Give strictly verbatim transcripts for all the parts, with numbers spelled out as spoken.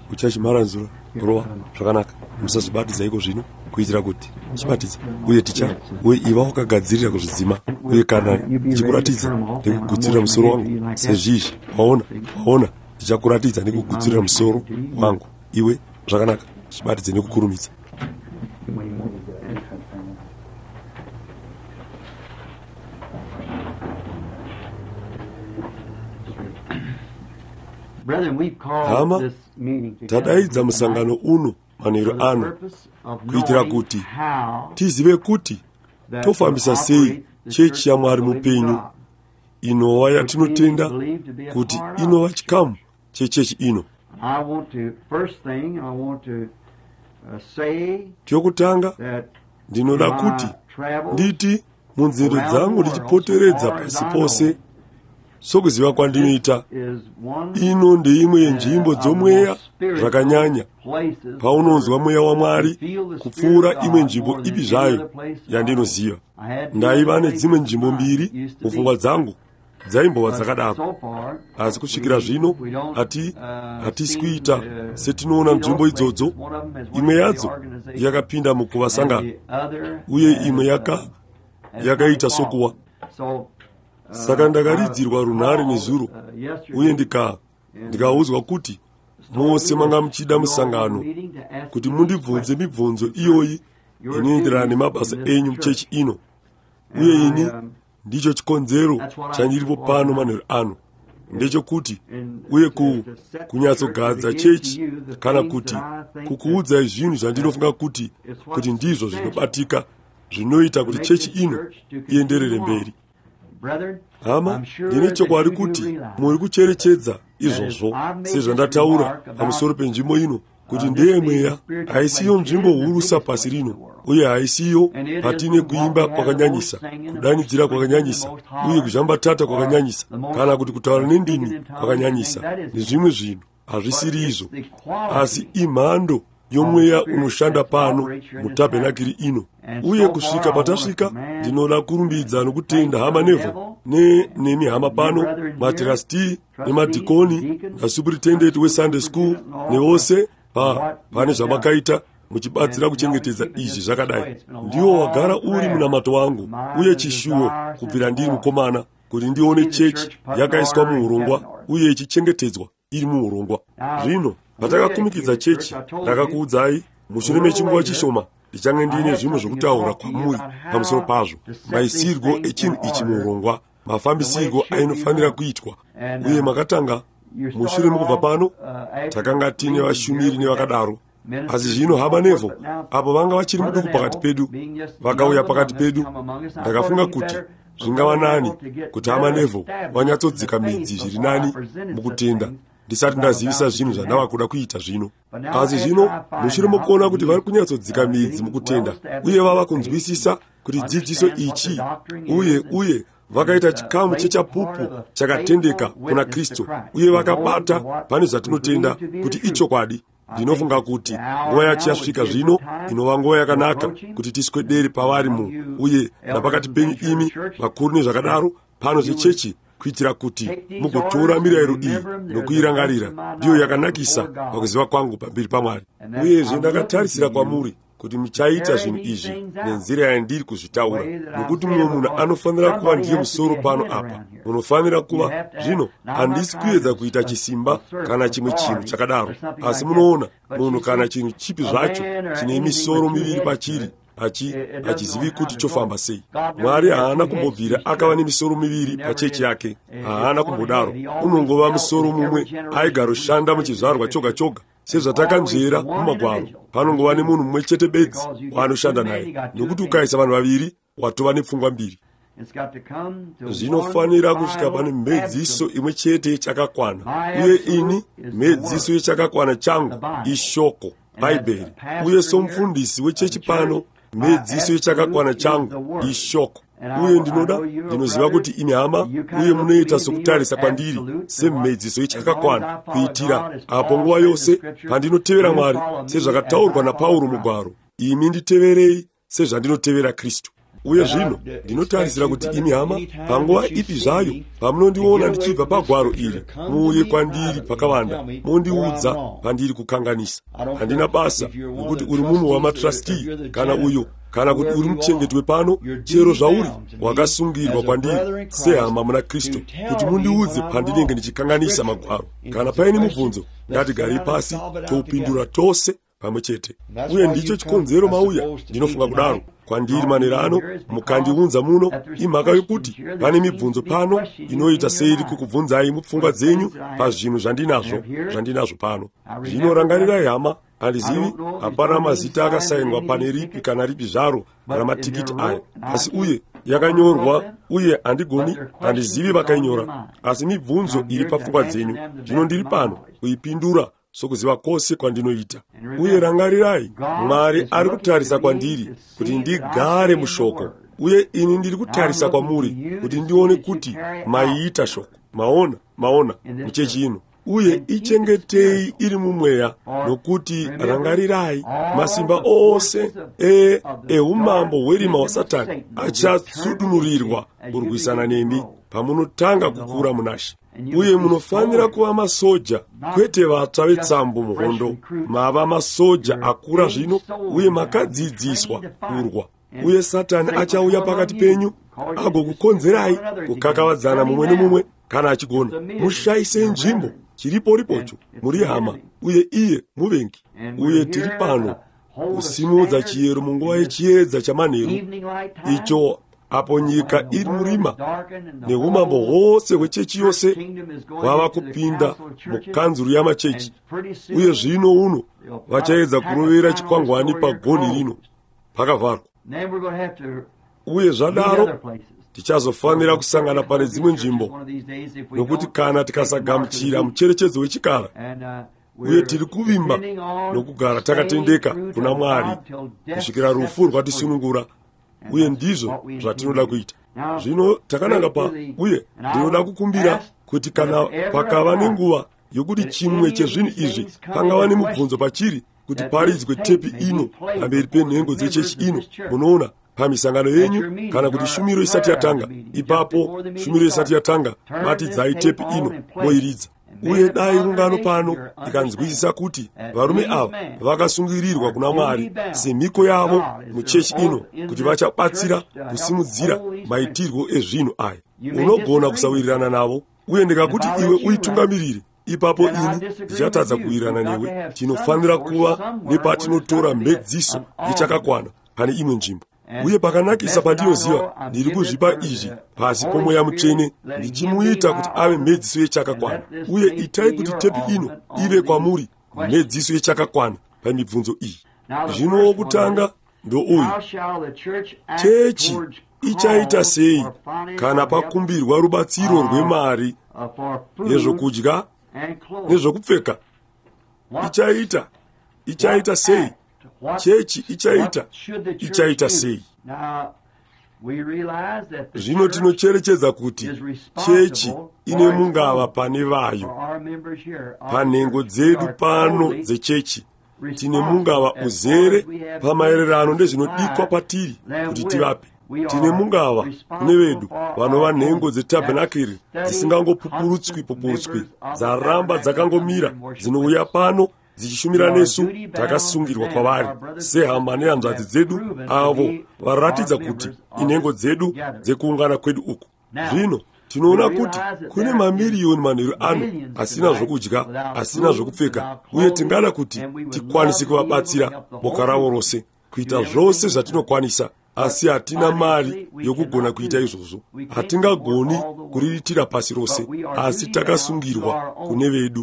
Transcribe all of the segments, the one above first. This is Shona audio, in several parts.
uchachimharanzura rova zvakanaka. Musazvibatidza iko zvino kuitira kuti chibatidza uye ticha uye iva wakagadzirira kuzvidzima, uye kana ndichikuratidza ndikugudzirira musoro wangu sezvizvi, waona waona ndichakuratidza ndikugudzirira musoro wangu iwe. Zvakanaka, chibatidze nekukurumidza. Hama, tadaidza musangano uno manheru ano kuitira kuti tizive kuti tofambisa sei chechi yaMwari mupenyu inova yatinotenda kuti inova chikamu chechechi ino. Chokutanga, ndinoda kuti nditi munzendo dzangu ndichipoteredza pasi pose, sokuziva kwandinoita, ino ndeimwe yenzvimbo dzomweya zvakanyanya paunonzwa mweya waMwari kupfuura imwe nzvimbo ipi zvayo yandinoziva. Ndaiva nedzimwe nzvimbo mbiri mupfungwa dzangu dzaimbova dzakadaro, asi kusvikira zvino hati hatisi kuita setinoona nzvimbo idzodzo. Imwe yadzo yakapinda mukuvasangana uye imwe yaka yakaita sokuwa. Saka ndakaridzirwa runhare nezuro, uye ndika ndikaudzwa kuti mose manga muchida musangano kuti mundibvunze mibvunzo iyoyi inoenderana nemabasa enyu muchechi ino, uye ini ndicho chikonzero chandiripo pano manheru ano, ndechokuti uye ku kunyatsogadza chechi, kana kuti kukuudzai zvinhu zvandinofunga kuti kuti ndizvo zvinobatika zvinoita kuti chechi ino ienderere mberi. Hama, ndine chokwadi kuti muri kucherechedza izvozvo sezvandataura pamusoro penzvimbo ino, kuti ndeye mweya, haisiyo nzvimbo hurusa pasi rino, uye haisiyo patine kuimba kwakanyanyisa, kudanidzira kwakanyanyisa, uye kuzhambatata kwakanyanyisa, kana kuti kutaura nendimi kwakanyanyisa. Nezvimwe zvinhu hazvisiri izvo, asi imhando yomweya unoshanda pano mutabhenakiri ino. Uye kusvika patasvika, ndinoda kurumbidza nokutenda hama Nevho ne nemi hama pano, matrasti nemadhikoni nasuperitendenti weSunday school nevose pa pane zvamakaita muchibatsira kuchengetedza izvi zvakadai. Ndiwo wagara uri munamato wangu uye chishuwo kubvira ndiri mukomana, kuti ndione chechi yakaiswa muurongwa uye ichichengetedzwa iri muurongwa. Zvino patakakumikidza chechi, ndakakuudzai mushure mechinguva chishoma ndichange ndine zvimwe zvokutaura kwamuri pamusoro pazvo, maisirwo echinhu ichi muurongwa, mafambisirwo ainofanira kuitwa, uye makatanga mushure mukubva pano takanga tine vashumiri nevakadaro. Asi zvino hama Nevho apo vanga vachiri muduku pakati pedu, vakauya pakati pedu, ndakafunga kuti zvingava nani kuti hama Nevho vanyatsodzika midzi zviri nani mukutenda ndisati ndazivisa zvinhu zvandava kuda kuita zvino. Asi zvino mushure mokuona kuti vari kunyatsodzika midzi mukutenda uye vava kunzwisisa kuti dzidziso ichi uye uye vakaita chikamu chechapupu chakatendeka kuna Kristu, uye vakabata pane zvatinotenda kuti ichokwadi, ndinofunga kuti nguva yacho yasvika zvino inova nguva yakanaka kuti tiswedere pavari mu uye napakati penyu imi vakuru nezvakadaro pano zvechechi, kuitira kuti mugotora mirayiro iyi nokuirangarira. Ndiyo yakanakisa pakuziva kwangu pamberi paMwari. Uyezve ndakatarisira kwamuri kuti muchaita zvinhu izvi nenzira yandiri kuzvitaura, nokuti mumwe munhu anofanira kuva ndiye musoro pano apa. Munofanira kuva zvino. Handisi kuedza kuita chisimba kana chimwe chinhu chakadaro, asi munoona munhu kana chinhu chipi zvacho chine misoro miviri pachiri hachizivi kuti chofamba sei. Mwari haana kumbobvira akava nemisoro miviri pachechi yake, haana kumbodaro. Unongova musoro mumwe aigaroshanda muchizvarwa choga choga, sezvatakanzvera mumagwaro. Panongova nemunhu mumwe chete bedzi waanoshanda naye, nokuti ukaisa vanhu vaviri watova nepfungwa mbiri. Zvinofanira kusvika pane mhedziso imwe chete chakakwana, uye ini mhedziso yechakakwana changu ishoko, Bhaibheri. Uye somufundisi wechechi pano, mhedziso yechakakwana changu ishoko. Uye ndinoda ndinoziva kuti imi hama uye munoita sokutarisa kwandiri semhedziso yechakakwana, kuitira apo nguva yose pandinotevera Mwari sezvakataurwa naPauro mugwaro, imi nditeverei sezvandinotevera Kristu. uye zvino ndinotarisira kuti imi hama panguva ipi zvayo pamunondiona ndichibva pagwaro iri muuye kwandiri pakawanda mondiudza pandiri kukanganisa. Handina basa nokuti uri mumwe wamatrustee kana uyo kana kuti uri muchengeti wepano, chero zvauri wakasungirwa kwandiri sehama muna Kristu kuti mundiudze pandinenge ndichikanganisa magwaro. Kana paine mubvunzo, ngatigarei pasi toupindura tose pamwe chete. Uye ndicho chikonzero mauya ndinofunga kudaro kwandiri manerano mukandiunza muno imhaka yokuti pane mibvunzo pano inoita seiri kukubvunzai mupfungwa dzenyu pazvinhu zvandinazvo zvandinazvo pano. Zvino rangarirai hama, handizivi hapana mazita akasainwa pane ripi kana ripi zvaro ramatikiti aya, asi uye yakanyorwa uye handigoni, handizivi vakainyora, asi mibvunzo iri papfungwa dzenyu. Zvino ndiri pano kuipindura sokuziva kwose kwandinoita. Uye rangarirai, Mwari ari kutarisa kwandiri kuti ndigare mushoko, uye ini ndiri kutarisa kwamuri kuti ndione kuti maiita shoko. Maona, maona muchechi ino. Uye ichengetei iri mumweya, nokuti rangarirai masimba ose e eumambo hwerima wa Satani achatsudunurwa kurwisana nemi pamunotanga kukura munashi. Uye munofanira kuva masoja, kwete vatsva vetsambo muhondo. Mava masoja akura zvino, uye makadzidziswa kurwa. Uye Satani achauya pakati penyu agokukonzerai kukakavadzana mumwe nemumwe kana achigona. Mushayise nzvimbo chiripo ripocho muri hama, uye iye muvengi. Uye tiri pano kusimudza chiyero munguva yechiedza chamanheru icho, apo nyika iri murima neumambo hwose hwechechi yose hwava kupinda mukanzuru yamachechi. Uye zvino uno vachaedza kurovera chikwangwani pagonhi rino pakavharwa. Uye zvadaro tichazofanira kusangana pane dzimwe nzvimbo, nokuti kana tikasagamuchira mucherechedzo wechikara, uye tiri kuvimba nokugara takatendeka kuna Mwari kusvikira rufu rwatisunungura. Uye ndizvo zvatinoda kuita. Zvino takananga pa, uye ndinoda kukumbira kuti kana pakava nenguva yokuti chimwe chezvinhu izvi pangava nemubvunzo pachiri, kuti paridzwe tepi ino pamberi penhengo dzechechi ino, munoona pamisangano yenyu, kana kuti shumiro isati yatanga. Ipapo shumiro isati yatanga, batidzai tepi ino moiridza. Uye dai ungano pano ikanzwisisa kuti varume ava vakasungirirwa kuna Mwari semhiko yavo muchechi ino, kuti vachabatsira kusimudzira maitirwo ezvinhu aya, unogona kusawirirana navo. Uye ndikakuti iwe uitungamirire, ipapo ini ndichatadza kuwirirana newe. Tinofanira kuva nepatinotora mhedziso ichakakwana pane imwe nzvimbo. Uye pakanakisa pandinoziva ndiri kuzvipa izvi pasi pomweya mutsvene, ndichimuita kuti ave mhedziso yechakakwana. Uye itai kuti tepi ino ive kwamuri mhedziso yechakakwana pamibvunzo iyi. Zvino wokutanga ndouyu: chechi ichaita sei kana pakumbirwa rubatsiro rwemari nezvokudya nezvokupfeka? Ichaita ichaita sei? Chechi ichaita ichaita sei? Zvino tinocherechedza kuti chechi ine mungava pane vayo. Panhengo dzedu pano dzechechi tine mungava uzere pamaererano nezvinodikwa patiri kuti tivape. Tine mungava kune vedu vanova nhengo dzetabhenakeri dzisingangopupurutswi pupurutswi, dzaramba dzakangomira, dzinouya pano dzichishumira nesu. Takasungirwa kwavari sehama nehanzvadzi dzedu, avo varatidza kuti inhengo dzedu dzekuungana kwedu uku. Zvino tinoona kuti kune mamiriyoni manheru ano asina zvokudya, asina zvokupfeka, uye tingada kuti tikwanise kuvabatsira boka ravo rose, kuita zvose zvatinokwanisa, asi hatina mari yokugona kuita izvozvo. Hatingagoni kuriritira pasi rose, asi takasungirwa kune vedu.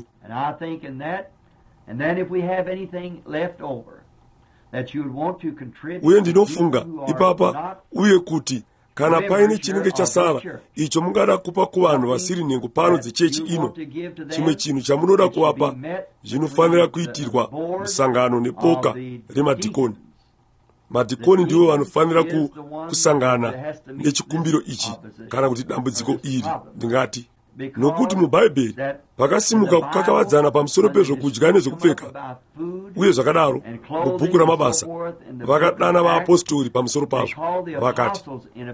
Uye ndinofunga ipapa uye kuti kana paine chinenge chasara icho mungada kupa kuvanhu vasiri nhengo pano dzechechi ino, chimwe chinhu chamunoda kuvapa zvinofanira kuitirwa musangano nepoka remadhikoni. Madhikoni ndivo vanofanira ku, kusangana nechikumbiro ichi kana kuti dambudziko iri. Ndingati nokuti mubhaibheri pakasimuka kukakavadzana pamusoro pezvokudya nezvokupfeka uye zvakadaro. Mubhuku ramabasa vakadana vaapostori pamusoro pazvo vakati,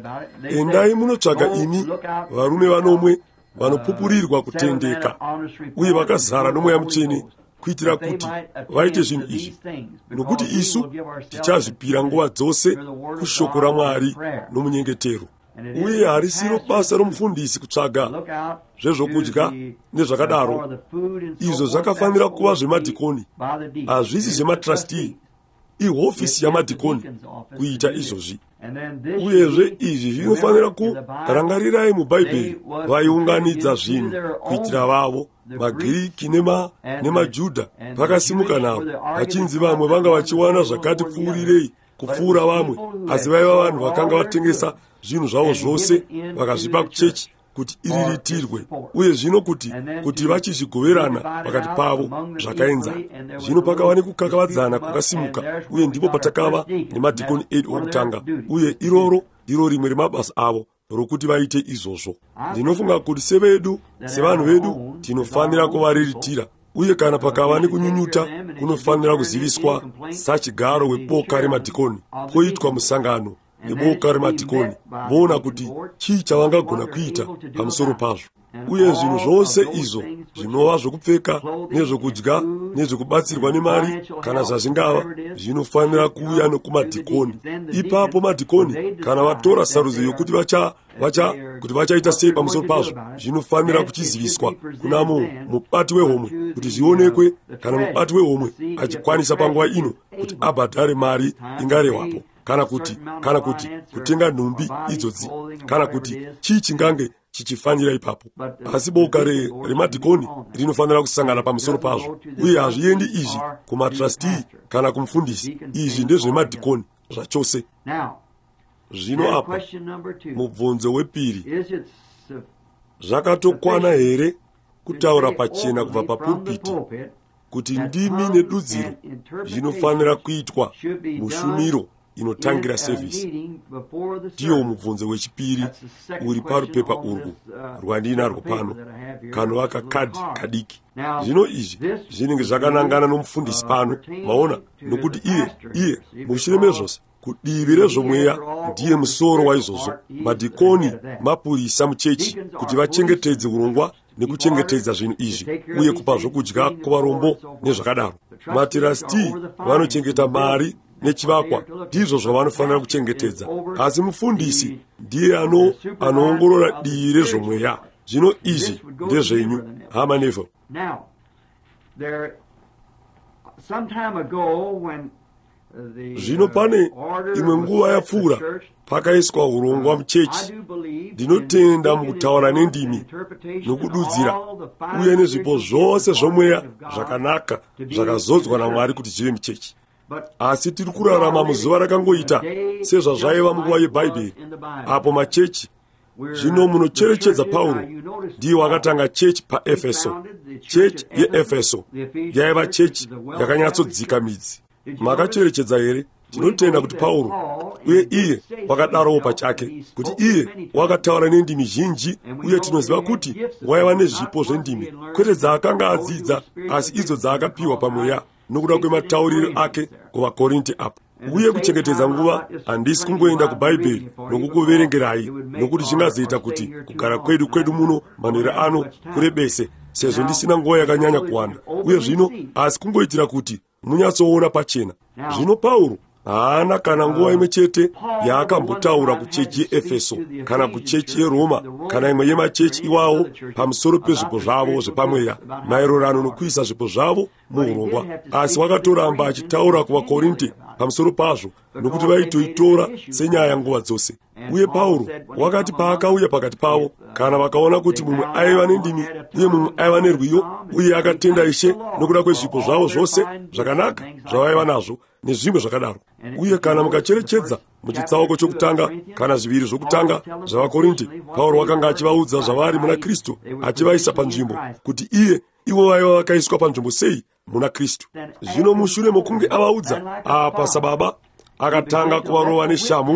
endai munotsvaga imi varume vanomwe vanopupurirwa kutendeka uye vakazara nomweya mutsvene, kuitira kuti vaite zvinhu izvi, nokuti isu tichazvipira nguva dzose kushoko raMwari nomunyengetero. Uye harisiro basa romufundisi kutsvaga zvezvokudya nezvakadaro. Izvo zvakafanira kuva zvemadhikoni, hazvisi zvematrasti. Ihofisi yamadhikoni kuita izvozvi. Uyezve izvi zvinofanira kurangarirai mubhaibheri vaiunganidza zvinhu kuitira vavo magiriki nema nemajudha vakasimuka navo, vachinzi vamwe vanga vachiwana zvakati pfuurirei kupfuura vamwe, asi vaiva vanhu vakanga vatengesa zvinhu zvavo zvose vakazvipa kuchechi kuti iriritirwe, uye zvino kuti kuti vachizvigoverana pakati pavo zvakaenza. Zvino pakava nekukakavadzana kwakasimuka, uye ndipo patakava nemadhikoni edu okutanga, uye iroro ndiro rimwe remabasa avo rokuti vaite izvozvo. Ndinofunga kuti sevedu sevanhu vedu tinofanira kuvariritira, uye kana pakava nekunyunyuta kunofanira kuziviswa sachigaro weboka remadhikoni, poitwa musangano neboka remadhikoni voona kuti chii chavangagona kuita pamusoro pazvo. Uye zvinhu zvose izvo zvinova zvokupfeka nezvokudya nezvokubatsirwa nemari kana zvazvingava zvinofanira kuuya nokumadhikoni. Ipapo madhikoni kana vatora sarudzo yokuti vacha vacha kuti vachaita sei pamusoro pazvo, zvinofanira kuchiziviswa kuna munhu mubati wehomwe kuti zvionekwe kana mubati wehomwe achikwanisa panguva ino kuti abhadhare mari ingarewapo, kana kuti kana kuti kutenga nhumbi idzodzi, kana kuti chii chingange chichifanira ipapo. Asi boka remadhikoni rinofanira kusangana pamusoro pazvo, uye hazviendi izvi kumatrasti kana kumufundisi. Izvi ndezvemadhikoni zvachose. Zvino apa mubvunzo wepiri, zvakatokwana here kutaura pachena kubva papulpiti kuti ndimi nedudziro zvinofanira kuitwa mushumiro inotangira sevhisi? Ndiyo mubvunzo wechipiri uri parupepa urwu rwandinarwo pano, kanovaka kadhi kadiki. Zvino izvi zvinenge zvakanangana nomufundisi pano, maona, nokuti iye iye mushure mezvose kudivi rezvomweya ndiye musoro waizvozvo. Madhikoni mapurisa muchechi kuti vachengetedze urongwa nekuchengetedza zvinhu izvi, uye kupa zvokudya kuvarombo nezvakadaro. Matirasti vanochengeta mari nechivakwa, ndizvo zvavanofanira kuchengetedza, asi mufundisi ndiye ano anoongorora divi rezvomweya. Zvino izvi ndezvenyu, hama Neville. Zvino pane imwe nguva yapfuura pakaiswa urongwa muchechi. Ndinotenda mukutaura nendimi nokududzira uye nezvipo zvose zvomweya zvakanaka zvakazodzwa naMwari kuti zvive muchechi. Asi tiri kurarama muzuva rakangoita sezvazvaiva munguva yebhaibheri, apo machechi. Zvino munocherechedza Pauro ndiye wakatanga chechi paEfeso. Chechi yeEfeso yaiva chechi yakanyatsodzika midzi. Makacherechedza here? Tinotenda kuti Pauro, uye iye wakadarowo pachake, kuti iye wakataura nendimi zhinji, uye tinoziva kuti waiva nezvipo zvendimi, kwete dzaakanga adzidza, asi idzo dzaakapiwa pamweya nokuda kwematauriro ake kuvaKorinte apo. Uye kuchengetedza nguva handisi kungoenda kubhaibheri nokukuverengerai, nokuti chingazoita kuti kugara kwedu kwedu muno manhero ano kurebese, sezvo ndisina nguva yakanyanya kuwanda. Uye zvino asi kungoitira kuti munyatsoona pachena. Zvino Pauro haana kana nguva imwe chete yaakambotaura kuchechi yeEfeso kana kuchechi yeRoma kana imwe yemachechi iwawo pamusoro pezvipo zvavo zvepamweya maererano nokuisa zvipo zvavo muurongwa, asi wakatoramba achitaura kuvaKorinte pamusoro pazvo, nokuti vaitoitora senyaya nguva dzose. Uye Pauro wakati paakauya pakati pavo, kana vakaona kuti mumwe aiva nendimi uye mumwe aiva nerwiyo, uye akatenda Ishe nokuda kwezvipo zvavo zvose zvakanaka zvavaiva nazvo nezvimwe zvakadaro. Uye kana mukacherechedza muchitsauko chokutanga kana zviviri zvokutanga zvavaKorinte, Pauro wakanga achivaudza zvavari muna Kristu, achivaisa panzvimbo kuti iye ivo vaiva vakaiswa panzvimbo sei muna Kristu. Zvino mushure mokunge avaudza apa sababa akatanga kuvarova neshamu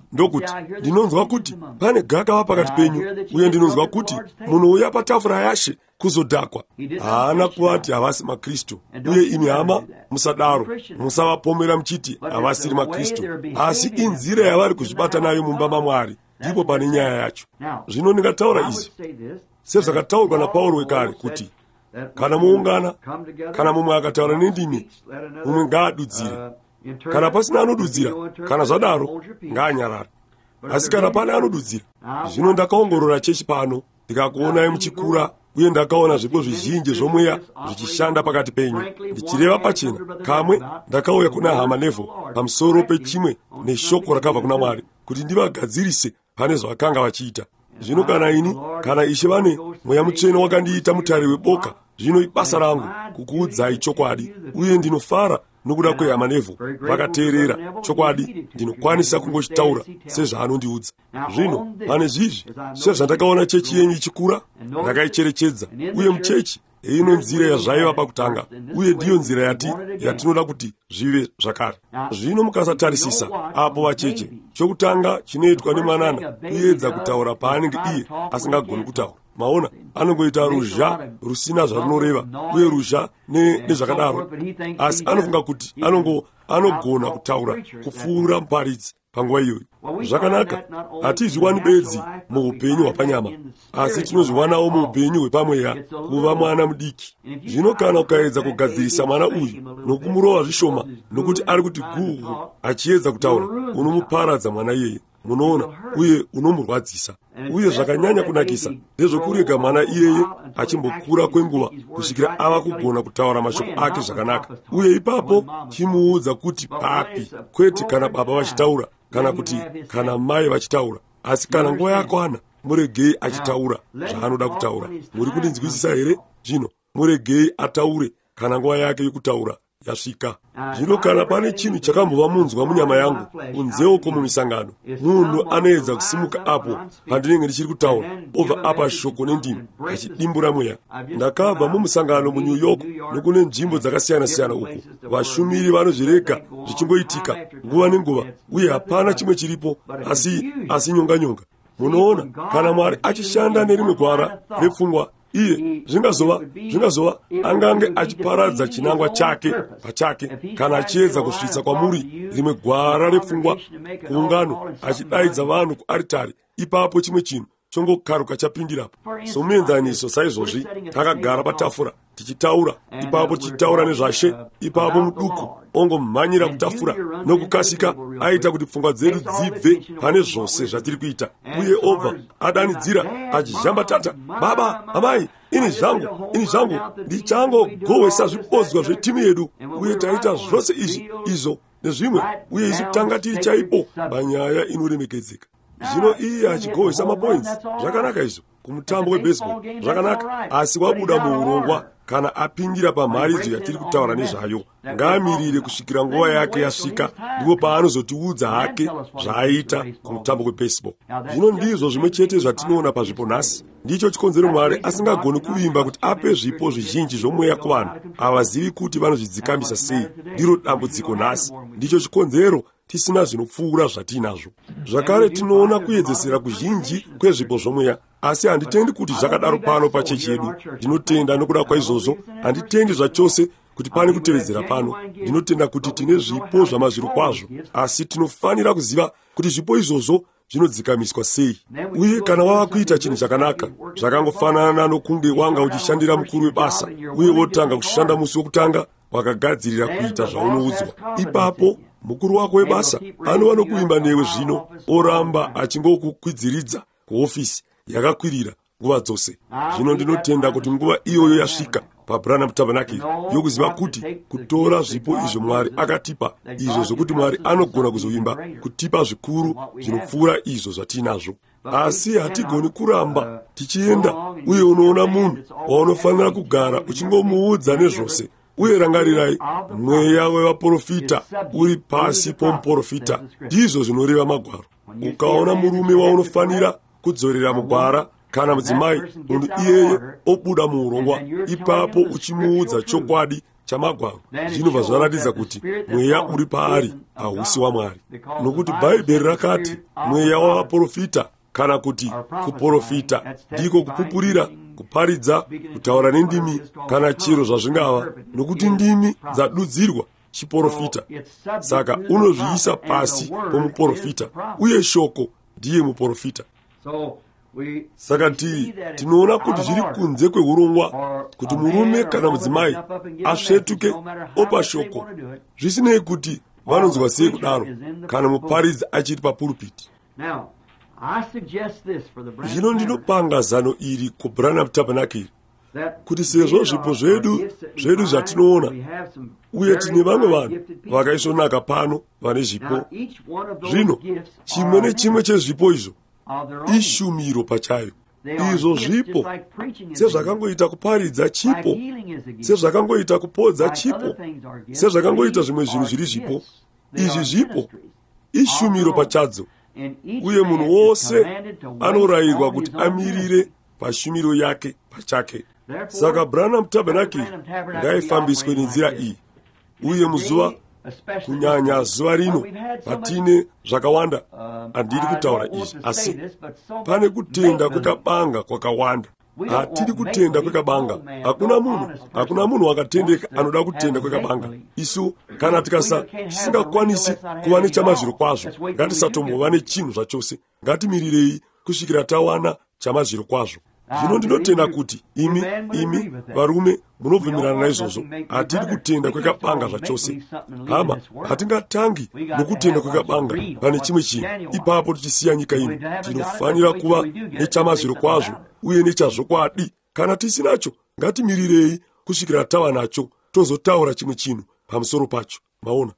ndokuti ndinonzwa kuti pane gakava pakati penyu, uye ndinonzwa kuti munouya patafura yashe kuzodhakwa. Haana kuvati havasi maKristu, uye imi hama musadaro, musavapomera muchiti havasiri maKristu, asi inzira yavari kuzvibata nayo mumba maMwari, ndipo pane nyaya yacho. Zvino ndingataura izvi sezvakataurwa naPauro wekare kuti kana muungana, kana mumwe akataura nendimi, mumwe ngaadudzire. Kana pasina anodudzira, kana zvadaro ngaanyarare. Asi kana pane anodudzira. Zvino ndakaongorora chechi pano, ndikakuonai muchikura, uye ndakaona zvipo zvizhinji zvomweya zvichishanda pakati penyu. Ndichireva pachena, kamwe ndakauya kuna hama Neville pamusoro pechimwe neshoko rakabva kuna Mwari, kuti ndivagadzirise pane zvavakanga vachiita. Zvino kana ini, kana Ishe vane mweya mutsvene wakandiita mutare weboka, zvino ibasa rangu kukuudzai chokwadi, uye ndinofara nokuda kwehama Neville vakateerera chokwadi. Ndinokwanisa kungochitaura sezvaanondiudza. Zvino pane zvizvi sezvandakaona chechi yenyu ichikura, ndakaicherechedza, uye muchechi ino nzira yazvaiva pakutanga, uye ndiyo nzira yati yatinoda kuti zvive zvakare. Zvino mukasatarisisa apo vacheche, chokutanga chinoitwa nemanana kuedza kutaura paanenge iye asingagoni kutaura. Maona, anongoita ruzha rusina zvarunoreva, uye ruzha nezvakadaro, asi anofunga kuti anongo anogona kutaura kupfuura muparidzi panguva iyoyi. Zvakanaka, hatizviwani bedzi muupenyu hwapanyama, asi tinozviwanawo muupenyu hwepamweya kuva mwana mudiki. Zvino kana ukaedza kugadzirisa mwana uyu nokumurova zvishoma nokuti ari kuti guhu achiedza kutaura, unomuparadza mwana iyeye, munoona, uye unomurwadzisa. Uye zvakanyanya kunakisa ndezvokurega mwana iyeye achimbokura kwenguva kusvikira ava kugona kutaura mashoko ake zvakanaka, uye ipapo chimuudza kuti papi, kwete kana baba vachitaura, kana kuti kana mai vachitaura, asi kana nguva yakwana muregei achitaura zvaanoda kutaura. Muri kundinzwisisa here? Zvino muregei ataure kana nguva yake yokutaura yasvika. Zvino kana pane chinhu chakambova munzwa munyama yangu kunzeuko mumisangano, munhu anoedza kusimuka apo pandinenge ndichiri kutaura, obva apa shoko nendimi achidimbura mweya. Ndakabva mumusangano muNew York nokune nzvimbo dzakasiyana-siyana uko vashumiri vanozvirega zvichingoitika nguva nenguva, uye hapana chimwe chiripo asi asi nyonga-nyonga. Munoona, kana Mwari achishanda nerimwe gwara repfungwa, iye zvingazova zvingazova angange achiparadza chinangwa chake pachake kana achiedza kusvitsa kwamuri rimwe gwara repfungwa kuungano, achidaidza vanhu kuaritari. Ipapo chimwe chinhu chongokaruka chapindirapo. Somuenzaniso saizvozvi takagara patafura tichitaura, ipapo tichitaura nezvashe, ipapo muduku ongomhanyira kutafura nokukasika aita kuti pfungwa dzedu dzibve pane zvose zvatiri kuita, uye obva adanidzira achizhambatata, baba, amai, ini zvangu, ini zvangu, ndichangogohwesa zvibodzwa zvetimu yedu, uye taita zvose izvi izvo nezvimwe, uye isu tanga tiri chaipo panyaya inoremekedzeka. Zvino iye achigohwesa mapoints, zvakanaka izvo kumutambo webaseball, zvakanaka, asi wabuda muurongwa kana apindira pamharidzo yatiri kutaura nezvayo. Ngaamirire kusvikira nguva yake yasvika, ndipo paanozotiudza hake zvaaita kumutambo webaseball. Zvino ndizvo zvimwe chete zvatinoona pazvipo nhasi. Ndicho chikonzero Mwari asingagoni kuvimba kuti ape zvipo zvizhinji zvomweya kuvanhu havazivi kuti vanozvidzikambisa sei. Ndiro dambudziko nhasi. Ndicho chikonzero tisina zvinopfuura zvatinazvo. Zvakare tinoona kuedzesera kuzhinji kwezvipo zvomweya, asi handitendi kuti zvakadaro pano pachechi yedu. Ndinotenda nokuda kwaizvozvo, handitendi zvachose kuti pane kutevedzera pano. Ndinotenda kuti tine zvipo zvamazviro kwazvo, asi tinofanira kuziva kuti zvipo izvozvo zvinodzikamiswa sei. Uye kana wava kuita chinhu chakanaka, zvakangofanana nokunge wanga uchishandira mukuru webasa, uye wotanga kushanda musi wokutanga wakagadzirira kuita zvaunoudzwa, ipapo mukuru wako webasa anova nokuimba newe zvino, oramba achingokukwidziridza kuofisi yakakwirira nguva dzose. Zvino ndinotenda kuti nguva iyoyo yasvika paBranham Tabernacle yokuziva kuti kutora zvipo izvo Mwari akatipa, izvo zvokuti Mwari anogona kuzoimba kutipa zvikuru zvinopfuura izvo zvatinazvo. Asi hatigoni kuramba tichienda, uye unoona munhu waunofanira kugara uchingomuudza nezvose. Uye rangarirai, mweya wevaprofita uri pasi pomuprofita, ndizvo zvinoreva Magwaro. Ukaona murume waunofanira kudzorera mugwara, kana mudzimai, munhu iyeye obuda muurongwa, ipapo uchimuudza chokwadi chamagwaro, zvinobva zvaratidza kuti mweya uri paari hausi waMwari, nokuti bhaibheri rakati mweya wavaprofita, kana kuti kuprofita ndiko kupupurira, kuparidza, kutaura nendimi kana chiro zvazvingava, nokuti ndimi dzadudzirwa chiprofita. Saka unozviisa pasi pomuprofita, uye shoko ndiye muprofita. Saka tiri tinoona kuti zviri kunze kweurongwa kuti murume kana mudzimai asvetuke opa shoko, zvisinei kuti vanonzwa sei kudaro, kana muparidzi achiri papurupiti. Zvino ndinopanga zano iri kuBranham Tabernacle kuti sezvo zvipo zvedu zvedu zvatinoona, uye tine vamwe vanhu vakaisvonaka pano vane zvipo, zvino chimwe nechimwe chezvipo izvo ishumiro pachayo. Izvo zvipo sezvakangoita kuparidza chipo, sezvakangoita kupodza chipo, sezvakangoita zvimwe zvinhu zviri zvipo, izvi zvipo ishumiro pachadzo, uye munhu wose anorayirwa kuti amirire pashumiro yake pachake. Saka Branham Tabernacle ngaifambiswe nenzira iyi, uye muzuva, kunyanya zuva rino, patine zvakawanda. Handiri kutaura izvi, asi pane kutenda kwekabanga kwakawanda. Hatiri kutenda kwekabanga. Hakuna munhu, hakuna munhu wakatendeka anoda kutenda kwekabanga. Isu kana tikasa tisingakwanisi kuva nechamazviro kwazvo, ngatisatombova nechinhu zvachose. Ngatimirirei kusvikira tawana chamazviro kwazvo. Zvino ndinotenda kuti imi imi varume munobvumirana naizvozvo. Hatiri kutenda kwekabanga zvachose. Hama, hatingatangi nokutenda kwekabanga pane chimwe chinhu, ipapo tichisiya nyika ino. Tinofanira kuva nechamazviro kwazvo uye nechazvokwadi. Kana tisinacho, ngatimirirei kusvikira tava nacho, tozotaura chimwe chinhu pamusoro pacho. Maona?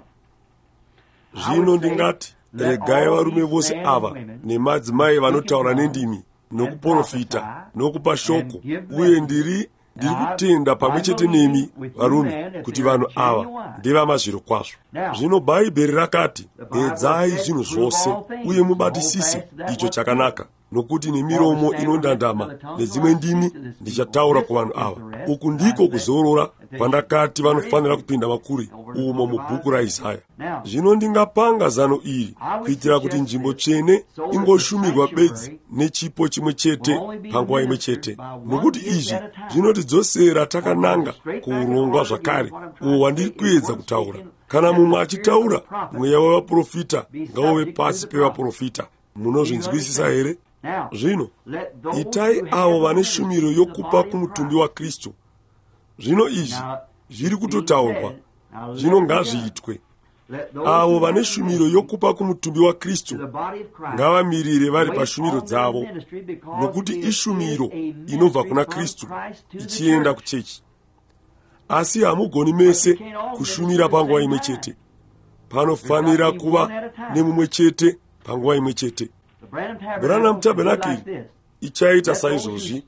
Zvino ndingati regai varume vose ava nemadzimai vanotaura nendimi nokuprofita nokupa shoko, uye ndiri ndiri kutenda pamwe chete nemi varume kuti vanhu ava ndevamazviro kwazvo. Zvino bhaibheri rakati, edzai zvinhu zvose uye mubatisise icho chakanaka, nokuti nemiromo inondandama nedzimwe ndimi ndichataura kuvanhu ava. Uku ndiko kuzorora kwandakati vanofanira kupinda makuri umo mubhuku raIsaya. Zvino ndingapanga zano iri kuitira kuti nzvimbo tsvene ingoshumirwa bedzi nechipo chimwe chete panguva imwe chete, nokuti izvi zvinotidzosera takananga kuurongwa zvakare, uwo wandiri kuedza kutaura. Kana mumwe achitaura, mweya wavaprofita ngauve pasi pevaprofita. Munozvinzwisisa here? Zvino itai avo vane shumiro yokupa kumutumbi waKristu. Zvino izvi zviri kutotaurwa, zvino ngazviitwe. Avo vane shumiro yokupa kumutumbi waKristu ngavamirire vari pashumiro dzavo, nokuti ishumiro inobva kuna Kristu ichienda kuchechi. Asi hamugoni mese kushumira panguva imwe chete. Panofanira kuva nemumwe chete panguva imwe chete. Branham Tabernacle ichaita saizvozvi.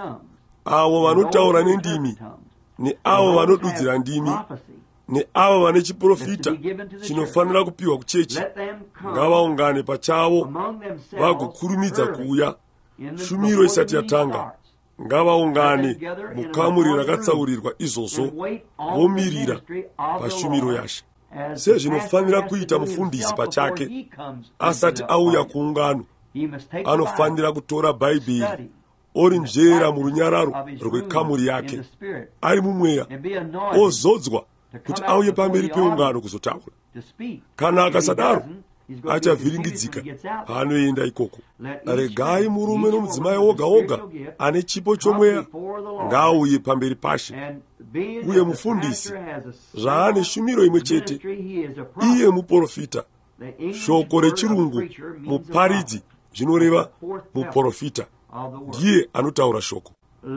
Avo vanotaura nendimi, neavo vanodudzira ndimi, neavo vane chiprofita chinofanira kupiwa kuchechi, ngavaungane pachavo vagokurumidza kuuya. Shumiro isati yatanga, ngavaungane mukamuri rakatsaurirwa izvozvo, vomirira pashumiro yashe. Sezvinofanira kuita mufundisi pachake asati auya kuungano, anofanira kutora bhaibheri orinzvera murunyararo rwekamuri yake, ari mumweya, ozodzwa kuti auye pamberi peungano kuzotaura. Kana akasadaro, achavhiringidzika paanoenda ikoko. Regai murume nomudzimai woga woga ane chipo chomweya ngaauye pamberi pashe, uye mufundisi zvaane shumiro imwe chete, iye muprofita. Shoko rechirungu muparidzi zvinoreva muprofita, ndiye anotaura shoko.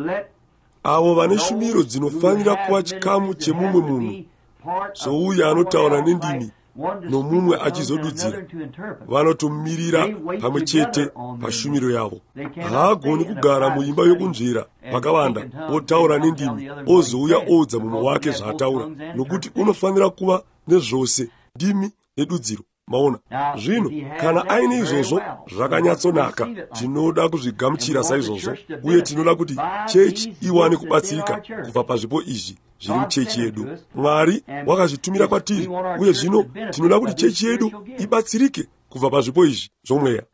Avo vane shumiro dzinofanira kuva chikamu chemumwe munhu, souya anotaura nendimi nomumwe achizodudzira, vanotomirira pamwe chete pashumiro yavo. Haagoni kugara muimba yokunzvera vakawanda otaura nendimi ozouya odza mumwe wake zvaataura, nokuti unofanira kuva nezvose, ndimi nedudziro. Maona? Zvino kana aine izvozvo zvakanyatsonaka, tinoda kuzvigamuchira saizvozvo, uye tinoda kuti chechi iwane kubatsirika kubva pazvipo izvi zviri muchechi yedu. Mwari wakazvitumira kwatiri, uye zvino tinoda kuti chechi yedu ibatsirike kubva pazvipo izvi zvomweya.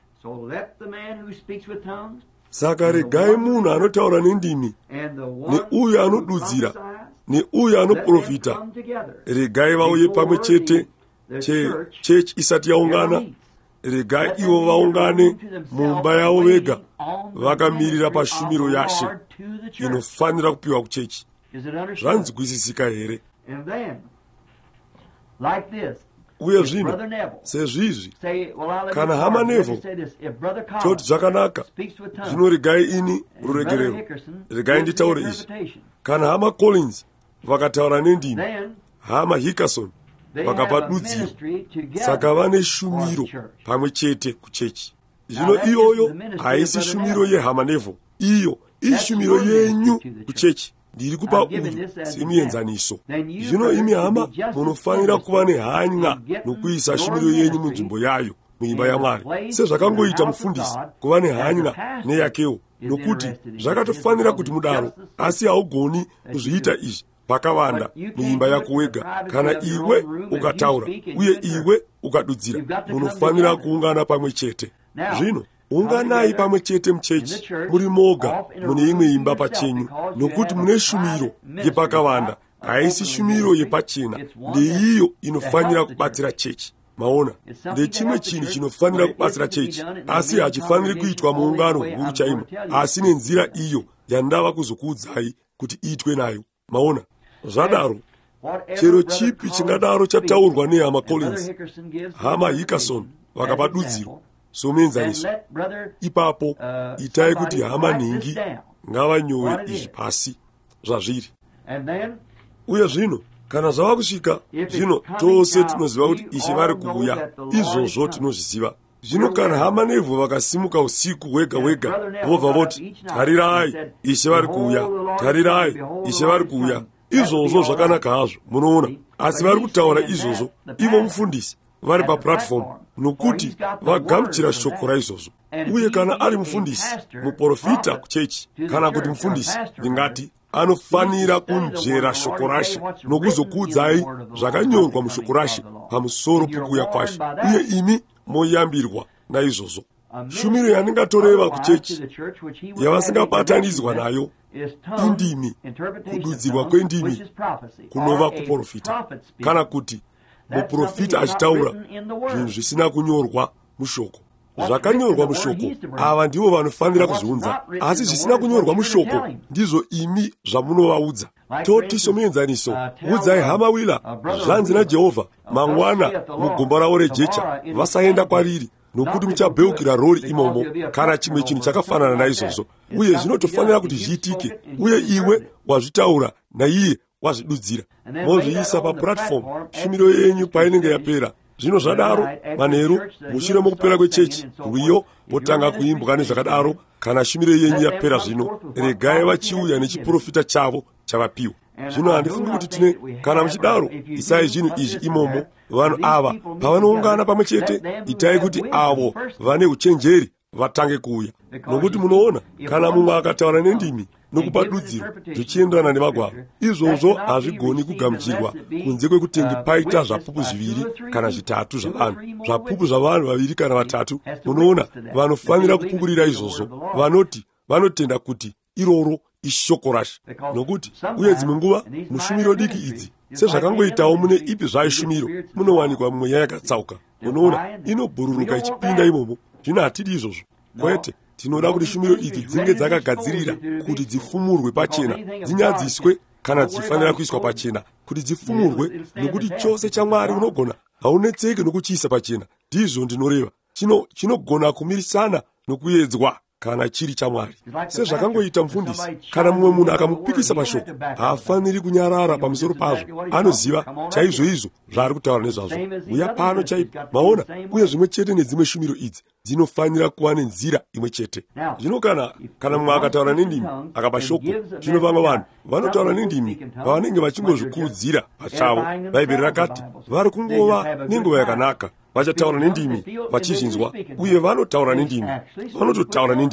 Saka regai munhu anotaura nendimi neuyo anodudzira neuyo anoprofita, regai vauye pamwe chete chechi isati yaungana. Regai ivo vaungane mumba yavo vega, vakamirira pashumiro yashe inofanira kupiwa kuchechi. Zvanzwisisika here? Uye zvino sezvizvi, kana hama Neville toti zvakanaka, zvino regai ini ruregerero, regai nditaure izvi. Kana hama Collins vakataura nendimi, hama Hickerson vakapadudzira, saka vane shumiro pamwe chete kuchechi. Zvino iyoyo haisi shumiro yehama Neville, iyo ishumiro yenyu kuchechi. Ndiri kupa uyu semuenzaniso. Zvino imi hama munofanira kuva nehanya nokuisa shumiro yenyu munzvimbo yayo muimba yaMwari, sezvakangoita mufundisi kuva nehanya neyakewo, nokuti zvakatofanira kuti mudaro, asi haugoni kuzviita izvi pakawanda muimba yako wega. Kana iwe ukataura uye iwe ukadudzira, munofanira kuungana pamwe chete. Zvino unganai pamwe chete muchechi muri moga mune imwe imba pachenyu, nokuti mune shumiro yepakawanda, haisi shumiro yepachena. Ndeiyo inofanira kubatsira chechi. Maona, ndechimwe chinhu chinofanira kubatsira chechi, asi hachifaniri kuitwa muungano huru chaimo, asi nenzira iyo yandava kuzokuudzai kuti iitwe nayo. Maona, zvadaro chero chipi chingadaro chataurwa nehama Collins, hama Hickerson vakapadudzirwa somuenzaniso, ipapo itai kuti hama nhingi ngavanyore izvi pasi zvazviri. Uye zvino kana zvava kusvika, zvino tose tinoziva kuti Ishe vari kuuya, izvozvo tinozviziva. Zvino kana hama Neville vakasimuka usiku hwega hwega vobva voti, tarirai Ishe vari kuuya, tarirai Ishe vari kuuya, izvozvo zvakanaka hazvo, munoona. Asi vari kutaura izvozvo ivo mufundisi vari paplatform, nokuti vagamuchira shoko raizvozvo. Uye kana ari mufundisi, muprofita kuchechi, kana kuti mufundisi ndingati, anofanira kunzvera shoko rashe nokuzokuudzai zvakanyorwa mushoko rashe pamusoro pokuuya kwashe, uye imi moyambirwa naizvozvo. Shumiro yandingatoreva kuchechi yavasingabatanidzwa nayo indimi, kududzirwa kwendimi kunova kuprofita, kana kuti muprofita achitaura zvinhu zvisina kunyorwa mushoko. Zvakanyorwa mushoko, ava ndivo vanofanira kuzviunza, asi zvisina kunyorwa mushoko ndizvo imi zvamunovaudza. Toti somuenzaniso, udzai hama Wheeler, zvanzi naJehovha, mangwana mugomba ravo rejecha vasaenda kwariri, nokuti muchabeukira rori imomo, kana chimwe chinhu chakafanana naizvozvo. Uye zvinotofanira kuti zviitike, uye iwe wazvitaura naiye wazvidudzira, mozviisa paplatform shumiro yenyu painenge yapera. Zvino zvadaro manheru mushure mokupera kwechechi, rwiyo wotanga kuimbwa nezvakadaro. Kana shumiro yenyu yapera, zvino regai vachiuya nechiprofita chavo chavapiwa. Zvino handifungi kuti tine, kana muchidaro isai zvinhu izvi imomo. Vanhu ava pavanoungana pamwe chete, itai kuti avo vane uchenjeri vatange kuuya, nokuti munoona, kana mumwe akataura nendimi nokupadudziro zvichienderana nemagwaro, izvozvo hazvigoni kugamuchirwa kunze kwekutengi paita zvapupu zviviri kana zvitatu zvavanhu, zvapupu zvavanhu vaviri kana vatatu. Munoona, vanofanira kupupurira izvozvo, vanoti vanotenda kuti iroro ishoko rashe. Nokuti uye dzimwe nguva mushumiro diki idzi, sezvakangoitawo mune ipi zvayo shumiro, munowanikwa mweya yakatsauka. Munoona, inobhururuka ichipinda imomo. Zvino hatidi izvozvo, kwete. Tinoda kuti shumiro idzi dzinge dzakagadzirira kuti dzifumurwe pachena, dzinyadziswe kana dzichifanira kuiswa pachena, kuti dzifumurwe, nokuti chose chaMwari unogona haunetseki nokuchiisa pachena. Ndizvo ndinoreva, chino chinogona kumirisana nokuedzwa kana chiri chaMwari. Sezvakangoita mufundisi, kana mumwe munhu akamupikisa pashoko, haafaniri kunyarara pamusoro pazvo, anoziva chaizvo izvo zvaari kutaura nezvazvo. Uya pano chaipo, maona, uye zvimwe chete nedzimwe shumiro idzi dzinofanira kuva nenzira imwe chete. Zvino kana kana mumwe akataura nendimi akapa shoko, zvino vamwe vanhu vanotaura nendimi pavanenge vachingozvikurudzira pachavo. Bhaibheri rakati vari kungova nenguva yakanaka vachataura nendimi vachizvinzwa, uye vanotaura nendimi, vanototaura nendimi.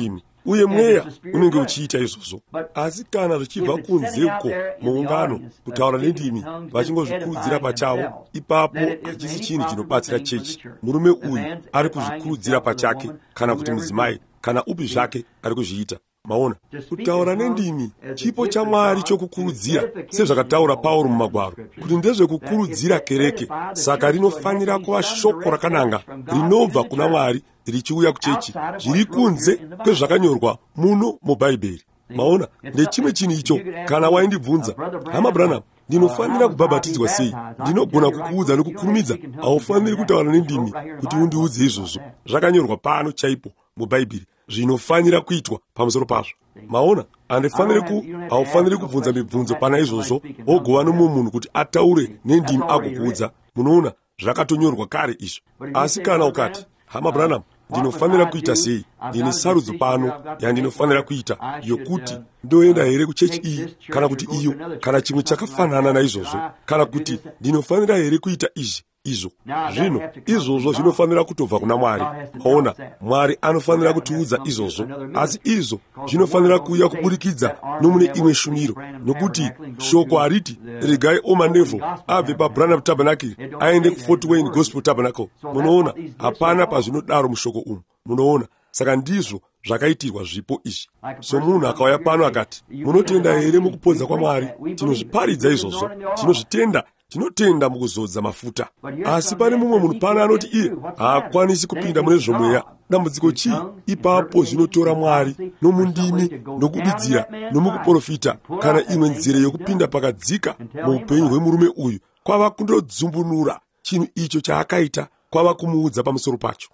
uye mweya unenge uchiita izvozvo. Asi kana zvichibva kunzeko muungano kutaura nendimi vachingozvikurudzira pachavo, ipapo hachisi chinhu chinobatsira chechi. Murume uyu ari kuzvikurudzira pachake, kana kuti mudzimai kana upi zvake ari kuzviita. Maona, kutaura nendimi chipo chaMwari chokukurudzira, sezvakataura Pauro mumagwaro, kuti ndezvekukurudzira kereke. Saka rinofanira kuva shoko rakananga rinobva kuna Mwari richiuya kuchechi, zviri kunze kwezvakanyorwa muno mubhaibheri. Maona, ndechimwe chinhu icho. Kana waindibvunza, hama Branham, ndinofanira kubhabhatidzwa sei? Ndinogona kukuudza nokukurumidza, haufaniri kutaura nendimi kuti undiudze izvozvo. Zvakanyorwa pano chaipo mubhaibheri zvinofanira kuitwa pamusoro pazvo. Maona, handifaniri ku haufaniri kubvunza mibvunzo pana izvozvo wogova nomumwe munhu kuti ataure nendimi agokuudza. Munoona, zvakatonyorwa kare izvo. Asi kana ukati, hama Branham, ndinofanira kuita sei? Ndine sarudzo pano yandinofanira kuita, yokuti ndoenda here kuchechi iyi kana kuti iyo, kana chimwe chakafanana naizvozvo, kana kuti ndinofanira here kuita izvi izvo. Zvino izvozvo zvinofanira kutobva kuna Mwari. Maona, Mwari anofanira kutiudza izvozvo, asi izvo zvinofanira kuuya kuburikidza nomune imwe shumiro, nokuti shoko hariti regai Omanevo abve paBranham Tabernacle aende kuFort Wayne Gospel Tabernacle. Munoona, hapana pazvinodaro mushoko umu. Munoona, saka ndizvo zvakaitirwa zvipo izvi. So munhu akauya pano akati, munotenda here mukupodza kwaMwari? Tinozviparidza izvozvo, tinozvitenda. Tinotenda mukuzodza mafuta. Asi pane mumwe munhu pana anoti iye haakwanisi kupinda mune zvomweya. Dambudziko chii? Ipapo zvinotora Mwari nomundimi, nokubidzira, nomukuprofita, kana imwe nzira yokupinda pakadzika muupenyu hwemurume uyu, kwava kundodzumburura chinhu icho chaakaita, kwava kumuudza pamusoro pacho.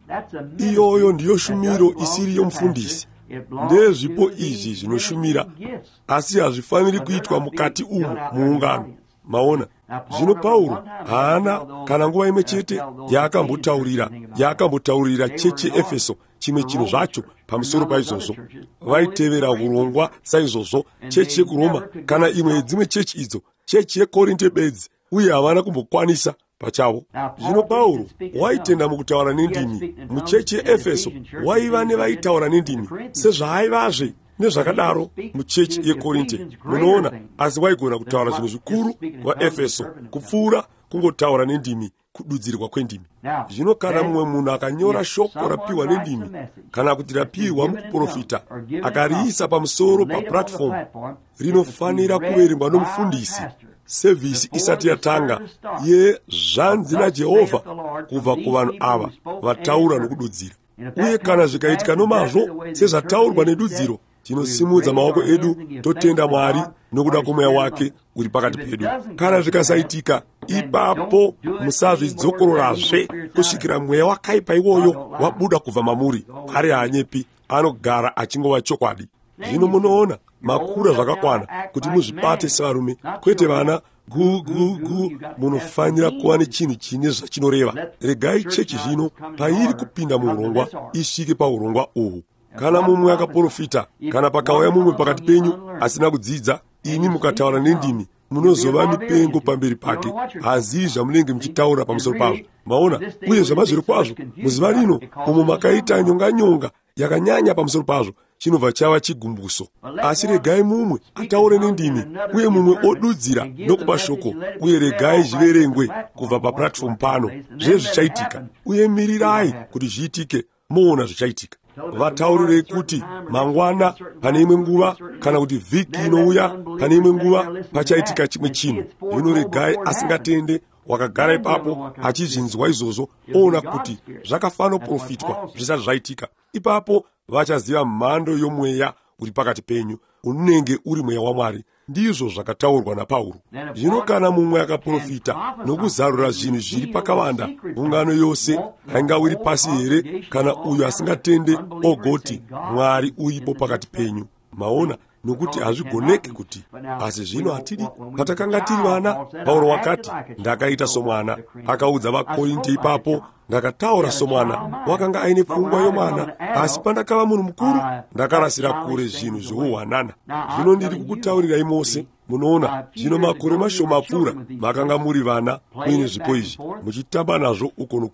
Iyoyo ndiyo shumiro isiri yomufundisi. Ndezvipo izvi zvinoshumira, asi hazvifaniri kuitwa mukati umu muungano. Maona, zvino Pauro haana kana nguva imwe chete yaakambotaurira yaakambotaurira chechi yeEfeso chimwe chinhu zvacho pamusoro paizvozvo. Vaitevera urongwa saizvozvo chechi yekuroma kana imwe yedzimwe chechi idzo, chechi yeKorinde bedzi, uye havana kumbokwanisa pachavo. Zvino Pauro waitenda mukutaura nendimi. Muchechi yeEfeso waiva nevaitaura nendimi sezvaaivazve nezvakadaro muchechi yeKorinde. Munoona, asi waigona kutaura zvinhu zvikuru vaEfeso kupfuura kungotaura nendimi, kududzirwa kwendimi. Zvino kana mumwe munhu akanyora shoko rapiwa nendimi, kana kuti rapiwa mukuprofita, akariisa pamusoro paplatform, rinofanira kuverengwa nomufundisi sevhisi isati yatanga yezvanzi naJehovha kubva kuvanhu ava vataura nokududzira. Uye kana zvikaitika nomazvo sezvataurwa nedudziro, tinosimudza maoko edu totenda Mwari nokuda kwomweya wake uri pakati pedu. Kana zvikasaitika, ipapo musazvidzokororazve kusvikira mweya wakaipa iwoyo wabuda kubva mamuri. Ari haanyepi, anogara achingova chokwadi. Zvino munoona makura zvakakwana kuti muzvibate sevarume, kwete vana gu gu gu. Munofanira kuva nechinhu chine zvachinoreva. Regai chechi zvino pairi kupinda muurongwa isvike paurongwa uhu. Kana mumwe akaprofita, kana pakauya mumwe pakati penyu asina kudzidza, imi mukataura nendimi, munozova mipengo pamberi pake. Hazivi zvamunenge muchitaura pamusoro pazvo. Maona, uye zvamazviro kwazvo muzuva rino umo makaita nyonga nyonga yakanyanya pamusoro pazvo, chinobva chava chigumbuso. Asi regai mumwe ataure nendimi, uye mumwe odudzira nokupa shoko, uye regai zviverengwe kubva paplatform pano. Zvezvichaitika, uye mirirai kuti zviitike, moona zvichaitika. Vataurirei kuti mangwana pane imwe nguva, kana kuti vhiki inouya pane imwe nguva pachaitika chimwe chinhu. Zvino regai asingatende wakagara ipapo achizvinzwa izvozvo, oona kuti zvakafanira kuprofitwa zvisati zvaitika. Ipapo vachaziva mhando yomweya uri pakati penyu, unenge uri mweya waMwari. Ndizvo zvakataurwa naPauro. Zvino kana mumwe akaprofita nokuzarura zvinhu zviri pakavanda, ungano yose haingawiri pasi here kana uyo asingatende ogoti Mwari uripo pakati penyu. Maona, nokuti hazvigoneki kuti. Asi zvino hatidi patakanga tiri vana, Pauro wakati, ndakaita somwana. Akaudza vaKorinde ipapo, ndakataura somwana. Wakanga aine pfungwa yomwana, asi pandakava munhu mukuru, ndakarasira kure zvinhu zvouhwanana. Zvino ndiri kukutaurirai mose. Munoona, zvino makore mashoma apfuura makanga muri vana muine zvipo izvi, muchitamba nazvo uko nokuko.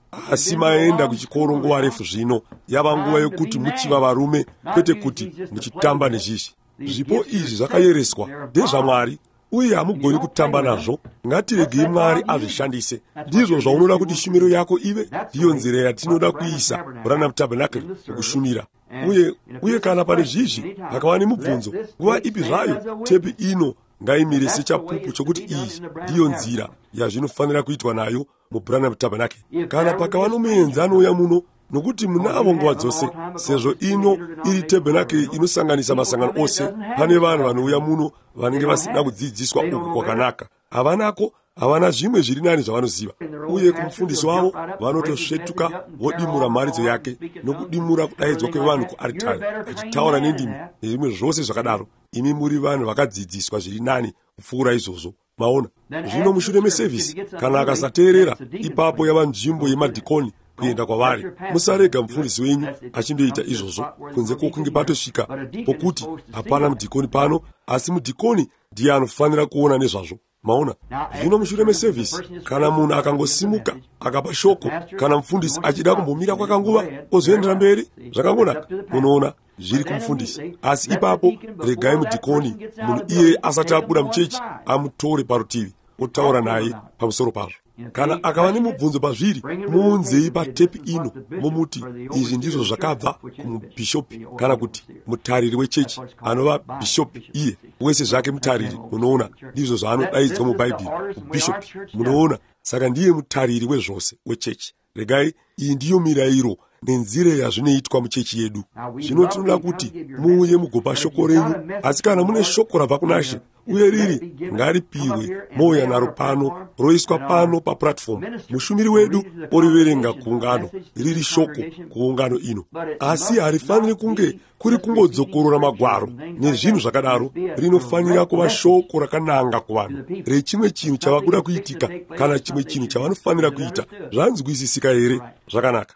asi maenda kuchikoro nguva refu zvino. Yava nguva yokuti muchiva varume, kwete kuti muchitamba nezvizvi. Zvipo izvi zvakayereswa ndezvaMwari, uye hamugoni kutamba nazvo. Ngatiregei Mwari azvishandise. Ndizvo zvaunoda kuti shumiro yako ive. Ndiyo nzira yatinoda kuisa Branham Tabernacle kushumira. Uye uye kana pane zvizvi pakava nemubvunzo, nguva ipi zvayo, tepi ino ngaimire sechapupu chokuti iyi ndiyo nzira yazvinofanira kuitwa nayo mu Branham Tabernacle. Kana pakava nomuenzi anouya muno, nokuti munavo nguva dzose, sezvo ino iri tabernacle inosanganisa masangano ose, pane vanhu vanouya muno vanenge vasina kudzidziswa uku kwakanaka. Havanako, havana zvimwe zviri nani zvavanoziva, uye kumufundisi wavo vanotosvetuka vodimura mharidzo yake nokudimura kudaidzwa kwevanhu kuaritari, achitaura nendimi nezvimwe zvose zvakadaro. Imi muri vanhu vakadzidziswa zviri nani kupfuura izvozvo. Maona, zvino mushure mesevhisi, kana akasateerera, ipapo yava nzvimbo yemadhikoni kuenda kwavari. Musarega mufundisi wenyu achindoita izvozvo kunze kwokunge patosvika pokuti hapana mudhikoni pano, asi mudhikoni ndiye anofanira kuona nezvazvo. Maona, zvino mushure mesevhisi, kana munhu akangosimuka akapa shoko, kana mufundisi achida kumbomira kwakanguva ozoendera mberi, zvakangonaka. Munoona zviri kumufundisi, asi ipapo regai mudhikoni munhu iye asati abuda muchechi amutore parutivi otaura naye pamusoro pazvo. Kana akava nemubvunzo pazviri, muunzei patepi ino momuti izvi ndizvo zvakabva kumubhishopi, kana kuti mutariri wechechi anova bhishopi iye wese zvake mutariri. Munoona ndizvo zvaanodaidzwa mubhaibheri, ubhishopi. Munoona, saka ndiye mutariri wezvose wechechi. Regai, iyi ndiyo mirayiro nenzira yazvinoitwa muchechi yedu. Zvino tinoda kuti muuye mugopa shoko renyu, asi kana mune shoko rabva kunashe uye riri ngaripiwe mouya naro pano, roiswa pano paplatform, mushumiri wedu oriverenga kuungano, riri shoko kuungano ino. Asi harifaniri kunge kuri kungodzokorora magwaro nezvinhu zvakadaro. Rinofanira kuva shoko rakananga kuvanhu, rechimwe chinhu chava kuda kuitika kana chimwe chinhu chavanofanira kuita. Zvanzwisisika here? Zvakanaka.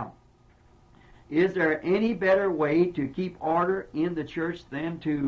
Is there any better way to keep order in the church than to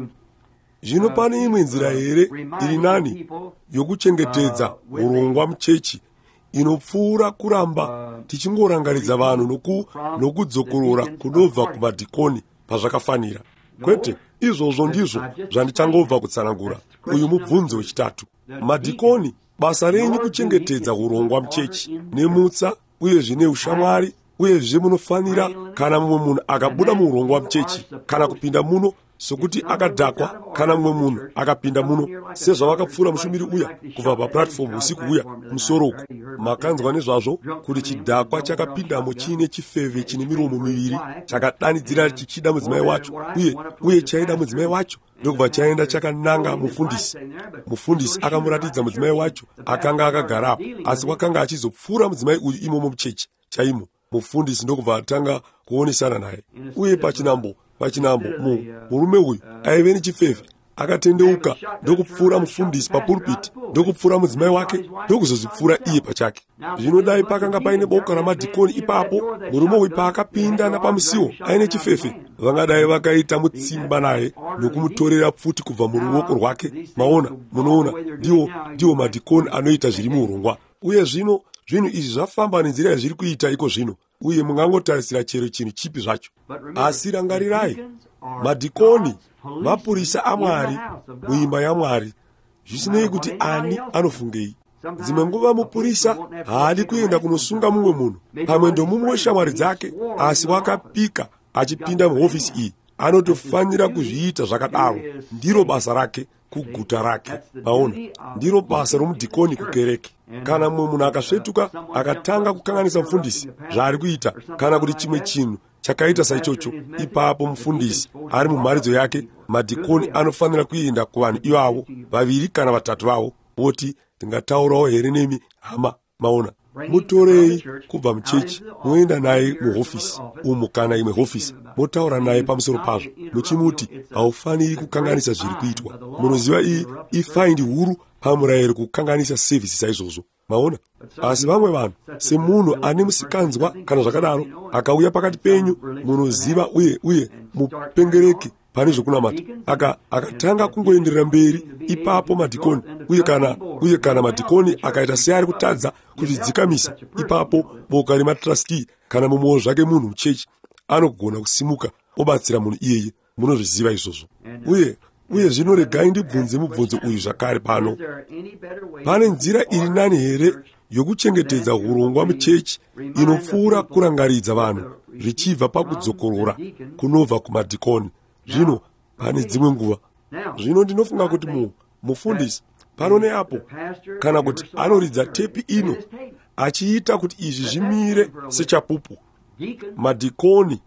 Zvino pane imwe nzira here iri nani yokuchengetedza urongwa muchechi inopfuura kuramba tichingorangaridza vanhu noku nokudzokorora kunobva kumadhikoni pazvakafanira? Kwete, izvozvo ndizvo zvandichangobva kutsanangura. Uyu mubvunzo wechitatu. Madhikoni, basa renyu kuchengetedza urongwa muchechi nemutsa uye zvine ushamwari, uye zve munofanira kana mumwe munhu akabuda muurongwa muchechi kana kupinda muno sokuti akadhakwa, kana mumwe munhu akapinda muno sezvavakapfuura mushumiri uya kubva paplatform usiku uya musoroko. Makanzwa nezvazvo kuti chidhakwa chakapindamo chiine chifeve chine miromo miviri, chakadanidzira chichida mudzimai wacho uye uye chaida mudzimai wacho ndokubva chaenda chakananga mufundisi. Mufundisi akamuratidza mudzimai wacho akanga akagarapo, asi wakanga achizopfuura mudzimai uyu imomo muchechi chaimo. Mufundisi ndokubva atanga kuonesana naye, uye pachinambo pachinambo mu murume uyu aive nechifeve akatendeuka ndokupfuura mufundisi papulpiti, ndokupfuura mudzimai wake, ndokuzozipfuura iye pachake. Zvinodai pakanga paine boka ramadhikoni ipapo, murume uyu paakapinda napamusiwo aine chifeve, vangadai vakaita mutsimba naye nokumutorera pfuti kubva muruoko rwake. Maona, munoona, ndiwo ndiwo madhikoni anoita zviri muurongwa. Uye zvino zvinhu izvi zvafamba nenzira yazviri kuita iko zvino, uye mungangotarisira chero chinhu chipi zvacho. Asi rangarirai, madhikoni mapurisa aMwari muimba yaMwari, zvisinei kuti ani anofungei. Dzimwe nguva mupurisa haadi kuenda kunosunga mumwe munhu pamwe ndomumwe weshamwari dzake, asi wakapika achipinda muhofisi iyi, anotofanira kuzviita zvakadaro. Ndiro basa rake kuguta rake. Maona, ndiro basa romudhikoni kukereke. Kana mumwe munhu akasvetuka akatanga kukanganisa mufundisi zvaari kuita, kana kuti chimwe chinhu chakaita saichocho, ipapo mufundisi ari mumharidzo yake, madhikoni anofanira kuenda kuvanhu ivavo vaviri kana vatatu vavo, voti tingataurawo here nemi hama. Maona, mutorei kubva muchechi moenda naye muhofisi umo kana imwe hofisi, motaura naye pamusoro pazvo, muchimuti haufaniri kukanganisa zviri kuitwa. Munoziva iyi ifaindi huru pamurayiro kukanganisa sevhisi saizvozvo. Maona, asi vamwe vanhu semunhu ane musikanzwa kana zvakadaro akauya pakati penyu, munoziva uye uye mupengereke pane zvokunamata, aka akatanga kungoenderera mberi, ipapo madhikoni uye kana uye kana madhikoni akaita seari kutadza kuzvidzikamisa, ipapo boka rematrasti kana mumwoyo zvake munhu muchechi anogona kusimuka obatsira munhu iyeye. Munozviziva izvozvo. Uye uye zvino regai ndibvunze mubvunzo uyu zvakare pano. Pane nzira iri nani here yokuchengetedza urongwa muchechi inopfuura kurangaridza vanhu zvichibva pakudzokorora kunobva kumadhikoni? Zvino pane dzimwe nguva. Zvino ndinofunga kuti mu mufundisi pano neapo kana kuti anoridza tepi ino achiita kuti izvi zvimire sechapupu. Madhikoni,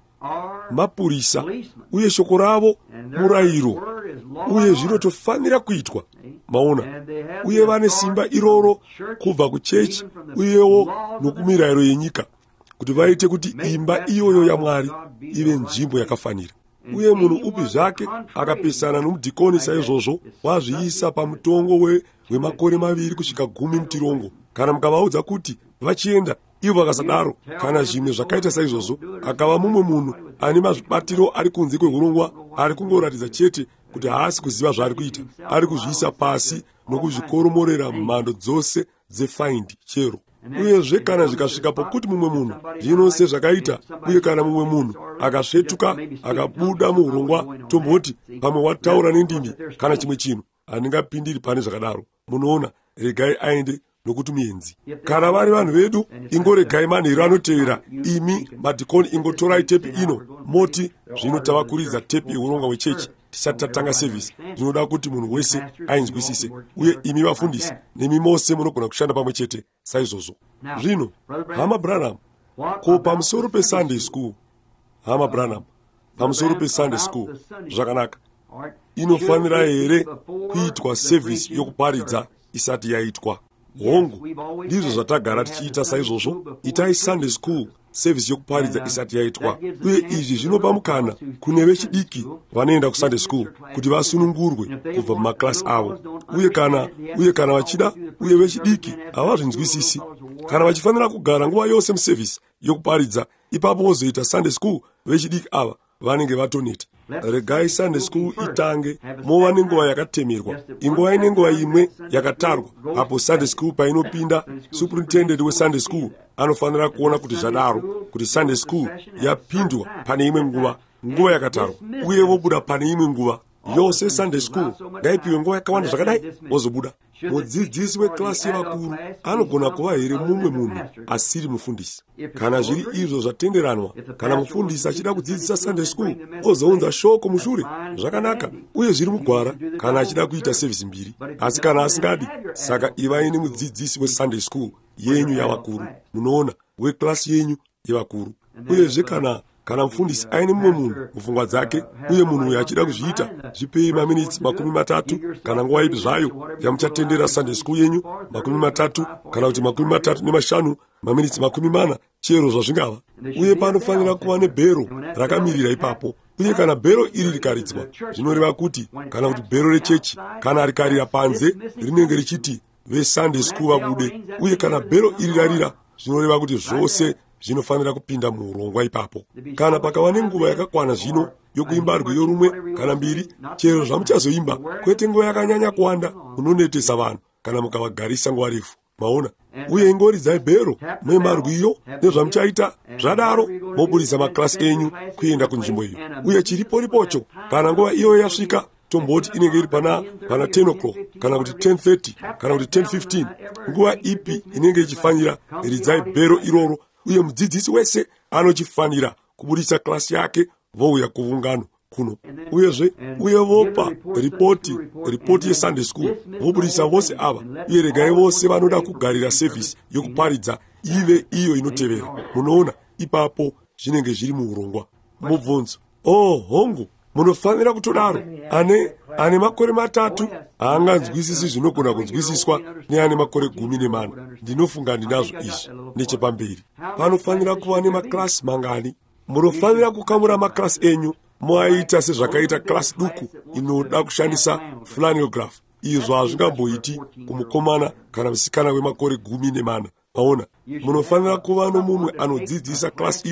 mapurisa uye shoko ravo murayiro, uye zvinotofanira kuitwa. Maona, uye vane simba iroro kubva kuchechi uyewo nokumirayiro yenyika kuti vaite kuti imba iyoyo yaMwari ive nzvimbo yakafanira. Uye munhu upi zvake akapesana nomudhikoni saizvozvo wazviisa pamutongo we wemakore maviri kusvika gumi mutirongo, kana mukavaudza kuti vachienda ivo vakasadaro, kana zvimwe zvakaita saizvozvo, akava mumwe munhu ane mazvibatiro ari kunze kweurongwa, ari kungoratidza chete kuti haasi kuziva zvaari kuita, ari kuzviisa pasi nokuzvikoromorera mhando dzose dzefaindi chero. Uyezve kana zvikasvika pokuti mumwe munhu zvino sezvakaita, uye kana mumwe munhu akasvetuka akabuda muurongwa, tomboti pamwe wataura nendimi kana chimwe chinhu, handingapindiri pane zvakadaro. Munoona, regai aende nokuti muenzi. Kana vari vanhu vedu, ingoregai manheru anotevera imi madhikoni, ingotorai tepi ino moti zvino tavakuridza tepi yeurongwa hwechechi tisati tatanga sevhisi. Zvinoda kuti munhu wese ainzwisise, uye imi vafundisi nemi mose munogona kushanda pamwe chete saizvozvo. Zvino hama Branham, ko pamusoro peSunday school, hama Branham, pamusoro peSunday school, zvakanaka, inofanira here kuitwa sevhisi yokuparidza isati yaitwa? Hongu, ndizvo zvatagara tichiita saizvozvo. Itai Sunday school service yokuparidza isati yaitwa, uye izvi zvinopa mukana kune vechidiki vanoenda kuSunday school kuti vasunungurwe kubva mumaklasi avo. Uye kana uye kana vachida, uye vechidiki havazvinzwisisi, kana vachifanira kugara nguva yose muservice yokuparidza, ipapo vozoita Sunday school, vechidiki ava vanenge vatoneta. Regai Sunday school itange mova nenguva yakatemerwa, inguva ine nguva imwe yakatarwa, apo Sunday school painopinda. Superintendent weSunday school anofanira kuona kuti zvadaro, kuti Sunday school yapindwa pane imwe nguva, nguva yakatarwa, uye vobuda pane imwe nguva. Yose Sunday school ngaipiwe nguva yakawanda zvakadai, vozobuda. Mudzidzisi weklasi yevakuru anogona kuva here mumwe munhu asiri mufundisi. Kana zviri izvo zvatenderanwa, kana mufundisi achida kudzidzisa Sunday school ozounza shoko mushure, zvakanaka, uye zviri mugwara kana achida kuita sevhisi mbiri. Asi kana asingadi, saka ivai nemudzidzisi weSunday school yenyu yavakuru, munoona, weklasi yenyu yevakuru. Uyezve kana kana mufundisi aine mumwe munhu mupfungwa dzake, uye munhu uyo achida kuzviita, zvipei maminitsi makumi matatu kana nguva ipi zvayo yamuchatendera Sunday school yenyu, makumi matatu kana kuti makumi matatu nemashanu, maminitsi makumi mana, chero zvazvingava. Uye panofanira kuva nebhero rakamirira ipapo. Uye kana bhero iri rikaridzwa, zvinoreva kuti kana kuti bhero rechechi kana rikarira panze, rinenge richiti veSunday school vabude. Uye kana bhero iri rarira, zvinoreva kuti zvose zvinofanira kupinda muurongwa ipapo. Kana pakava nenguva yakakwana zvino yokuimba rwiyo rumwe kana mbiri, chero zvamuchazoimba, kwete nguva yakanyanya kuwanda munonetesa vanhu kana mukavagarisa nguva refu. Maona, uye ingoridzai bhero muimba rwiyo nezvamuchaita, zvadaro moburisa maklasi enyu kuenda kunzvimbo iyo. Uye chiripo ripocho, kana nguva iyoyo yasvika, tomboti inenge iri pana pana ten o'clock kana kuti ten thirty kana kuti ten fifteen, nguva ipi inenge ichifanira, ridzai bhero iroro, uye mudzidzisi wese anochifanira kuburisa klasi yake vouya kuungano kuno. Uyezve uye vopa ripoti ripoti yeSunday school, voburisa vose ava, uye regai vose vanoda kugarira service yokuparidza ive iyo inotevera. Munoona, ipapo zvinenge zviri muurongwa. Mubvunzo: oh hongu, munofanira kutodaro. Ane ane makore matatu haanganzwisisi zvinogona kunzwisiswa neane makore gumi nemana. Ndinofunga ndinazvo izvi nechepamberi. Panofanira kuva nemaklasi mangani. Munofanira kukamura maklasi enyu moaita sezvakaita klasi duku inoda kushandisa flaniograph. Izvo hazvingamboiti kumukomana kana musikana wemakore gumi nemana. Maona, munofanira kuva nomumwe anodzidzisa klasi iyoyo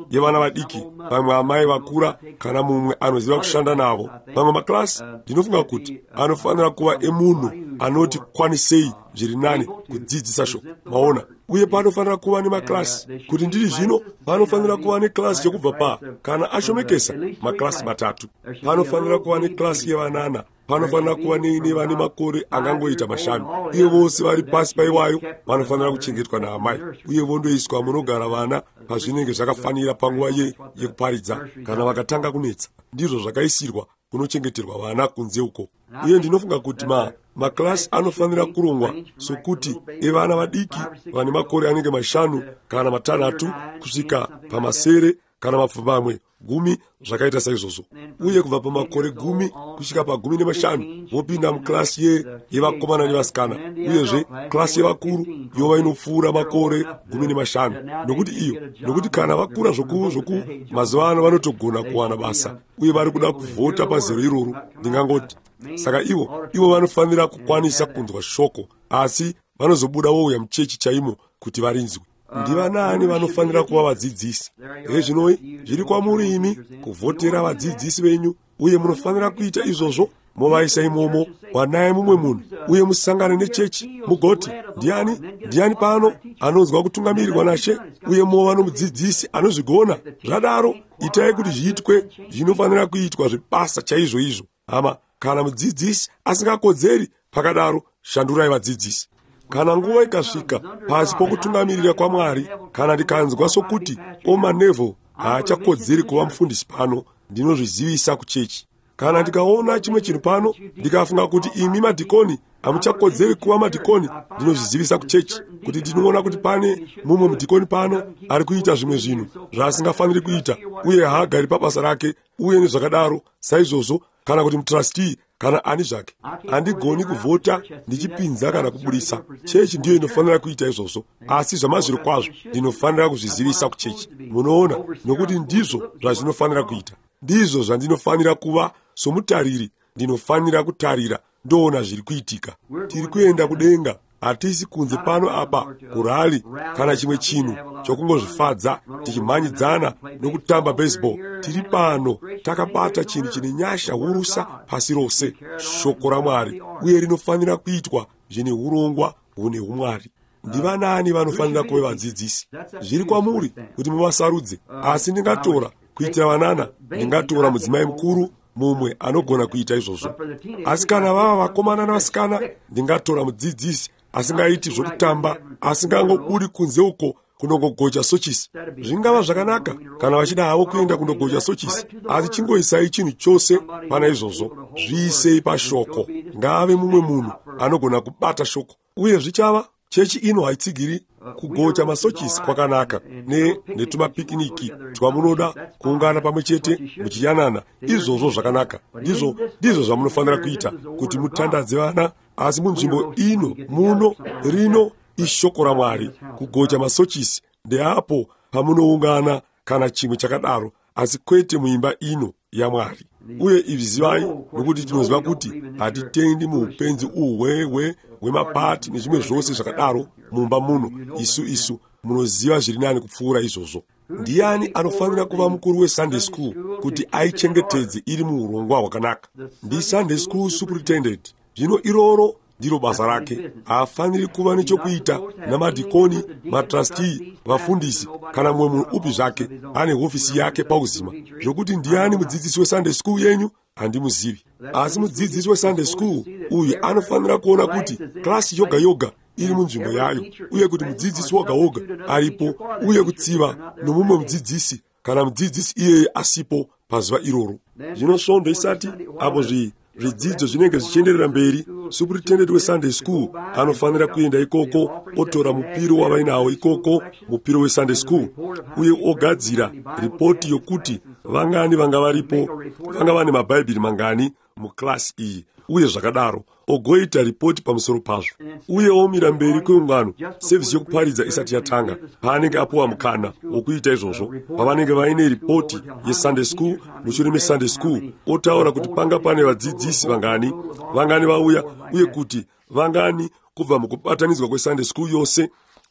yevana vadiki, vamwe amai vakura kana mumwe anoziva kushanda navo. Mamwe maklasi ndinofunga kuti anofanira kuva emunhu anoti kwanisei zviri nani kudzidzisa shoko. Maona, uye panofanira kuva nemaklasi kuti ndiri zvino panofanira kuva neklasi chekubva pa kana ashomekesa maklasi matatu. Panofanira kuva neklasi yevanana, panofanira kuva neine vane makore angangoita mashanu. Uye vose vari pasi paiwayo vanofanira kuchengetwa naamai, uye vondoiswa munogara vana pazvinenge zvakafanira panguva ye yekuparidza kana vakatanga kunetsa. Ndizvo zvakaisirwa kunochengeterwa vana kunze uko. Uye ndinofunga kuti ma maklasi anofanira kurongwa sokuti evana vadiki vane makore anenge mashanu kana matanhatu kusvika pamasere kana mapfumbamwe gumi zvakaita saizvozvo. Uye kubva pamakore gumi kusvika pagumi nemashanu vopinda muklasi ye yevakomana nevasikana. Uyezve klasi yevakuru yova inopfuura makore gumi nemashanu. Nokuti iyo nokuti kana vakura zvoku zvoku mazuva ano vanotogona kuwana basa uye vari kuda kuvhota pazero iroro. Ndingangoti saka ivo ivo vanofanira kukwanisa kunzwa shoko, asi vanozobuda vouya muchechi chaimo kuti varinzwe. Ndivanani vanofanira kuva vadzidzisi? Hezvinoi zviri kwamuri imi kuvhotera vadzidzisi venyu, uye munofanira kuita izvozvo. Movaisa imomo wanai mumwe munhu uye musangane nechechi mugoti ndiani ndiani pano anonzwa kutungamirirwa naShe, uye mova nomudzidzisi anozvigona. Zvadaro itai kuti zviitwe zvinofanira kuitwa zvibasa chaizvo izvo. Hama, kana mudzidzisi asingakodzeri pakadaro, shandurai vadzidzisi. Kana nguva ikasvika pasi pokutungamirira kwaMwari, kana ndikanzwa sokuti omanevo haachakodzeri kuva mufundisi pano, ndinozvizivisa kuchechi. Kana ndikaona chimwe chinhu pano ndikafunga kuti imi madhikoni hamuchakodzeri kuva madhikoni, ndinozvizivisa kuchechi kuti ndinoona kuti pane mumwe mudhikoni pano ari kuita zvimwe zvinhu zvaasingafaniri kuita, uye haagari pabasa rake, uye nezvakadaro saizvozvo. Kana kuti mutrasti kana ani zvake, handigoni kuvhota ndichipinza kana kubudisa. Chechi ndiyo inofanira kuita izvozvo, asi zvamazviro kwazvo ndinofanira kuzvizivisa kuchechi. Munoona, nokuti ndizvo zvazvinofanira kuita. Ndizvo zvandinofanira kuva somutariri. Ndinofanira kutarira ndoona zviri kuitika. Tiri kuenda kudenga, hatisi kunze pano apa kurali kana chimwe chinhu chokungozvifadza tichimhanyidzana nokutamba baseball. Tiri pano takabata chinhu chine nyasha hurusa pasi rose, shoko raMwari, uye rinofanira kuitwa zvine urongwa hune umwari. Ndivanani vanofanira kuva vadzidzisi? Zviri kwamuri kuti muvasarudze, asi ndingatora kuitira vanana, ndingatora mudzimai mukuru mumwe anogona kuita izvozvo. Asi kana vava vakomana navasikana, ndingatora mudzidzisi asingaiti zvokutamba, asingangobudi kunze uko kunongogocha sochisi. Zvingava zvakanaka kana vachida havo kuenda kundogocha sochisi, asi chingoisai chinhu chose pana izvozvo, zviisei pashoko. Ngave mumwe munhu anogona kubata shoko. Uye zvichava chechi ino haitsigiri kugocha masochisi kwakanaka ne netumapikiniki twamunoda kuungana pamwe chete muchiyanana. Izvozvo zvakanaka, ndizvo ndizvo zvamunofanira kuita kuti mutandadze vana. Asi munzvimbo ino muno rino ishoko raMwari, kugocha masochisi ndeapo pamunoungana kana chimwe chakadaro, asi kwete muimba ino yaMwari. Uye izvizivai nokuti tinoziva kuti hatitendi muupenzi uhwewe hwemapati nezvimwe zvose zvakadaro mumba muno. Isu isu munoziva zviri nani kupfuura izvozvo. Ndiani anofanira kuva mukuru weSunday school kuti aichengetedze iri muurongwa hwakanaka? Ndi Sunday school superintendent. Zvino iroro ndiro basa rake. Haafaniri kuva nechokuita namadhikoni, matrasti, vafundisi kana mumwe munhu upi zvake ane hofisi yake pauzima. Zvokuti ndiani mudzidzisi weSunday school yenyu? Handimuzivi. Asi mudzidzisi weSunday school uyu anofanira kuona kuti klasi yoga yoga iri munzvimbo yayo, uye kuti mudzidzisi woga woga aripo, uye kutsiva nomumwe mudzidzisi kana mudzidzisi iyeye asipo pazuva iroro. Zvino svondo isati apo zvi zvidzidzo zvinenge zvichienderera mberi, superintendent weSunday school anofanira kuenda ikoko otora mupiro wavainawo ikoko, mupiro weSunday school, uye ogadzira ripoti yokuti vangani vanga varipo, vanga vane mabhaibheri mangani muklasi iyi, uye zvakadaro ogoita ripoti pamusoro pazvo. Uye omira mberi kweungano sevhisi yokuparidza isati yatanga, paanenge apuwa mukana wokuita izvozvo, pavanenge vaine ripoti yeSunday school. Mushure meSunday school otaura kuti panga pane vadzidzisi vangani vangani vauya, uye kuti vangani kubva mukubatanidzwa kweSunday school yose,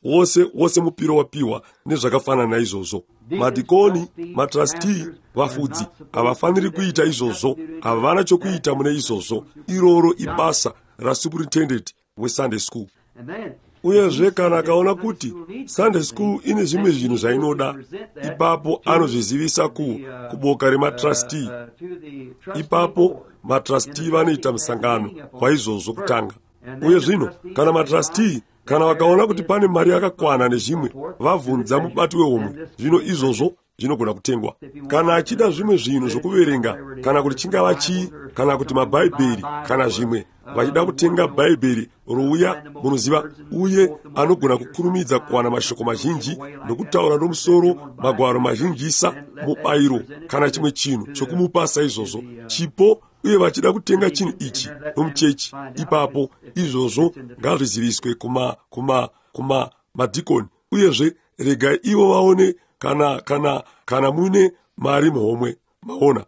wose wose mupiro wapiwa nezvakafanana naizvozvo. Madhikoni, matrasti, vafudzi havafaniri kuita izvozvo, havana chokuita mune izvozvo. Iroro ibasa rasuperintendent wesunday school. Uyezve kana akaona kuti Sunday school ine zvimwe zvinhu zvainoda, ipapo anozvizivisa ku kuboka rematrasti. Ipapo matrasti vanoita musangano waizvozvo kutanga. Uye zvino kana matrasti kana vakaona kuti pane mari yakakwana nezvimwe, vabvunza mubati wehomwe, zvino izvozvo zvinogona kutengwa. Kana achida zvimwe zvinhu zvokuverenga, kana kuti chingava chii, kana kuti mabhaibheri kana zvimwe, vachida kutenga bhaibheri rouya munoziva uye anogona kukurumidza kuwana mashoko mazhinji nokutaura nomusoro magwaro mazhinjisa mubayiro kana chimwe chinhu chokumupa saizvozvo chipo, uye vachida kutenga chinhu ichi nomuchechi, ipapo izvozvo ngazviziviswe kuma kuma kuma madhikoni. Uyezve regai ivo vaone kana kana kana mune mari muhomwe, maona.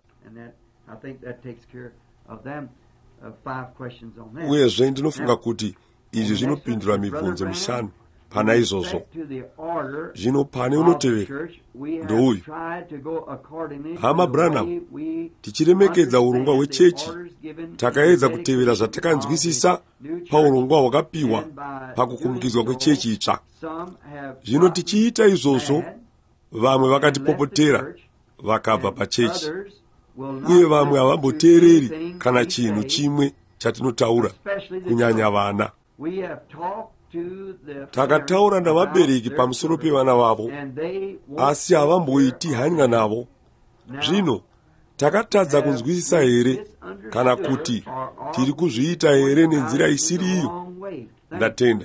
Uyezve ndinofunga kuti izvi zvinopindura mibvunzo mishanu pana izvozvo. Zvino pane unotevera ndouyu. Hama Branham, tichiremekedza urongwa hwechechi, takaedza kutevera zvatakanzwisisa paurongwa hwakapiwa pakukumikidzwa kwechechi itsva. Zvino tichiita izvozvo, vamwe vakatipopotera vakabva pachechi, uye vamwe havamboteereri kana chinhu chimwe chatinotaura, kunyanya vana. Takataura navabereki pamusoro pevana vavo, asi havamboiti hanya navo. Zvino takatadza kunzwisisa here kana kuti tiri kuzviita here nenzira isiri iyo? Ndatenda.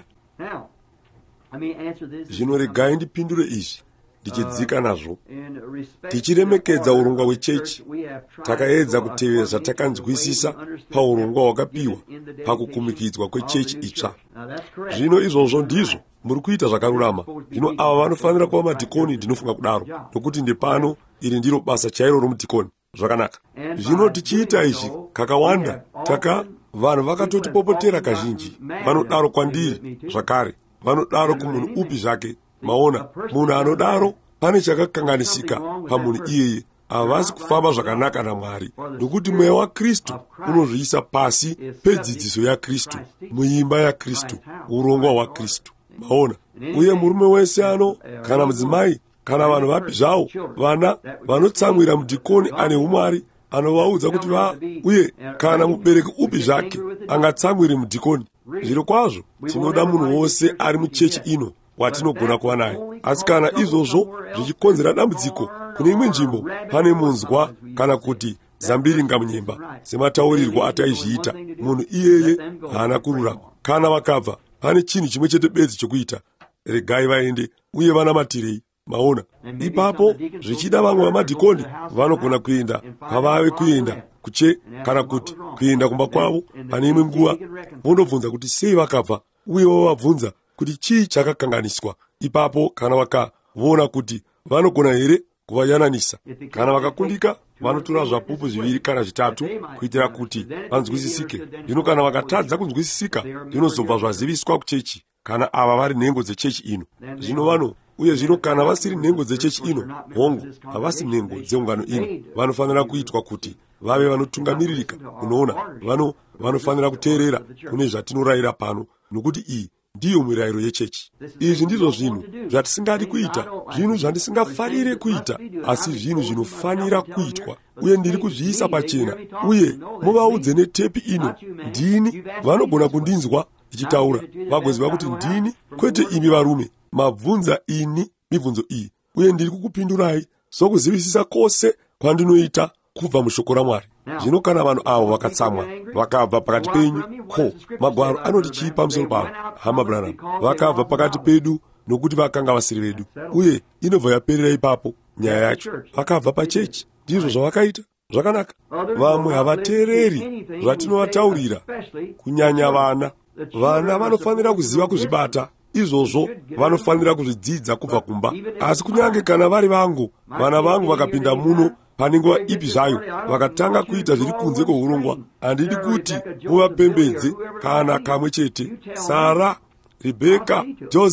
Zvino regai ndipindure izvi ndichidzika nazvo. Tichiremekedza urongwa hwechechi, takaedza kutevera zvatakanzwisisa paurongwa hwakapiwa pakukumikidzwa kwechechi itsva. Zvino izvozvo ndizvo muri kuita zvakarurama. Zvino ava vanofanira kuva madhikoni, ndinofunga kudaro, nokuti ndepano iri ndiro basa chairo romudhikoni. Zvakanaka. Zvino tichiita izvi kakawanda, taka vanhu vakatotipopotera kazhinji, vanodaro kwandiri zvakare, vanodaro kumunhu upi zvake. Maona, munhu anodaro pane chakakanganisika pamunhu iyeye, havasi kufamba zvakanaka naMwari, nokuti mweya waKristu unozviisa pasi pedzidziso yaKristu, muimba yaKristu, urongwa hwaKristu. Maona, uye murume wese ano kana mudzimai kana vanhu vapi zvavo, vana vanotsamwira mudhikoni ane umwari, anovaudza kuti va, uye kana mubereki upi zvake angatsamwiri mudhikoni. Zviro kwazvo tinoda munhu wose ari muchechi ino watinogona kuva naye. Asi kana izvozvo zvichikonzera dambudziko kune imwe nzvimbo, pane munzwa kana kuti zambiringa munyemba, semataurirwo ataizviita, munhu iyeye haana kururama. Kana vakabva, pane chinhu chimwe chete bedzi chokuita, regai vaende uye vanamatirei. Maona, ipapo zvichida vamwe vamadhikoni vanogona kuenda kwavave kuenda kuche kana kuti kuenda kumba kwavo pane imwe nguva, vondobvunza kuti sei vakabva, uye vavabvunza kuti chii chakakanganiswa. Ipapo kana vakavoona kuti vanogona here kuvayananisa, kana vakakundika, vanotora zvapupu zviviri kana zvitatu kuitira kuti vanzwisisike. Zvino kana vakatadza kunzwisisika, zvinozobva zvaziviswa kuchechi, kana ava vari nhengo dzechechi ino. Zvino vano uye zvino kana vasiri nhengo dzechechi ino, hongu havasi nhengo dzeungano ino, vanofanira kuitwa kuti vave vanotungamiririka. Unoona, vano vanofanira kuteerera kune zvatinorayira pano, nokuti iyi ndiyo mirayiro yechechi. Izvi ndizvo zvinhu zvatisingadi kuita, zvinhu zvandisingafarire kuita, asi zvinhu zvinofanira kuitwa, uye ndiri kuzviisa pachena. Uye muvaudze netepi ino, ndini, vanogona kundinzwa ichitaura, vagoziva kuti ndini, kwete imi varume mabvunza ini mibvunzo iyi, uye ndiri kukupindurai sokuzivisisa kwose kwandinoita kubva mushoko raMwari. Zvino kana vanhu avo vakatsamwa vakabva pakati penyu, ko, magwaro anoti chii pamusoro pavo? Hama Branham, vakabva pakati pedu nokuti vakanga vasiri vedu, uye inobva yaperera ipapo nyaya yacho. Vakabva pachechi, ndizvo zvavakaita. Zvakanaka. Vamwe havateereri zvatinovataurira, kunyanya vana. Vana vanofanira kuziva kuzvibata. Izvozvo vanofanira kuzvidzidza kubva kumba. Asi kunyange kana vari vangu, vana vangu vakapinda muno pane nguva ipi zvayo, vakatanga kuita zviri kunze kwourongwa, handidi kuti muvapembedze kana kamwe chete. Sara, Rebeka, Joseph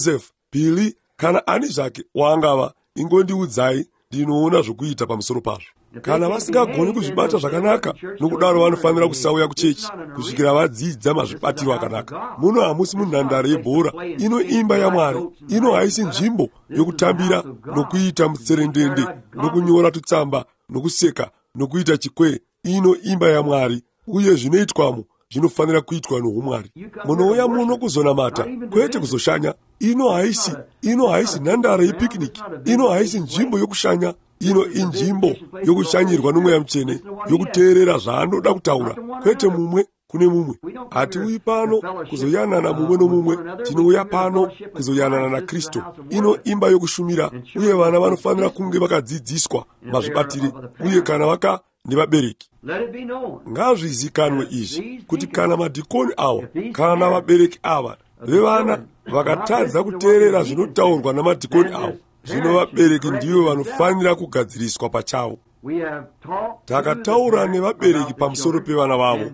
Pili, kana ani zvake wangava, ingondiudzai, ndinoona zvokuita pamusoro pazvo. Kana vasingagoni kuzvibata zvakanaka, nokudaro vanofanira kusauya kuchechi kusvikira vadzidza mazvibatiro akanaka. Muno hamusi munhandare yebhora, ino imba yaMwari. Ino haisi nzvimbo yokutambira nokuita mutserendende nokunyora tutsamba nokuseka nokuita chikwee. Ino imba yaMwari, uye zvinoitwamo zvinofanira kuitwa noumwari. Munouya muno kuzonamata, kwete kuzoshanya. Ino haisi ino haisi nhandare yepicnic. Ino haisi nzvimbo yokushanya. Ino inzvimbo yokushanyirwa nomweya mutsvene, yokuteerera zvaanoda kutaura, kwete mumwe kune mumwe. Hatiuyi pano kuzoyanana mumwe nomumwe, tinouya pano kuzoyanana naKristu. Ino imba yokushumira, uye vana vanofanira kunge vakadzidziswa mazvibatire, uye kana vaka nevabereki. Ngazvizikanwe izvi kuti kana madhikoni awa kana vabereki ava vevana vakatadza kuteerera zvinotaurwa namadhikoni awa, zvino vabereki ndivo vanofanira kugadziriswa pachavo. Takataura nevabereki pamusoro pevana vavo,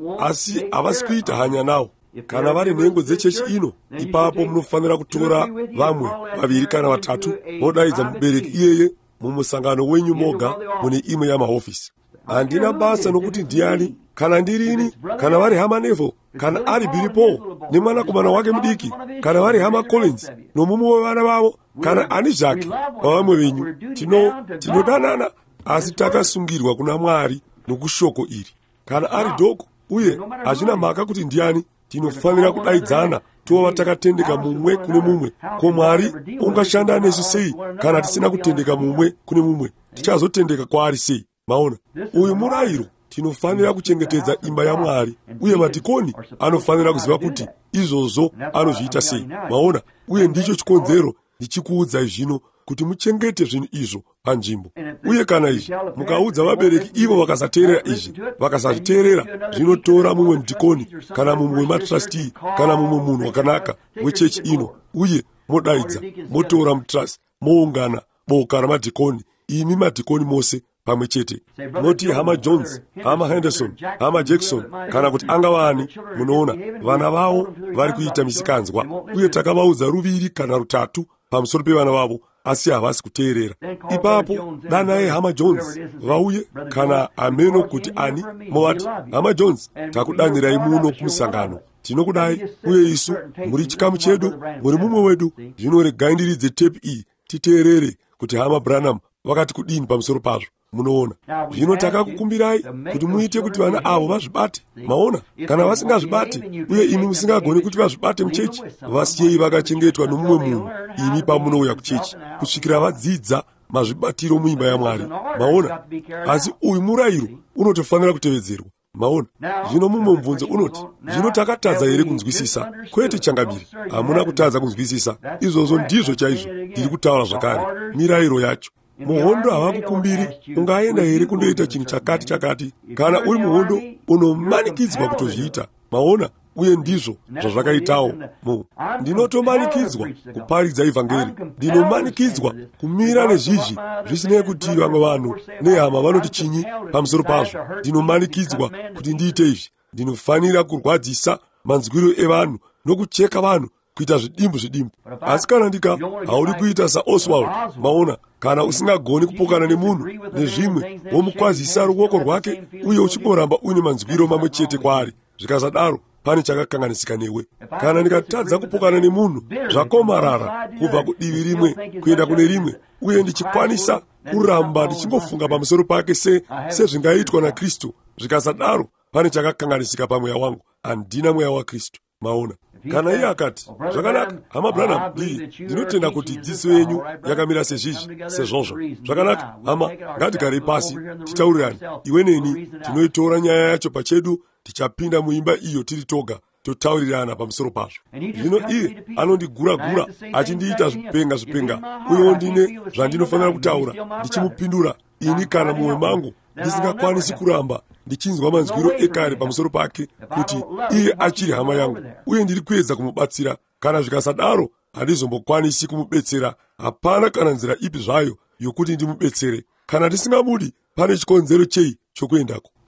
asi havasi kuita hanya navo. Kana vari nhengo dzechechi ino, ipapo munofanira kutora vamwe vaviri kana vatatu modaidza mubereki iyeye mumusangano wenyu moga mune imwe yamahofisi. Handina basa nokuti ndiani, kana ndirini, kana vari hama Neville, kana ari Billy Paul nemwanakomana wake mudiki, kana vari hama Collins nomumwe wevana vavo, kana ani zvake wavamwe venyu. Tino tinodanana, asi takasungirwa kuna Mwari nokushoko iri. Kana ari doko, uye hazvina mhaka kuti ndiani, tinofanira kudaidzana tova takatendeka mumwe kune mumwe. Ko, Mwari ungashanda nesu sei kana tisina kutendeka mumwe kune mumwe? Tichazotendeka kwaari sei? Maona, uyu murayiro. Tinofanira kuchengetedza imba yaMwari, uye madhikoni anofanira kuziva kuti izvozvo anozviita sei. Maona, uye ndicho chikonzero ndichikuudzai zvino kuti muchengete zvinhu izvo panzvimbo. Uye kana izvi mukaudza vabereki ivo vakasateerera izvi, vakasazviteerera, zvinotora mumwe mudhikoni kana mumwe wematrasti kana mumwe munhu wakanaka wechechi ino, uye modaidza, motora mutrasti, moungana boka ramadhikoni, imi madhikoni mose pamwe chete. Moti hama Jones, hama Henderson, hama Jackson, kana kuti angavani. Munoona vana vavo vari kuita misikanzwa, uye takavaudza ruviri kana rutatu pamusoro pevana vavo, asi havasi kuteerera. Ipapo danai hama Jones vauye, kana ameno kuti ani movati, hama Jones, takudanirai muno kumusangano, tinokudai, uye isu muri chikamu chedu, muri mumwe wedu. Zvino regai ndiridze tepi iyi titeerere kuti hama Branham vakati kudini pamusoro pazvo. Munoona, zvino takakukumbirai kuti muite kuti vana avo vazvibate. Maona, kana vasingazvibate uye imi musingagoni kuti vazvibate muchechi, vasiyei vakachengetwa nomumwe munhu imi pamunouya kuchechi, kusvikira vadzidza mazvibatiro muimba yaMwari. Maona, asi uyu murayiro unotofanira kutevedzerwa. Maona, zvino mumwe mubvunzo unoti, zvino takatadza here kunzwisisa? Kwete changabiri, hamuna kutadza kunzwisisa. Izvozvo ndizvo chaizvo ndiri kutaura zvakare, mirayiro yacho. Muhondo havakukumbiri ungaenda here kundoita chinhu chakati chakati. Kana uri muhondo unomanikidzwa kutozviita. Maona, uye ndizvo zvazvakaitawo. Mu ndinotomanikidzwa kuparidza ivhangeri, ndinomanikidzwa kumira nezvizvi zvisinei kuti vamwe vanhu nehama vanoti chinyi pamusoro pazvo. Ndinomanikidzwa kuti ndiite izvi. Ndinofanira kurwadzisa manzwiro evanhu nokucheka vanhu, kuita zvidimbu zvidimbu. Asi kana ndika haudi kuita saOswald, maona, kana usingagoni kupokana nemunhu nezvimwe, womukwazisa ruoko rwake uye uchingoramba une manzwiro mamwe chete kwaari, zvikasadaro pane chakakanganisika newe. Kana ndikatadza kupokana nemunhu zvakomarara kubva kudivi rimwe kuenda kune rimwe, uye ndichikwanisa kuramba ndichingofunga pamusoro pake se sezvingaitwa naKristu, zvikasadaro pane chakakanganisika pamweya wangu. Handina mweya waKristu. Maona, kana iye akati zvakanaka hama Branham, ndiri ndinotenda kuti dzidziso yenyu yakamira sezvizvi sezvozvo. Zvakanaka hama, ngatigarei pasi titaurirane. Iwe neni tinoitora nyaya yacho pachedu, tichapinda muimba iyo tiri toga totaurirana pamusoro pazvo. Zvino iye anondigura-gura achindiita zvipenga zvipenga, uyewo ndine zvandinofanira kutaura ndichimupindura, ini kana mumwe mangu ndisingakwanisi kuramba ndichinzwa manzwiro ekare pamusoro pake kuti iye achiri hama yangu, uye ndiri kuedza kumubatsira. Kana zvikasadaro handizombokwanisi kumubetsera. Hapana kana nzira ipi zvayo yokuti ndimubetsere. Kana ndisingamudi, pane chikonzero chei chokuendako?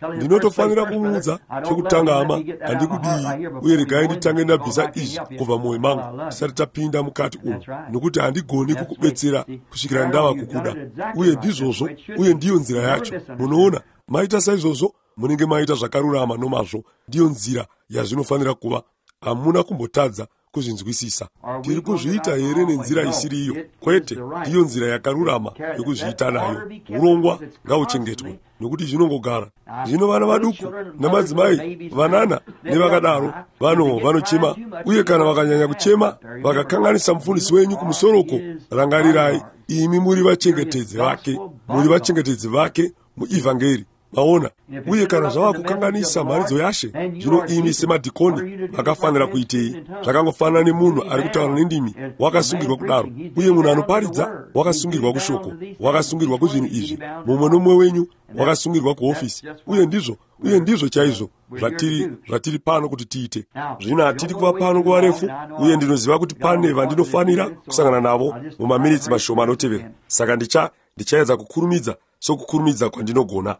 ndinotofanira kumuudza chokutangama handikudiyi uye regai nditange ndabvisa izvi kubva mwoyo mangu tisati tapinda mukati umu, nokuti handigoni kukubetsera kusvikira ndava kukuda. Uye ndizvozvo, uye ndiyo nzira yacho. Munoona, maita saizvozvo munenge maita zvakarurama nomazvo. Ndiyo nzira yazvinofanira kuva. Hamuna kumbotadza kuzvinzwisisa. Tiri kuzviita here nenzira isiriyo? Kwete, ndiyo nzira yakarurama yokuzviita nayo. Urongwa ngahuchengetwe, nokuti zvinongogara. Zvino vana vaduku namadzimai vanana nevakadaro vano vanochema, uye kana vakanyanya kuchema vakakanganisa mufundisi wenyu kumusoroko, rangarirai, imi muri vachengetedzi vake, muri vachengetedzi vake muivhangeri. Maona, uye kana zvava kukanganisa mharidzo yashe, zvino imi semadhikoni vakafanira kuitei. Zvakangofanana nemunhu ari kutaura nendimi wakasungirwa kudaro, uye munhu anoparidza wakasungirwa kushoko, wakasungirwa kuzvinhu izvi. Mumwe nomwe wenyu wakasungirwa kuhofisi, uye ndizvo uye ndizvo chaizvo zvatiri zvatiri pano kuti tiite. Zvino hatiri kuva pano nguva refu, uye ndinoziva kuti pane vandinofanira kusangana navo mumaminitsi mashoma anotevera. Saka ndicha ndichaedza kukurumidza sokukurumidza kwandinogona.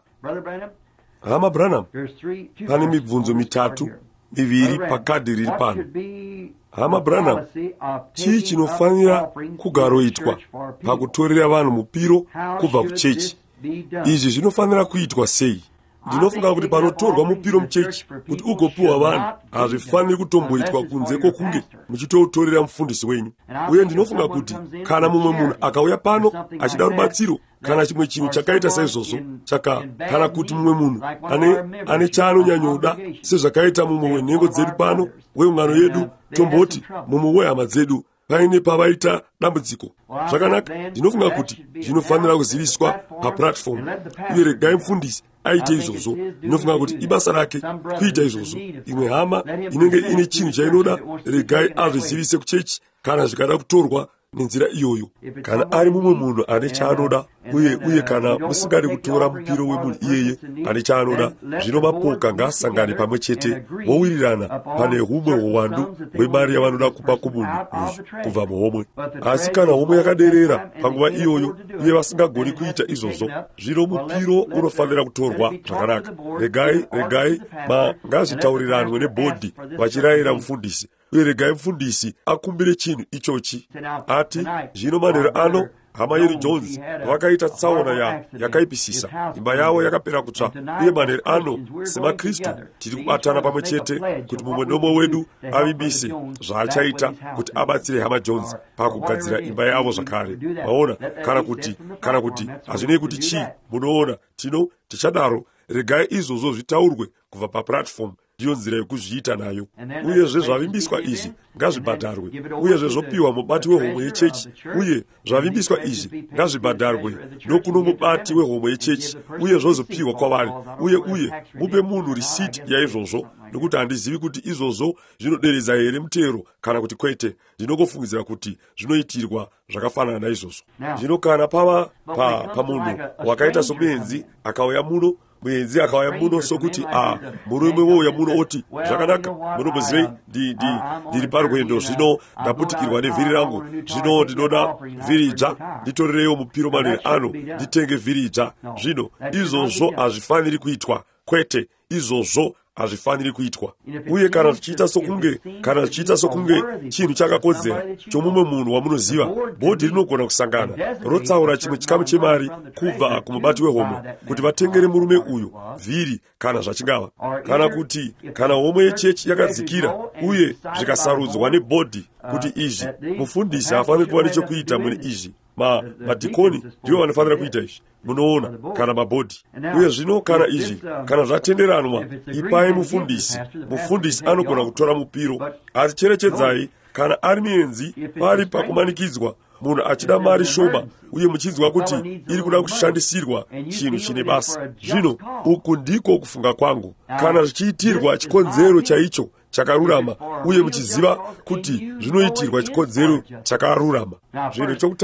Hama Branham, pane mibvunzo mitatu, miviri pakadhi riri pano. Hama Branham, chii chinofanira kugaroitwa pakutorera vanhu mupiro kubva kuchechi? Izvi zvinofanira kuitwa sei? Ndinofunga kuti panotorwa mupiro muchechi kuti ugopiwa vanhu, hazvifaniri kutomboitwa kunze kwokunge muchitoutorera mufundisi wenyu. Uye ndinofunga kuti kana mumwe munhu akauya pano achida rubatsiro kana chimwe chinhu chakaita saizvozvo, chaka kana kuti mumwe munhu ane ane chaanonyanyoda sezvakaita mumwe wenhengo dzedu pano weungano yedu, tomboti mumwe wehama dzedu paine pavaita dambudziko, zvakanaka, ndinofunga kuti zvinofanira kuziviswa paplatform, uye regai mufundisi aite izvozvo. Ndinofunga kuti ibasa rake kuita izvozvo. Imwe hama inenge ine chinhu chainoda, regai azvizivise kuchechi kana zvikada kutorwa nenzira iyoyo. Kana ari mumwe munhu ane chaanoda, uye uye kana musingadi kutora mupiro wemunhu iyeye ane chaanoda, zvino mapoka ngaasangane pamwe chete vowirirana pane humwe hwuwandu hwemari yavanoda kupa kumunhu uyu kubva muhomwe. Asi kana homwe yakaderera panguva iyoyo uye vasingagoni kuita izvozvo, zvino mupiro unofanira kutorwa zvakanaka. Regai regai ma ngazvitauriranwe nebhodhi vachirayira mufundisi, uye regai mufundisi akumbire chinhu ichochi. Ati zvino manheru ano hama yedu Jones vakaita tsaona ya yakaipisisa, imba yavo yakapera kutsva, uye manheru ano semakristu tiri kubatana pamwe chete kuti mumwe nomwe wedu avimbise zvaachaita kuti abatsire hama Jones pakugadzira imba yavo zvakare. Maona, kana kuti kana kuti hazvinei kuti chii. Munoona, tino tichadaro, regai izvozvo zvitaurwe kubva paplatform. Ndiyo nzira yokuzviita nayo. Uyezve zvavimbiswa izvi ngazvibhadharwe, uyezve zvopiwa mubati wehomwe yechechi, uye zvavimbiswa izvi ngazvibhadharwe nokuno mubati wehomwe yechechi, uye zvozopiwa kwavari, uye uye mupe munhu risiti yaizvozvo, nokuti handizivi kuti izvozvo zvinoderedza here mutero kana kuti kwete. Ndinongofungidzira kuti zvinoitirwa zvakafanana naizvozvo. Zvino kana pava pa, pa munhu wakaita somuenzi akauya muno, muenzi akauya muno sokuti a murume wouya muno oti zvakanaka, munombozivei ndiri parwendo, zvino ndaputikirwa nevhiri rangu, zvino ndinoda vhiri idzva, nditorereyo mupiro manheru ano nditenge vhiri idzva. Zvino izvozvo hazvifaniri kuitwa, kwete, izvozvo hazvifaniri kuitwa. Uye kana zvichiita sokunge kana zvichiita sokunge chinhu chakakodzera chomumwe munhu wamunoziva, bhodhi rinogona kusangana rotsaura chimwe chikamu chemari kubva kumubati wehomwe kuti vatengere murume uyu vhiri kana zvachingava. Kana kuti kana homwe yechechi yakadzikira uye zvikasarudzwa nebhodhi kuti izvi mufundisi hafaniri kuva nechekuita mune izvi, ma madhikoni ndivo vanofanira kuita izvi. Munoona, kana mabhodhi. Uye zvino kana izvi kana zvatenderanwa, ipai mufundisi mufundisi anogona kutora mupiro. Asi cherechedzai, kana ari mienzi pari pakumanikidzwa, munhu achida mari shoma uye muchinzwa kuti iri kuda kushandisirwa chinhu chine basa. Zvino uku ndiko kufunga kwangu, kana zvichiitirwa chikonzero chaicho chakarurama, uye muchiziva kuti zvinoitirwa chikonzero chakarurama. Zvino chokutanga,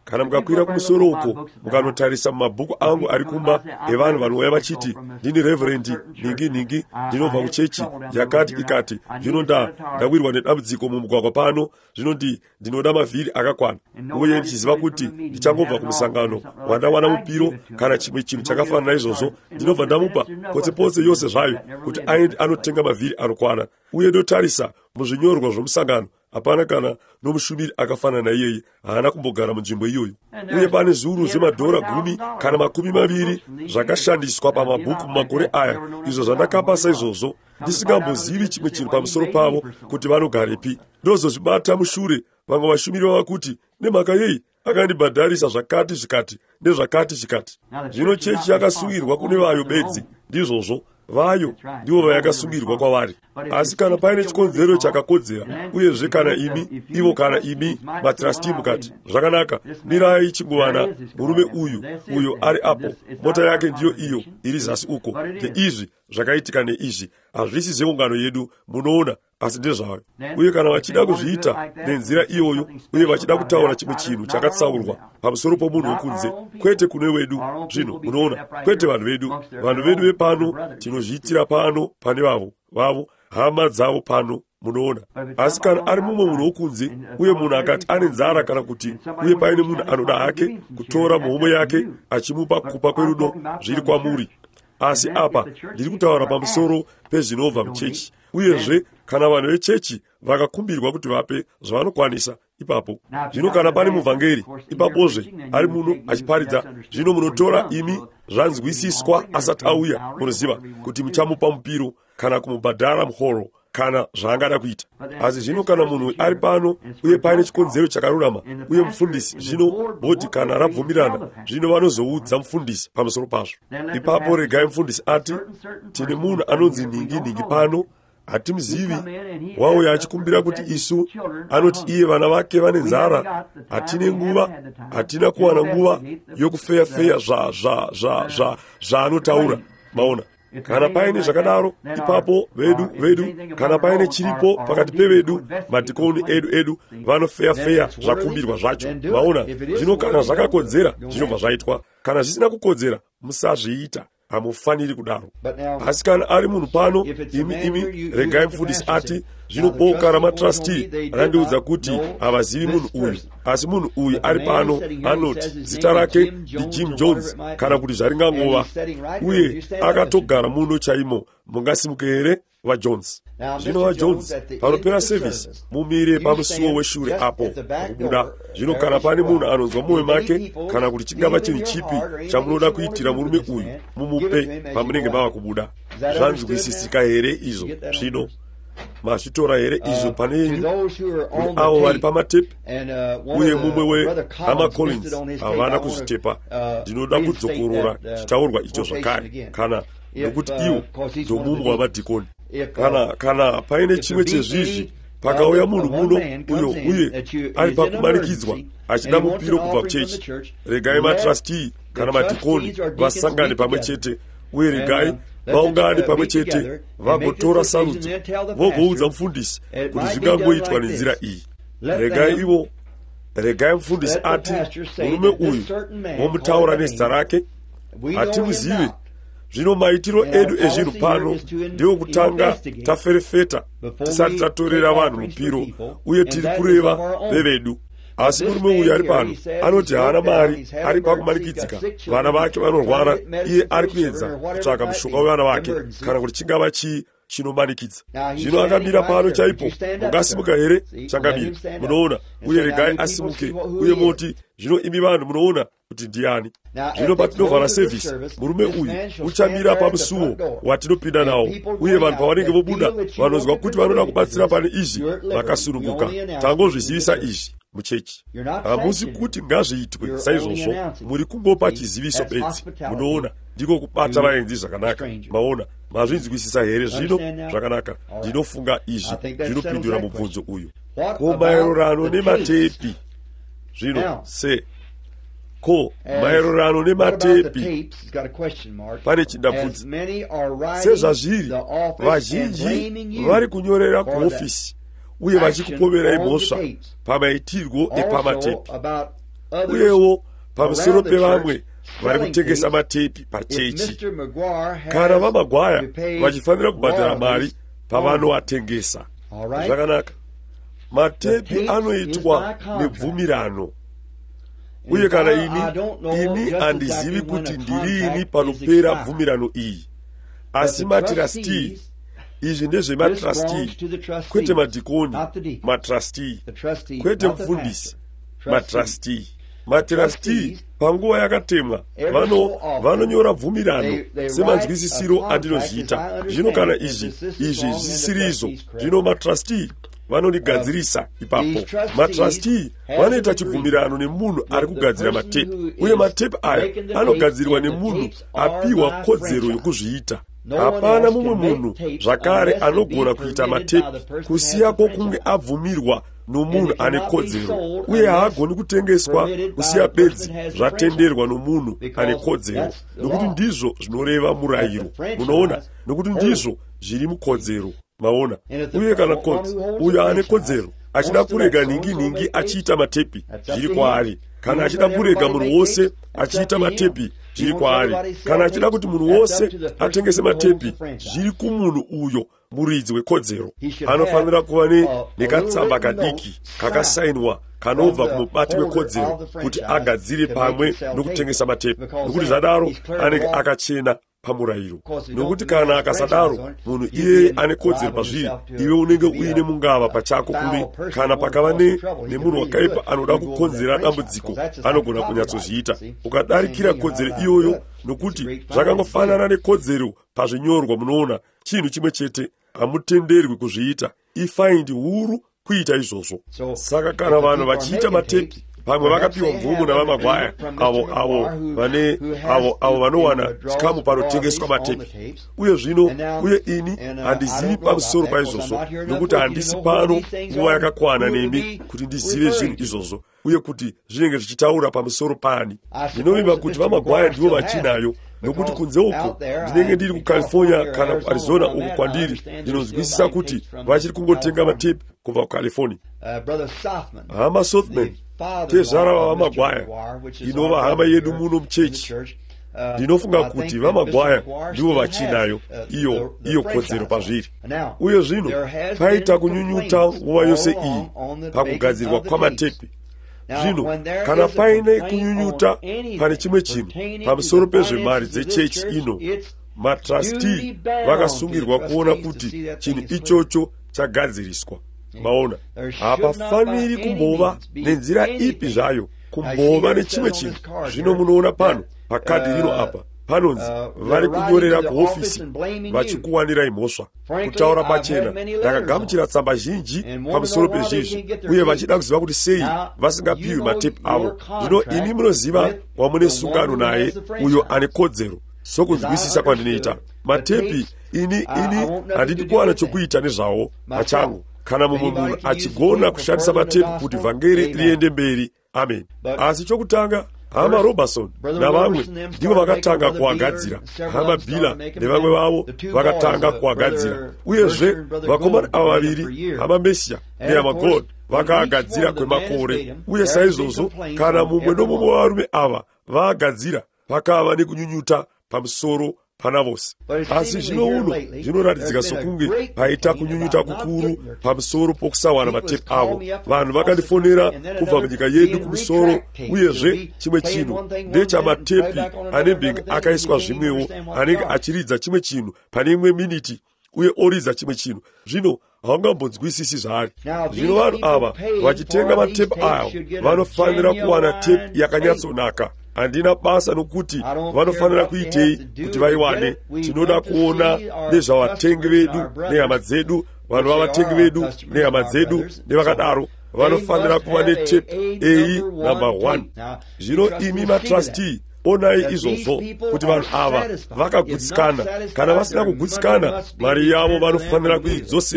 kana mukakwira kumusoro uko mukanotarisa mumabhuku angu ari kumba evanhu vanouya vachiti ndini reverendi ningi ningi ndinobva kuchechi yakati ikati zvino nda ndawirwa nedambudziko mumugwagwa pano zvino ndi ndinoda mavhiri akakwana uye ndichiziva kuti ndichangobva kumusangano wandawana mupiro kana chimwe chinhu chakafanana naizvozvo ndinobva ndamupa pose pose yose zvayo kuti aende anotenga mavhiri anokwana uye ndotarisa muzvinyorwa zvomusangano hapana kana nomushumiri akafanana naiyeye haana kumbogara munzvimbo iyoyo uye pane zviuru zvemadhora gumi kana makumi maviri zvakashandiswa pamabhuku mumakore aya izvo zvandakapa saizvozvo ndisingambozivi chimwe chinhu pamusoro pavo kuti vanogarepi ndozozvibata mushure vamwe vashumiri vava kuti nemhaka yei akandibhadharisa zvakati zvikati nezvakati zvikati zvino chechi yakasungirwa kune vayo bedzi ndizvozvo vayo ndivo vayakasungirwa kwavari asi kana paine chikonzero chakakodzera uyezve kana imi ivo kana imi matrasti mukati zvakanaka mirai chinguwana murume uyu uyo ari apo mota yake ndiyo iyo iri zasi uko neizvi zvakaitika neizvi hazvisi zveungano yedu munoona asi ndezvayo uye kana vachida kuzviita nenzira iyoyo uye vachida kutaura chimwe chinhu chakatsaurwa pamusoro pomunhu wekunze kwete kune wedu zvino munoona kwete vanhu vedu vanhu vedu vepano tinozviitira pano pane vavo vavo hama dzavo pano munoona asi kana ari mumwe munhu wokunze uye munhu akati ane nzara kana kuti uye paine munhu anoda hake kutora muhomwe yake achimupa kupa kwerudo zviri kwamuri asi apa ndiri kutaura pamusoro pezvinobva muchechi uyezve kana vanhu vechechi vakakumbirwa kuti vape zvavanokwanisa ipapo zvino kana pane muvhangeri ipapozve ari muno achiparidza zvino munotora imi zvanzwisiswa asati auya munoziva kuti muchamupa mupiro kana kumubhadhara muhoro kana zvaangada kuita asi zvino kana munhu ari pano uye paine chikonzero chakarurama uye mufundisi zvino bhodhi kana rabvumirana zvino vanozoudza mufundisi pamusoro pazvo ipapo regai mufundisi ati tine munhu anonzi ningi ningi pano hatimuzivi wauya achikumbira kuti isu anoti iye vana vake vane nzara hatine nguva hatina kuwana nguva yokufeya-feya zvaanotaura maona kana paine zvakadaro ipapo vedu vedu kana paine chiripo pakati pevedu madhikoni edu edu vanofeya-feya zvakumbirwa zvacho maona zvino kana zvakakodzera zvinobva zvaitwa kana zvisina kukodzera musazviita hamufaniri kudaro asi kana ari munhu pano imi imi regai mufundisi ati zvino boka ramatrasti randiudza kuti havazivi munhu uyu asi munhu uyu ari pano anoti zita rake ndijim jones kana kuti zvaringangova uye akatogara muno chaimo mungasimuke here vajones zvino vajones panopera sevhisi mumire pamusuwo weshure apo kubuda zvino kana pane munhu anonzwa mumwe make kana kuti chingava chinhu chipi chamunoda kuitira murume uyu mumupe pamunenge mava kubuda zvanzwisisika here izvo zvino mazvitora here izvo pane yenyu kune avo vari pamatepi uye mumwe wehama collins havana kuzvitepa ndinoda kudzokorora chitaurwa icho zvakare kana nokuti iwo ndomumwe wamadhikoni kana kana paine chimwe chezvizvi pakauya munhu muno uyo uye ari pakumanikidzwa achida mupiro kubva kuchechi regai matrasti kana madhikoni vasangane pamwe chete uye regai vaungane pamwe chete vagotora sarudzo vogoudza mufundisi kuti zvingangoitwa nenzira iyi regai ivo regai mufundisi ati murume uyu vomutaura nezita rake hatimuzive zvino maitiro edu ezvinhu pano ndiwo kutanga taferefeta tisati tatorera vanhu mupiro uye tiri kureva vevedu asi murume uyu ari pano anoti haana mari ari pakumanikidzika vana vake vanorwara iye ari kuedza kutsvaka mushonga wevana vake kana kuti chingava chii chinomanikidza zvino akamira pano chaipo mungasimuka here changamira munoona uye regai asimuke uye moti zvino imi vanhu munoona kuti ndiani zvino patinovhara sevhisi murume uyu uchamira pamusuwo watinopinda nawo uye vanhu pavanenge vobuda vanonzwa kuti vanoda kubatsira pane izvi vakasununguka tangozvizivisa izvi muchechi hamusi kuti ngazviitwe saizvozvo muri kungopa chiziviso bedzi munoona ndiko kubata vaenzi zvakanaka maona mazvinzwisisa here zvino zvakanaka ndinofunga izvi zvinopindura mubvunzo uyu ko maererano nematepi zvino se ko maererano nematepi pane chindabvudzi sezvazviri vazhinji vari kunyorera kuofisi uye vachikupoverai mhosva pamaitirwo epamatepi uyewo pamusoro pevamwe vari kutengesa matepi pachechi. Kana vaMagwaya vachifanira kubhadhara mari pavanoatengesa. Zvakanaka. Matepi anoitwa nebvumirano. Uye kana ini ini handizivi kuti ndirini panopera bvumirano iyi. Asi matrustee, izvi ndezvematrustee, kwete madhikoni, matrustee, kwete mufundisi, matrustee. Matrustee panguva yakatemwa vano vanonyora bvumirano semanzwisisiro andinozviita. Zvino kana izvi izvi zvisiri izvo, zvino matrustee vanonigadzirisa ipapo. Matrustee vanoita chibvumirano nemunhu ari kugadzira matepi, uye matepi aya anogadzirwa nemunhu apiwa kodzero yokuzviita. Hapana mumwe munhu zvakare anogona kuita matepi kusiya kwokunge abvumirwa nomunhu ane kodzero, uye haagoni kutengeswa kusiya bedzi zvatenderwa nomunhu ane kodzero, nokuti ndizvo zvinoreva murayiro. Munoona, nokuti ndizvo zviri mukodzero. Maona, uye kana kuti uyo ane kodzero achida kurega ningi ningi achiita matepi, zviri kwaari. Kana achida kurega munhu wose achiita matepi, zviri kwaari. Kana achida kuti munhu wose atengese matepi, zviri kumunhu uyo muridzi wekodzero. Anofanira kuva nekatsamba kadiki kakasainwa kanobva kumubati wekodzero kuti agadzire pamwe nokutengesa matepi, nokuti zvadaro anenge akachena pamurayiro. Nokuti kana akasadaro, munhu iyeye ane kodzero pazviri, iwe unenge uine mungava pachako kuri. Kana pakava nemunhu wakaipa anoda kukonzera dambudziko, anogona kunyatsozviita. Ukadarikira kodzero iyoyo, nokuti zvakangofanana nekodzero pazvinyorwa, munoona chinhu chimwe chete, hamutenderwi kuzviita. Ifaindi huru kuita izvozvo. Saka kana vanhu vachiita matepi, pamwe vakapiwa mvumo navaMagwaya, avo avo vane avo avo vanowana chikamu panotengeswa matepi. Uye zvino, uye ini handizivi pamusoro paizvozvo, nokuti handisi pano nguva yakakwana nemi kuti ndizive zvinhu izvozvo, uye kuti zvinenge zvichitaura pamusoro pani. Ndinovimba kuti vaMagwaya ndivo vachinayo, nokuti kunze uko ndinenge ndiri kuCalifornia kana kuArizona uko kwandiri, ndinonzwisisa kuti vachiri kungotenga matepi kubva kuCalifornia. Hama Sothman, tezvara vaMagwaya, inova hama yedu muno muchechi. Ndinofunga kuti vaMagwaya ndivo vachinayo iyo iyo kodzero pazviri. Uye zvino paita kunyunyuta nguva yose iyi pakugadzirwa kwamatepi. Zvino kana paine kunyunyuta pane chimwe chinhu pamusoro pezvemari dzechechi ino, matrustee vakasungirwa kuona kuti chinhu ichocho chagadziriswa. Maona, hapafaniri kumbova nenzira ipi zvayo kumbova nechimwe chinhu. Zvino munoona pano pakadhi rino apa panonzi vari kunyorera kuhofisi vachikuwanirai mhosva. Kutaura pachena, ndakagamuchira tsamba zhinji pamusoro pezvizvi, uye vachida kuziva kuti sei vasingapiwi matepi avo. Zvino ini munoziva wamune sungano naye, uyo ane kodzero, sokunzwisisa kwandinoita. Matepi ini ini handidi kuwana chokuita nezvawo pachangu. Kana mumwe munhu achigona kushandisa matepi kuti vhangeri riende mberi, amen. Asi chokutanga, hama Robertson navamwe ndivo vakatanga kuagadzira. Hama Bila nevamwe vavo vakatanga kuagadzira. Uyezve vakomana ava vaviri, hama Mesia nehama God, vakaagadzira kwemakore. Uye saizvozvo, kana mumwe nomumwe wavarume ava vaagadzira, vakava nekunyunyuta pamusoro pana vose. Asi zvino uno zvinoratidzika sokunge paita kunyunyuta kukuru pamusoro pokusawana matepi avo. Vanhu vakandifonera kubva munyika yedu kumusoro, uyezve chimwe chinhu ndechamatepi anenge akaiswa zvimwewo, anenge achiridza chimwe chinhu pane imwe miniti uye oridza chimwe chinhu. Zvino haungambonzwisisi zvari. Zvino vanhu ava vachitenga matepi avo vanofanira kuwana tepi yakanyatsonaka. Handina basa nokuti vanofanira kuitei kuti vaiwane. Tinoda kuona nezvavatengi vedu nehama dzedu, vanhu vavatengi vedu nehama dzedu nevakadaro vanofanira kuva netepi eyi namba one. Zvino imi matrustee, onai izvozvo kuti vanhu ava vakagutsikana. Kana vasina kugutsikana, mari yavo vanofanira kuidzoserwa.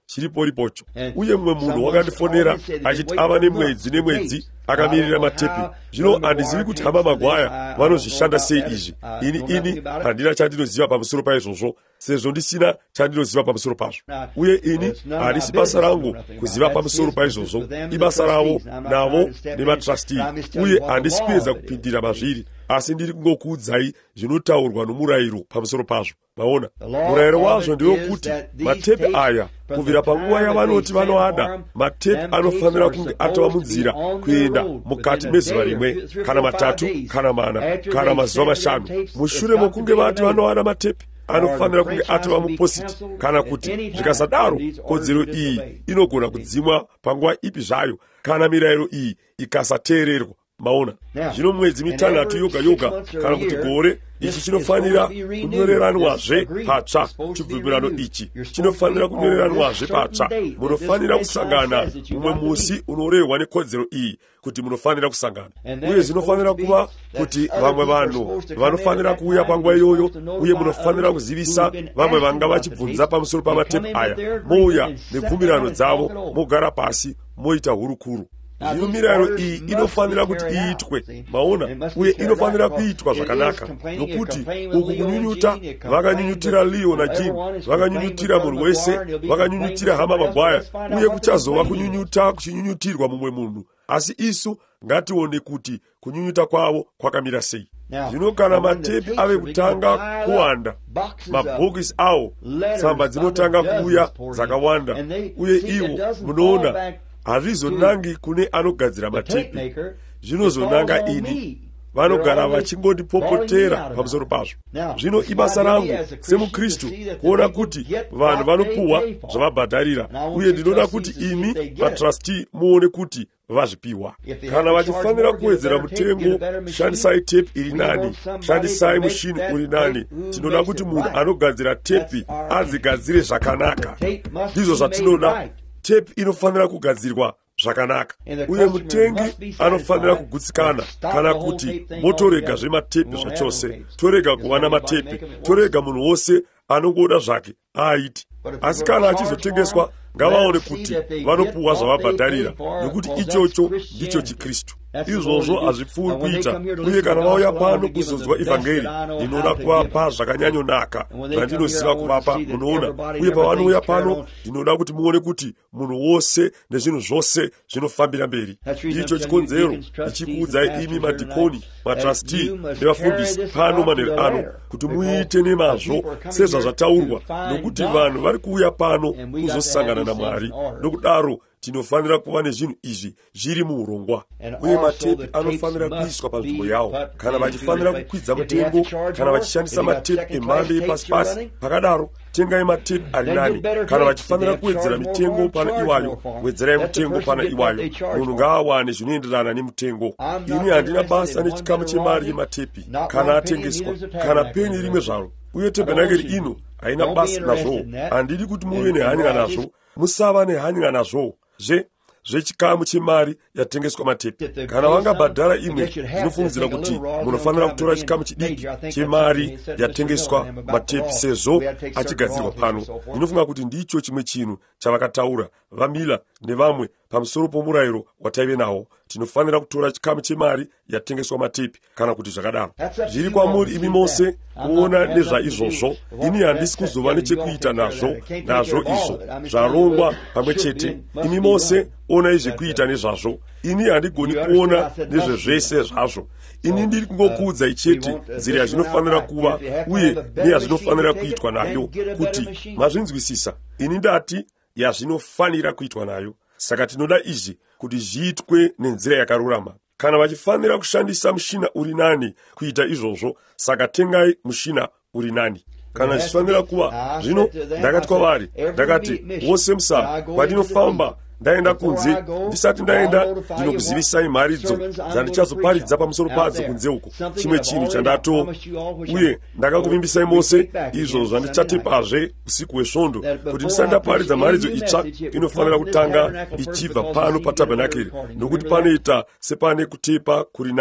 chilipo lipocho. Uye mwe munhu wakandifonera achiti ava nemwedzi nemwedzi akamirira matepi. Zvino handizivi kuti hama Magwaya vanozvishanda sei izvi. Ini ini handina chandinoziva pamusoro paizvozvo, sezvo ndisina chandinoziva pamusoro pazvo. Uye ini handisi basa rangu kuziva pamusoro paizvozvo, ibasa ravo navo nematrustee. Uye handisi kuedza kupindira mazviri, asi ndiri kungokuudzai zvinotaurwa nomurayiro pamusoro pazvo. Maona, murayiro wazvo ndewokuti matepi aya kubvira panguva yavanoti vanoada, matepi anofanira kunge atova munzira kuenda mukati mezuva rimwe kana matatu kana mana kana mazuva mashanu. Mushure mokunge vati vanoada matepi anofanira kunge atova mupositi, kana kuti zvikasadaro kodzero iyi inogona kudzimwa panguva ipi zvayo kana mirayiro iyi ikasateererwa. Maona, zvino mwedzi mitanhatu yoga yoga kana kuti gore ichi chinofanira kunyoreranwazve patsva. Chibvumirano ichi chinofanira kunyoreranwazve patsva. Munofanira kusangana mumwe musi unorehwa nekodzero iyi kuti munofanira kusangana. Uye zvinofanira kuva kuti vamwe vanhu vanofanira kuuya panguva iyoyo, uye munofanira kuzivisa vamwe vanga vachibvunza pamusoro pamatepi aya. Mouya nebvumirano dzavo, mogara pasi, moita hurukuru. Zvino mirayiro iyi inofanira kuti iitwe. Maona, uye inofanira kuitwa zvakanaka, nokuti uku kunyunyuta vakanyunyutira Leo na Jim, vakanyunyutira munhu wese, vakanyunyutira hama Magwaya, uye kuchazova kunyunyuta kuchinyunyutirwa mumwe munhu. Asi isu ngatione kuti kunyunyuta kwavo kwakamira sei. Zvino kana matepi ave kutanga kuwanda, mabhokisi awo, tsamba dzinotanga kuuya dzakawanda, uye iwo munoona hazvizonangi kune anogadzira matepi, zvinozonanga ini. Vanogara vachingondipopotera pamusoro pazvo. Zvino ibasa rangu semuKristu kuona kuti vanhu vanopuwa zvavabhadharira, uye ndinoda kuti imi matrustee muone kuti vazvipiwa. Kana vachifanira kuwedzera mutengo, shandisai tepi iri nani, shandisai mushini uri nani. Tinoda kuti munhu anogadzira tepi adzigadzire zvakanaka. Ndizvo zvatinoda. Tepi inofanira kugadzirwa zvakanaka, uye mutengi anofanira kugutsikana. Kana kuti motorega zvematepi zvachose, torega kuwana matepi, torega munhu wose anongoda zvake aiti. Asi kana achizotengeswa, ngavaone kuti vanopuwa zvavabhadharira, nokuti ichocho ndicho chiKristu. Izvozvo hazvipfuuri kuita. Uye kana vauya pano kuzonzwa ivhangeri, ndinoda kuvapa zvakanyanyonaka zvandinoziva kuvapa, munoona. Uye pavanouya pano, ndinoda kuti muone kuti munhu wose nezvinhu zvose zvinofambira mberi. Icho chikonzero ndichikuudzai imi madhikoni, matrustee nevafundisi pano manheru ano, kuti muite nemazvo sezvazvataurwa, nokuti vanhu vari kuuya pano kuzosangana naMwari. Nokudaro tinofanira kuva nezvinhu izvi zviri muurongwa. Uye matepi anofanira kuiswa panzvimbo yawo. Kana vachifanira kukwidza mutengo, kana vachishandisa matepi emhando yepasi-pasi, pakadaro tengai matepi ari nani. Kana vachifanira kuwedzera mitengo pana iwayo, wedzerai mutengo pana iwayo. Munhu ngaawane zvinoenderana nemutengo. Ini handina basa nechikamu chemari yematepi kana atengeswa, kana peni rimwe zvaro. Uye tebhenakeri ino haina basa nazvo. Handidi kuti muve nehanya nazvo. Musava nehanya nazvo zve zvechikamu chemari yatengeswa matepi. Kana vangabhadhara imwe, zvinofungidzira kuti munofanira kutora chikamu chidiki chemari yatengeswa matepi, sezvo achigadzirwa pano. Ndinofunga kuti ndicho chimwe chinhu chavakataura vaMiller nevamwe pamusoro pomurayiro wataive nawo. Tinofanira kutora chikamu chemari yatengeswa matepi, kana kuti zvakadaro. Zviri kwamuri imi mose kuona nezvaizvozvo. Ini handisi kuzova nechekuita nazvo nazvo izvo zvarongwa pamwe chete. Imi mose onai zvekuita nezvazvo. Ini handigoni kuona nezvezvese zvazvo. Ini ndiri kungokuudzai chete nzira yazvinofanira kuva, uye neyazvinofanira kuitwa nayo, kuti mazvinzwisisa. Ini ndati yazvinofanira kuitwa nayo. Saka tinoda izvi kuti zviitwe nenzira yakarurama. Kana vachifanira kushandisa mushina uri nani kuita izvozvo, saka tengai mushina uri nani. Kana zvichifanira kuva zvino, ndakati kwavari, ndakati wose musa kwandinofamba ndaenda kunze, ndisati ndaenda ndinokuzivisai mharidzo dzandichazoparidza pamusoro padzo kunze uko, chimwe chinhu chandato. Uye ndakakuvimbisai mose izvo zvandichatepazve usiku hwesvondo, kuti ndisati ndaparidza mharidzo itsva inofanira kutanga ichibva pano patabhenakeri, nokuti panoita sepane kutepa kuri nani.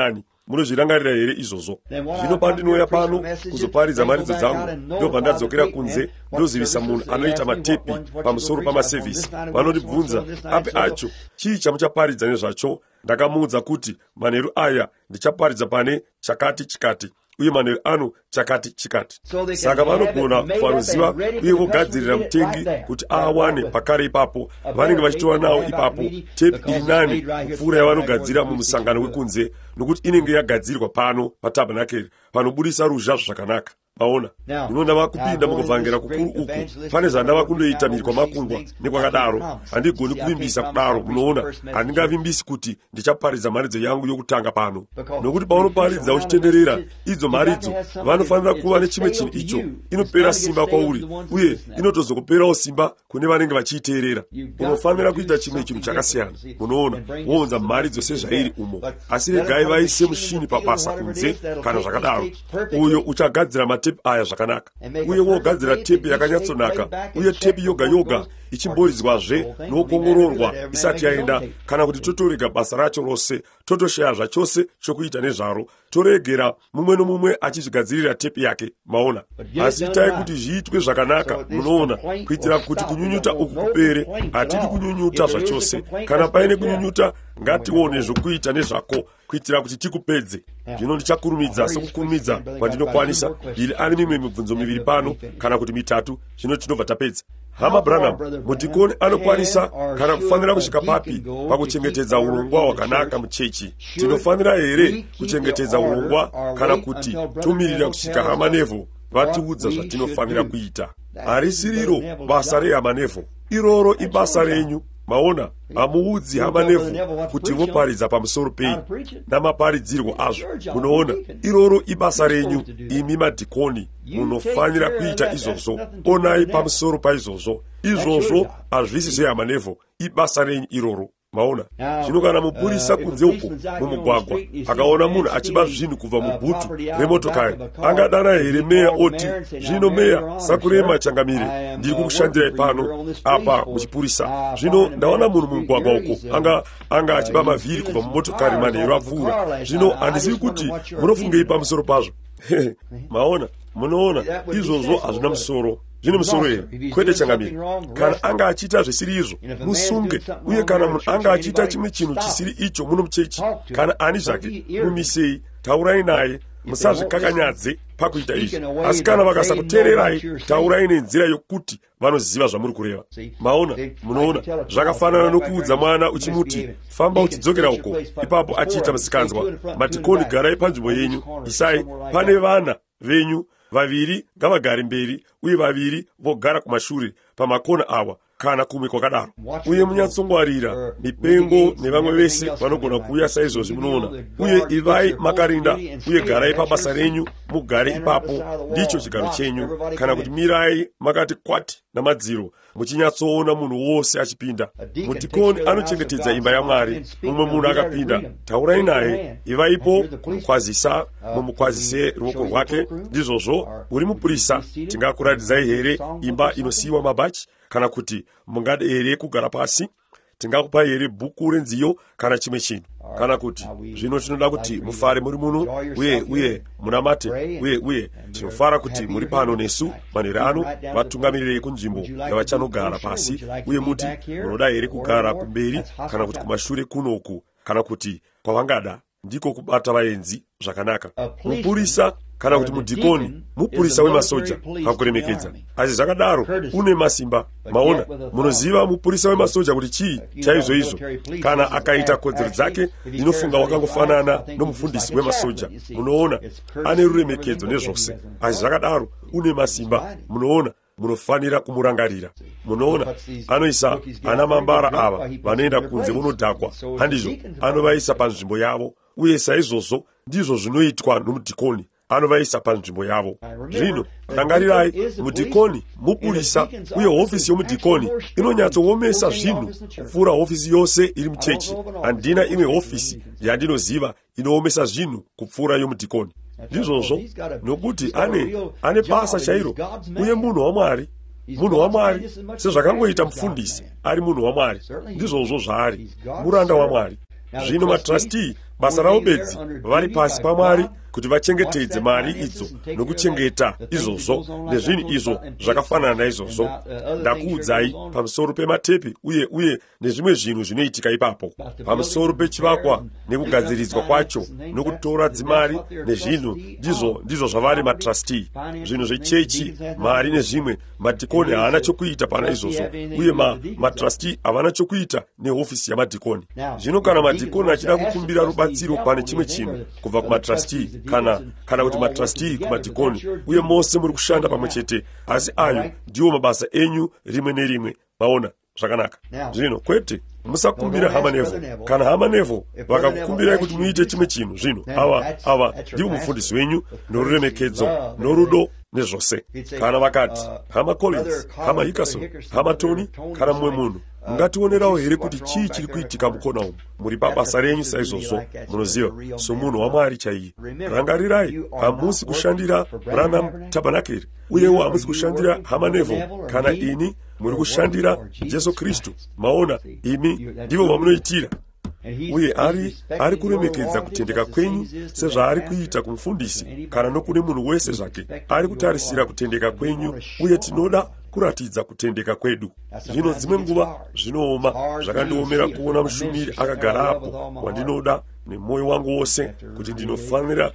munozvirangarira here izvozvo? Zvino pandinouya pano kuzoparidza maridzo dzangu, ndobva ndadzokera kunze ndozivisa munhu anoita matepi pamusoro pamasevhisi. Vanondibvunza, api acho chii chamuchaparidza nezvacho? Ndakamuudza kuti manheru aya ndichaparidza pane chakati chikati, uye manheru ano chakati chikati. Saka vanogona kufaruziva uye vogadzirira mutengi kuti awane pakare ipapo. Vanenge vachitova nawo ipapo tepi iri nani kupfuura yavanogadzira mumusangano wekunze, nokuti inenge yagadzirwa pano patabhenakeri panobudisa ruzha zvakanaka. Maona, ino ndava kupinda mukuvhangera kukuru uku, pane zvandava kundoita mhiri kwamakungwa nekwakadaro. Handigoni kuvimbisa kudaro, munoona, handingavimbisi kuti ndichaparidza maridzo yangu yokutanga pano. Nokuti paunoparidza uchitenderera idzo maridzo, vanofanira kuva nechimwe chinhu icho. Inopera simba kwauri, uye inotozokuperawo simba kune vanenge vachiiteerera. Unofanira kuita chimwe chinhu chakasiyana. Munoona, wounza maridzo sezvairi umo, asi regai vaise mushini pabasa kunze kana zvakadaro. Uyo uchagadzira matepi aya zvakanaka, uye wogadzira tepi yakanyatsonaka, uye tepi yoga yoga ichimboridzwazve nokuongororwa isati yaenda, kana kuti totorega basa racho rose, totoshaya zvachose chokuita nezvaro, toregera mumwe nomumwe achizvigadzirira tepi yake. Maona, asi itai kuti zviitwe zvakanaka. Munoona, kuitira kuti kunyunyuta uku kupere. Hatidi kunyunyuta zvachose. Kana paine kunyunyuta, ngatione zvokuita nezvako kuitira kuti tikupedze. Zvino ndichakurumidza sokukurumidza kwandinokwanisa. Ndiri ane mimwe mibvunzo miviri pano kana kuti mitatu, zvino tinobva tapedza. Hama Branham, mudhikoni anokwanisa kana kufanira kusvika papi pakuchengetedza urongwa hwakanaka muchechi? Tinofanira here kuchengetedza urongwa kana kuti tomirira kusvika Hama Neville vatiudza zvatinofanira kuita? Harisiriro basa rehama Neville, iroro ibasa renyu. Maona, hamuudzi Hama Neville kuti voparidza pamusoro pei namaparidzirwo azvo. Munoona, iroro ibasa renyu. Imi madhikoni munofanira kuita izvozvo. Onai pamusoro paizvozvo. Izvozvo hazvisi zveHama Neville, ibasa renyu iroro. Maona, zvino kana mupurisa kunze uko mumugwagwa akaona munhu achiba zvinhu kubva mubhutu remotokari, angadana here meya oti, zvino meya, Sakurema Changamire, ndiri kukushandirai pano apa muchipurisa. Zvino ndaona munhu mumugwagwa uko anga anga achiba mavhiri kubva mumotokari manheru apfuura. Zvino handizivi kuti munofungei pamusoro pazvo. Maona, munoona, izvozvo hazvina musoro. Zvine musoro here, kwete Changamire. Kana anga achita zvisiri izvo, musunge. Uye kana munhu anga achita chimwe chinhu chisiri icho muno muchechi, kana ani zvake, mumisei, taurai naye, musazvikakanyadze pakuita izvi. Asi kana vakasakuteererai, taurai nenzira yokuti vanoziva zvamuri kureva. Maona, munoona, zvakafanana nokuudza mwana uchimuti, famba uchidzokera uko, ipapo achiita musikanzwa, madhikoni garai panzvimbo yenyu, isai, pane vana venyu vaviri ngavagare mberi uye vaviri vogara kumashure pamakona awa kana kumwe kwakadaro. Uye munyatsongwarira mipengo nevamwe vese vanogona kuuya saizvozvi. Munoona, uye ivai makarinda uye garai pabasa renyu, mugare ipapo, ndicho chigaro chenyu. Kana kuti mirai makati kwati namadziro muchinyatsoona munhu wose achipinda. Mudhikoni anochengetedza imba yaMwari. Mumwe munhu akapinda, taurai naye, ivaipo kumukwazisa, mumukwazise ruoko rwake. Ndizvozvo uri mupurisa, tingakuratidzai here imba inosiyiwa mabhachi? Kana kuti mungade here kugara pasi? Tingakupa here bhuku renziyo kana chimwe chinhu? Kana kuti zvino tinoda kuti mufare muri muno uye uye munamate uye uye tinofara kuti muri pano nesu manheru ano, vatungamirire kunzvimbo yavachanogara pasi, uye muti munoda here kugara kumberi kana kuti kumashure kunoku, kana kuti kwavangada ndiko kubata vaenzi zvakanaka. Mupurisa kana kuti mudhikoni mupurisa wemasoja pakuremekedza. Asi zvakadaro une masimba. Maona, munoziva mupurisa wemasoja kuti chii chaizvo izvo. Kana akaita kodzero dzake, ndinofunga wakangofanana nomufundisi wemasoja. Munoona, ane ruremekedzo nezvose. Asi zvakadaro une masimba. Munoona, munofanira kumurangarira. Munoona, anoisa ana mambara ava vanoenda kunze munodhakwa, handizvo anovaisa panzvimbo yavo, uye saizvozvo ndizvo zvinoitwa nomudhikoni, anovaisa panzvimbo yavo. Zvino rangarirai, mudhikoni mupurisa, uye hofisi yomudhikoni inonyatsoomesa zvinhu kupfuura hofisi yose iri muchechi. Handina imwe hofisi yandinoziva inoomesa zvinhu kupfuura yomudhikoni. Ndizvozvo, nokuti ane ane basa chairo, uye munhu waMwari, munhu waMwari sezvakangoita mufundisi ari munhu waMwari, ndizvozvo zvaari, muranda waMwari. Zvino matrustee basa rawo bedzi vari pasi pamwari kuti vachengetedze mari idzo nokuchengeta izvozvo nezvinhu izvo zvakafanana naizvozvo. Ndakuudzai pamusoro pematepi uye uye nezvimwe zvinhu zvinoitika ipapo, pamusoro pechivakwa nekugadziridzwa kwacho nokutora dzimari nezvinhu, ndizvo ndizvo zvavari matrustee. Zvinhu zvechechi, mari nezvimwe, madhikoni haana chokuita pana izvozvo, uye ma, matrustee havana chokuita nehofisi yamadhikoni. Zvino kana madhikoni achida kukumbira rubatsiro pane chimwe chinhu kubva kumatrustee kana kana kuti matrustee kumadhikoni, uye mose muri kushanda pamwe chete, asi ayo ndiwo mabasa enyu rimwe nerimwe. Maona zvakanaka. Zvino kwete musakumbira hama nevo. Kana hama nevo vakakukumbirai kuti muite chimwe chinhu, zvino ava ava ndiwo mufundisi wenyu noruremekedzo norudo nezvose. Kana vakati hama Collins, hama Hickerson, hama Tony, kana mumwe munhu, mungationerawo here kuti chii chiri kuitika mukona umu? Muri pabasa renyu saizvozvo, munoziva, somunhu waMwari chaiye. Rangarirai, hamusi kushandira Branham Tabernacle, uyewo hamusi kushandira hama nevo, kana ini muri kushandira Jesu Kristu. Maona, imi ndivo vamunoitira. Uye ari ari kuremekedza kutendeka kwenyu sezvaari kuita kumufundisi kana nokune munhu wese zvake. Ari kutarisira kutendeka kwenyu, uye tinoda kuratidza kutendeka kwedu. Zvino dzimwe nguva zvinooma, zvakandiomera kuona mushumiri akagarapo wandinoda nemwoyo wangu wose kuti ndinofanira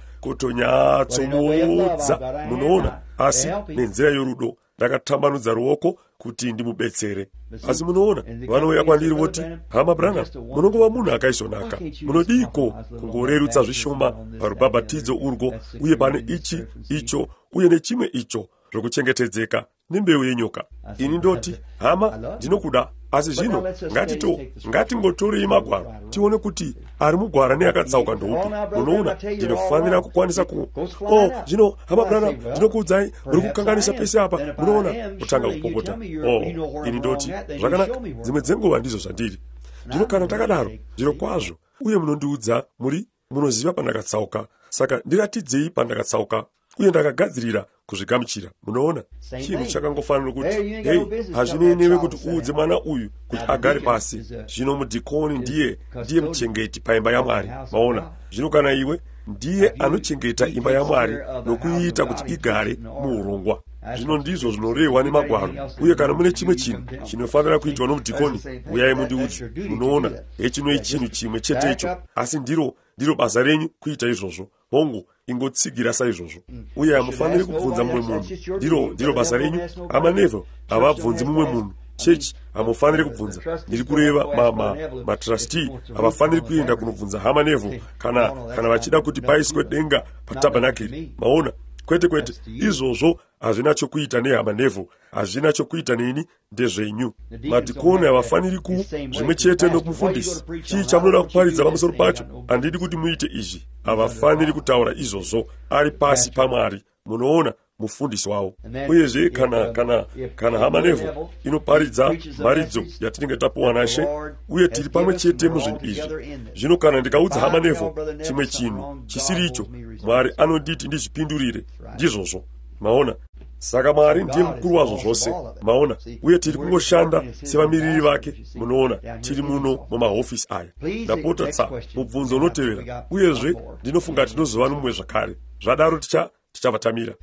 kutonyatsomuudza, munoona, asi nenzira yorudo ndakatambanudza ruoko kuti ndimubetsere. Asi munoona, vanouya kwandiri voti, hama Branham, munongova munhu akaisvonaka, munodiko kungorerutsa zvishoma parubhabhatidzo urwo, uye pane ichi icho uye nechimwe icho zvokuchengetedzeka nembeu yenyoka. Ini ndoti, hama, ndinokuda, asi zvino ngatito ngatingotorei magwaro tione kuti ari mugwara neakatsauka ndoupi. Munoona, ndinofanira kukwanisa ku oh zvino hama Branham, ndinokuudzai muri kukanganisa pese apa, munoona, kutanga kupokota. Oh, ini ndoti zvakanaka, dzimwe dzenguva ndizvo zvandiri. Ndino kana takadaro zviro kwazvo, uye munondiudza muri munoziva pandakatsauka, saka ndiratidzei pandakatsauka, uye ndakagadzirira kuzvigamuchira. Munoona, chinhu chakangofanira kuti hei, hazvinenewe kuti uudze mwana uyu kuti agare pasi. Zvino mudhikoni ndiye ndiye muchengeti paimba yaMwari. Maona, zvino kana iwe ndiye anochengeta imba yaMwari nokuiita kuti igare muurongwa. Zvino ndizvo zvinorehwa nemagwaro, uye kana mune chimwe chinhu chinofanira kuitwa nomudhikoni, uyai mundiudze. Munoona, hechinoi chinhu chimwe chete icho, asi ndiro ndiro basa renyu kuita izvozvo. Hongu, ingotsigira saizvozvo. Uye hamufaniri kubvunza mumwe munhu, ndiro ndiro basa renyu. Hama nevo havabvunzi mumwe munhu. Chechi hamufaniri kubvunza. Ndiri kureva ma ma matrustee havafaniri kuenda kunobvunza hama nevo kana kana vachida kuti paiswe denga patabernakeri. Maona, kwete kwete, izvozvo hazvina chokuita nehama nevo, hazvina chokuita neni, ndezvenyu. Madhikoni havafaniri ku zvimwe chete nokumufundisi. Chii chamunoda kuparidza pamusoro pacho? Handidi kuti muite izvi. Havafaniri kutaura izvozvo, ari pasi paMwari. Munoona, mufundisi wavo. Uyezve kana kana kana hama nevo inoparidza maridzo yatinenge tapuwa naShe, uye tiri pamwe chete muzvinhu izvi. Zvino kana ndikaudza hama nevo chimwe chinhu chisiri icho, Mwari anonditi ndizvipindurire. Ndizvozvo. Maona, saka Mwari ndiye mukuru wazvo zvose. Maona, uye tiri kungoshanda sevamiriri vake. Munoona, tiri muno mumahofisi aya. Ndapota tsa mubvunzo unotevera, uyezve ndinofunga tinozova nomumwe zvakare. Zvadaro ticha tichavatamira.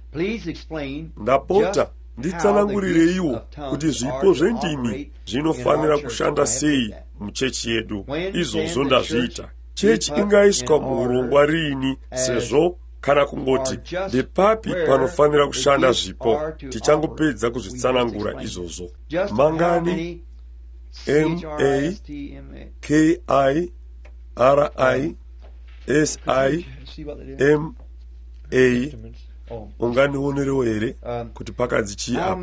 Ndapota nditsanangurireiwo kuti zvipo zvendimi zvinofanira kushanda sei muchechi yedu. Izvozvo ndazviita. Chechi ingaiswa muurongwa riini sezvo kana kungoti ndepapi panofanira kushanda zvipo? Tichangopedza kuzvitsanangura izvozvo. Mangani M A K I R I S I M A unganionerewo here kuti pakadzi chii apa?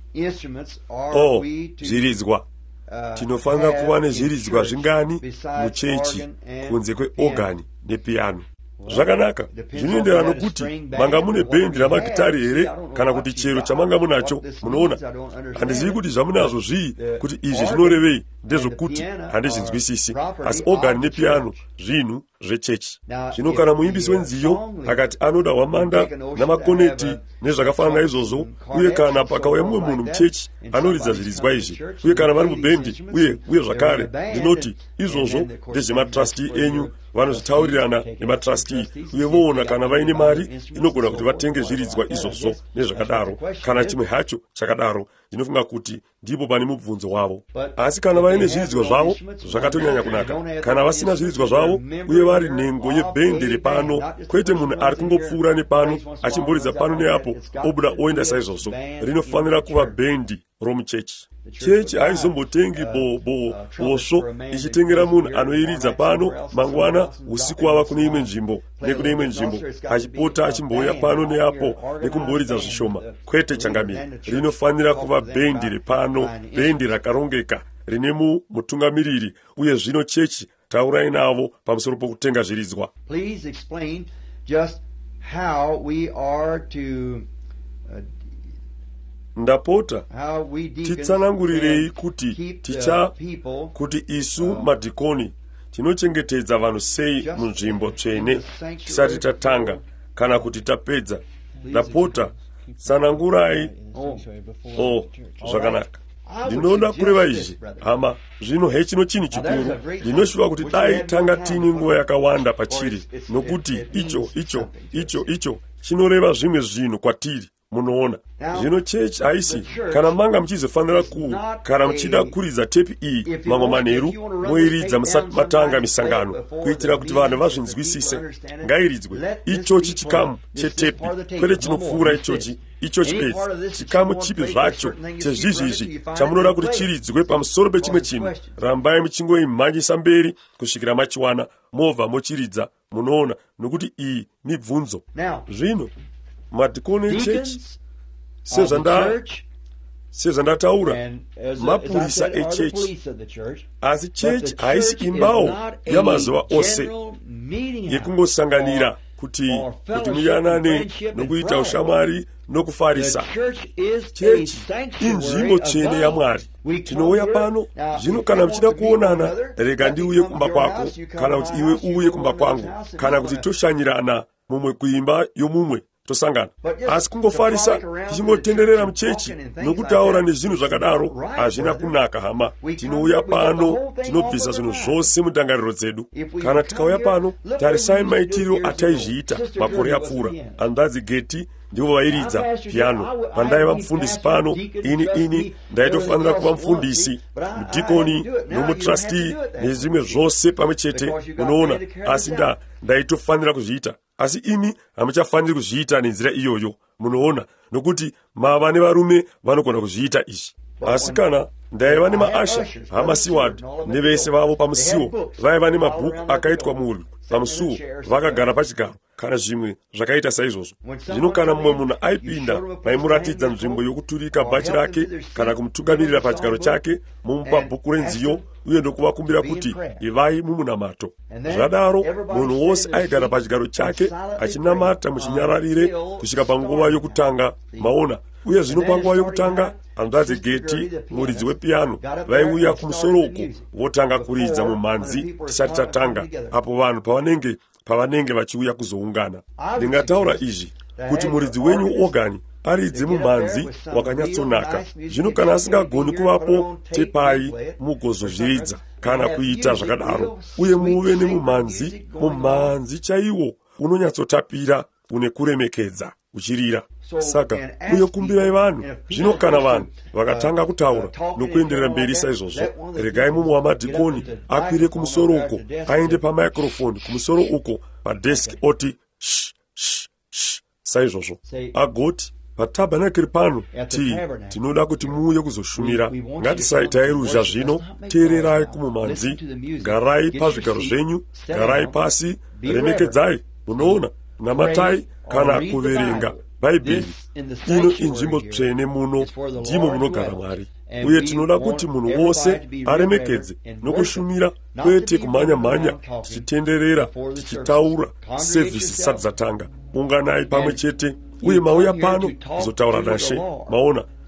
Oh, zviridzwa. Tinofanira kuva nezviridzwa zvingani muchechi kunze kweogani nepiano. Zvakanaka, zvinoenderana nokuti manga mune bhendi ramagitari here kana kuti chero chamanga munacho. Munoona, handizivi kuti zvamunazvo zvii, kuti izvi zvinorevei, ndezvokuti handizvinzwisisi. Asi ogani nepiano zvinhu zvechechi. Zvino kana muimbisi wenziyo akati anoda wamanda namakoneti nezvakafanana izvozvo, uye kana pakauya mumwe munhu muchechi anoridza zviridzwa izvi, uye kana vari mubhendi uye uye zvakare, ndinoti izvozvo ndezvematrasti enyu, vanozvitaurirana nematrasti, uye voona kana vaine mari inogona kuti vatenge zviridzwa izvozvo nezvakadaro, kana chimwe hacho chakadaro. Ndinofunga kuti ndipo pane mubvunzo wavo. Asi kana vaine zviridzwa zvavo zvakatonyanya kunaka, kana vasina zviridzwa zvavo uye vari nhengo yebhendi repano, kwete munhu ari kungopfuura nepano achimboridza pano neapo obuda oenda saizvozvo, rinofanira kuva bhendi romuchechi. Chechi haizombotengi bobo bosvo ichitengera munhu anoiridza pano mangwana usiku wava kune imwe nzvimbo nekune imwe nzvimbo, achipota achimbouya pano neapo nekumboridza zvishoma. Kwete changamiri, rinofanira kuva bhendi repano, bhendi rakarongeka rine mutungamiriri. Uye zvino chechi taurai navo pamusoro pokutenga zviridzwa. Please explain just how we are to uh, ndapota titsanangurirei kuti ticha kuti isu madhikoni tinochengetedza vanhu sei munzvimbo tsvene tisati tatanga kana kuti tapedza. Ndapota tsanangurai. Oh, zvakanaka. Ndinoda kureva izvi hama, zvino hechino chini chikuru. Ndinoshuva kuti dai tanga tini nguva yakawanda pachiri, nokuti icho icho icho icho chinoreva zvimwe zvinhu kwatiri. Munoona zvino chechi haisi kana manga muchizofanira ku kana muchida kuridza tepi iyi mamwe manheru moiridza musati matanga misangano, kuitira kuti vanhu vazvinzwisise. Ngairidzwe ichochi chikamu chetepi, kwete chinopfuura ichochi ichochi bedzi. Chikamu chipi zvacho chezvizvizvi chamunoda kuti chiridzwe pamusoro pechimwe chinhu, rambai muchingoimhanyisa mberi kusvikira machiwana movha mochiridza. Munoona, nokuti iyi mibvunzo. Zvino madhikoni echechi sezvandataura mapurisa echechi, asi chechi haisi imbawo yamazuva ose yekungosanganira kuti kuti muyanane nokuita ushamwari nokufarisa. Chechi inzvimbo tsvene yaMwari. Tinouya pano zvino, kana muchida kuonana, rega ndiuye kumba kwako, kana kuti iwe uuye kumba kwangu, kana kuti toshanyirana mumwe kuimba yomumwe tosangana. Asi kungofarisa tichingotenderera muchechi nokutaura nezvinhu zvakadaro hazvina kunaka hama. Tinouya pano tinobvisa zvinhu zvose mundangariro dzedu. Kana tikauya pano, tarisai maitiriro ataizviita makore apfuura. Andazi Geti ndivo vairidza piano pandaiva mufundisi pano. Ini ini ndaitofanira kuva mufundisi, mudhikoni nomutrasti nezvimwe zvose pamwe chete. Unoona, asi nda ndaitofanira kuzviita. Asi imi hamuchafaniri kuzviita nenzira iyoyo. Munoona, nokuti mava nevarume vanogona kuzviita izvi. Asi kana ndaiva nemaasha hama Seward nevese vavo pamusiwo vaiva nemabhuku akaitwa murwi pamusuwo, vakagara pachigaro kana zvimwe zvakaita saizvozvo. Zvino kana mumwe munhu aipinda, maimuratidza nzvimbo yokuturika bhachi rake kana kumutungamirira pachigaro chake, mumupa bhuku renziyo uye ndokuvakumbira kuti ivai mumunamato. Zvadaro munhu wose aigara pachigaro chake achinamata muchinyararire kusvika panguva yokutanga. Maona, uye zvino panguva yokutanga Andazi Geti muridzi wepiano vaiuya kumusoro uko votanga kuridza mumhanzi tisati tatanga, apo vanhu pavanenge pavanenge vachiuya kuzoungana. Ndingataura izvi kuti muridzi wenyu ogani aridze mumhanzi wakanyatsonaka. Zvino kana asingagoni kuvapo, tepai mugozozviridza kana kuita zvakadaro, uye muve nemumhanzi, mumhanzi chaiwo unonyatsotapira, une kuremekedza uchirira. Saka uye kumbirai vanhu. Zvino kana vanhu vakatanga kutaura nokuenderera mberi saizvozvo, regai mumwe wamadhikoni akwire kumusoro uko, aende pamaikrofoni kumusoro uko padeski oti sh sh sh saizvozvo, agoti patabhanakeri pano ti tinoda kuti muuye kuzoshumira. Ngatisaitai ruzha zvino. Teererai kumumhanzi, garai pazvigaro zvenyu, garai pasi, remekedzai. Munoona, namatai kana kuverenga Bhaibheri. Ino inzvimbo tsvene muno, ndimo munogara Mwari. Uye tinoda kuti munhu wose aremekedze nokushumira, kwete kumhanya-mhanya tichitenderera tichitaura sevhisi zisati dzatanga. Unganai pamwe chete uye mauya pano kuzotaura naShe. Maona,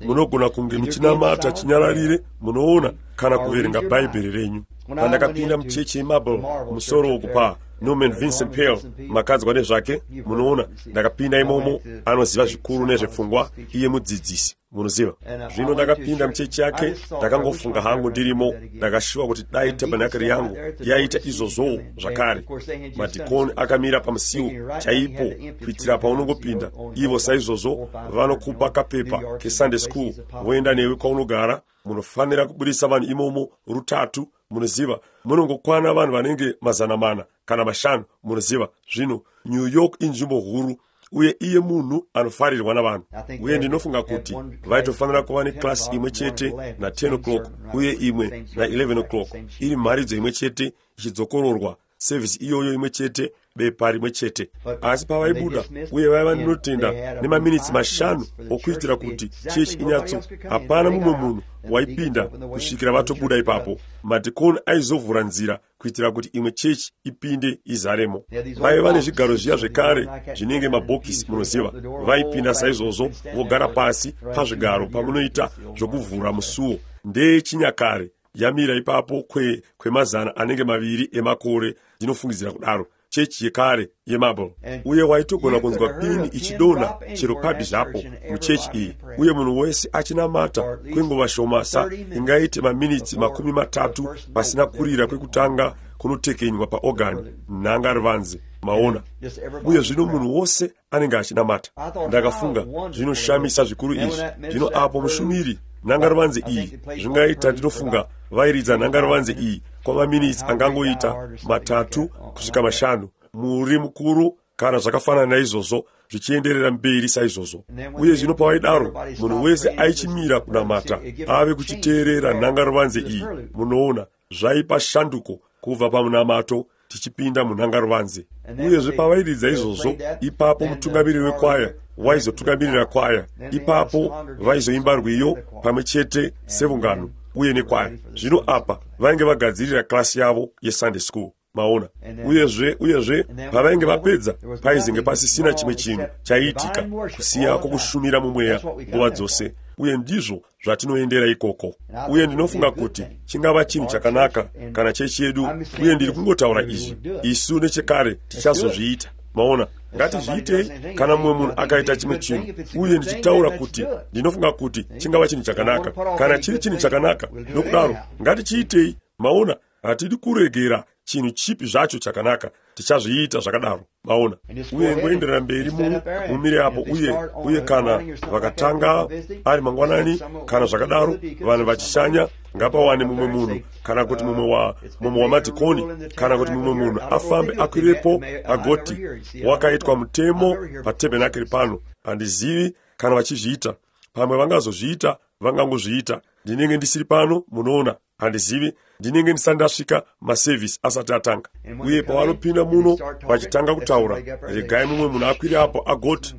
munogona kunge muchinamata chinyararire, munoona, kana kuverenga bhaibheri renyu. Pandakapinda muchechi yeMarble musoro uku pa Norman Vincent Peale, makadzwa nezvake, munoona, ndakapinda imomo, anoziva zvikuru nezvepfungwa, iye mudzidzisi, munoziva. Zvino ndakapinda muchechi yake, ndakangofunga hangu ndirimo, ndakashuva kuti dai tabernakeri yangu yaita izvozvo zvakare. Madhikoni akamira pamusiwo chaipo kuitira paunongopinda, ivo saizvozvo vanokupa kapepa keSunday school, woenda newe kwaunogara, munofanira kubudisa vanhu imomo rutatu, munoziva, munongokwana vanhu vanenge mazana mana kana mashanu, munoziva. Zvino New York inzvimbo huru, uye iye munhu anofarirwa navanhu, uye ndinofunga kuti vaitofanira kuva neklasi imwe chete na ten o'clock uye imwe na eleven o'clock, iri mharidzo imwe chete ichidzokororwa, service iyoyo imwe chete, bepa rimwe chete. Asi pavaibuda uye vaiva ndinotenda nemaminitsi mashanu okuitira kuti chechi inyatso, hapana mumwe munhu waipinda kusvikira vatobuda ipapo. Madhikoni aizovhura nzira kuitira kuti imwe chechi ipinde izaremo. Vaiva nezvigaro zviya zvekare zvinenge mabhokisi, munoziva. Vaipinda saizvozvo vogara pasi pazvigaro pamunoita zvokuvhura musuwo. Ndeyechinyakare yamira ipapo kwe kwemazana anenge maviri emakore, ndinofungidzira kudaro. Chechi yekare yeMarble, uye waitogona kunzwa pini ichidonha chero papi zvapo muchechi iyi, uye munhu wese achinamata kwenguva shoma sa ingaite maminitsi makumi matatu pasina kurira kwekutanga kunotekenywa paogani nhanga rivanze, maona. Uye zvino munhu wose anenge achinamata. Ndakafunga zvinoshamisa zvikuru izvi. Zvino apo mushumiri nhangarvanze iyi zvingaita, ndinofunga vairidza nhangarvanze iyi kwamaminitsi angangoita matatu kusvika mashanu, muri mukuru kana zvakafanana naizvozvo, zvichienderera mberi saizvozvo. Uye zvino pavaidaro, munhu wese aichimira kunamata ave kuchiteerera nhangarvanze iyi, munoona, zvaipa shanduko kubva pamunamato tichipinda munhangarvanze. Uyezve pavairidza izvozvo, ipapo mutungamiriri wekwaya waizotungamirira kwaya, ipapo vaizoimba rwiyo pamwe chete sevungano uye nekwaya. Zvino apa vainge vagadzirira klasi yavo yeSunday school, maona. Uyezve uyezve pavainge vapedza, paizenge pasisina chimwe chinhu chaiitika kusiya kwokushumira mumweya nguva dzose, uye ndizvo zvatinoendera ikoko. Uye ndinofunga kuti chingava chinhu chakanaka kana chechi yedu, uye ndiri kungotaura izvi, isu nechekare tichazozviita, maona. Ngatizviitei kana mumwe munhu akaita chimwe chinhu, uye ndichitaura kuti ndinofunga kuti chingava chinhu chakanaka kana chiri chinhu chakanaka, nokudaro ngatichiitei, maona. Hatidi kuregera chinhu chipi zvacho chakanaka, tichazviita zvakadaro, maona. Uye ngoenderera mberi mu mumire apo, uye uye kana vakatanga ari mangwanani kana zvakadaro, vanhu vachishanya, ngapawane mumwe munhu kana kuti mumwe wa mumwe wamadhikoni kana kuti mumwe munhu afambe akwirepo agoti, wakaitwa mutemo patabhenakeri pano. Handizivi kana vachizviita, pamwe vangazozviita, vangangozviita. Ndinenge ndisiri pano, munoona, handizivi, ndinenge ndisandasvika masevhisi asati atanga. Uye pavanopinda muno vachitanga kutaura, regai mumwe munhu akwire apo agoti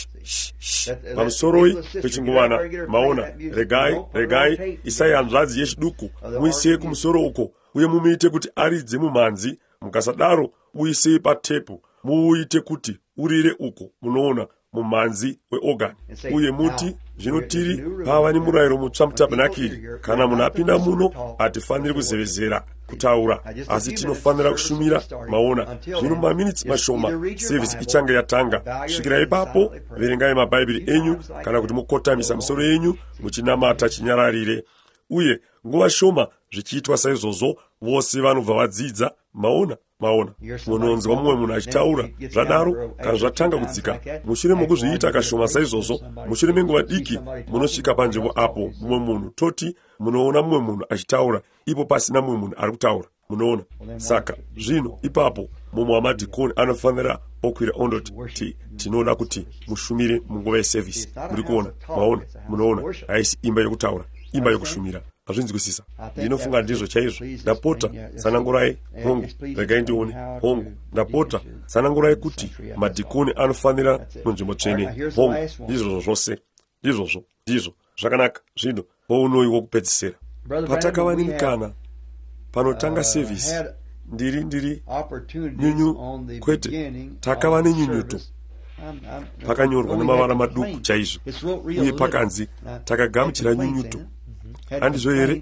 pamusoroi pechinguvana, maona. Regai, regai, isai hanzvadzi yechiduku, muisei kumusoro uko, uye mumiite kuti aridze mumhanzi. Mukasadaro, muisei patepu, muite kuti urire uko, munoona, mumhanzi weogani. Uye muti, zvino tiri pava nemurayiro mutsva mutabhenakeri, kana munhu apinda muno hatifaniri kuzevezera kutaura, asi tinofanira kushumira, maona. Zvino maminitsi mashoma sevhisi ichange yatanga. Kusvikira ipapo, verengai mabhaibheri enyu kana kuti mukotamisa misoro yenyu muchinamata chinyararire. Uye nguva shoma zvichiitwa saizvozvo, vose vanobva vadzidza, maona, maona. Munonzwa mumwe munhu achitaura zvadaro kana zvatanga kudzika. Mushure mokuzviita kashoma saizvozvo, mushure menguva diki munosvika panzvimbo apo mumwe munhu toti munoona mumwe munhu achitaura, ipo pasina mumwe munhu ari kutaura, munoona. Saka zvino ipapo mumwe wamadhikoni anofanira okwira ondoti, tinoda kuti mushumire munguva yesevhisi. Muri kuona, maona, munoona, haisi imba yokutaura, imba yokushumira. Hazvinzwisisa. Ndinofunga ndizvo chaizvo. Ndapota sanangurai hongu, regai ndione hongu. Ndapota sanangurai kuti madhikoni anofanira munzvimbo tsvene hongu. Ndizvo zvose, ndizvozvo, ndizvo zvakanaka. Zvino pounoyi wokupedzisira, patakava nemikana panotanga sevhisi, ndiri ndiri nyunyu kwete, takava nenyunyuto pakanyorwa namavara maduku chaizvo, uye pakanzi takagamuchira nyunyuto. Handizvo here?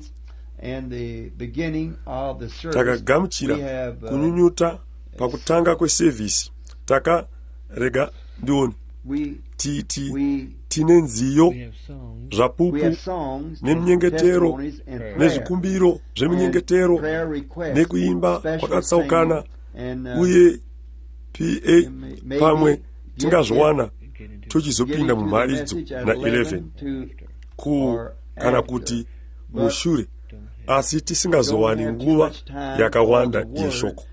Takagamuchira kunyunyuta pakutanga kwesevhisi. Takarega ndioni titi tine nziyo zvapupu neminyengetero nezvikumbiro zveminyengetero nekuimba kwakatsaukana, uye pa pamwe tingazviwana tochizopinda mumharidzo na eleven ku kana kuti mushure, asi tisingazowani nguva yakawanda yeshoko.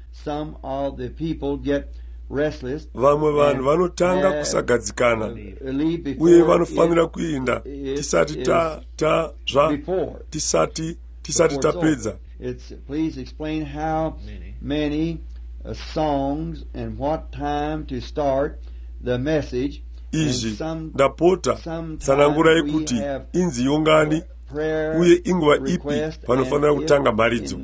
Vamwe vanhu vanotanga kusagadzikana, uye vanofanira kuinda tisati ta ta zva tisati tisati tapedza. Please explain how many uh, songs and what time to start the message. Izvi ndapota tsanangurai kuti inziyo ngani uye inguva ipi panofanira kutanga mharidzo,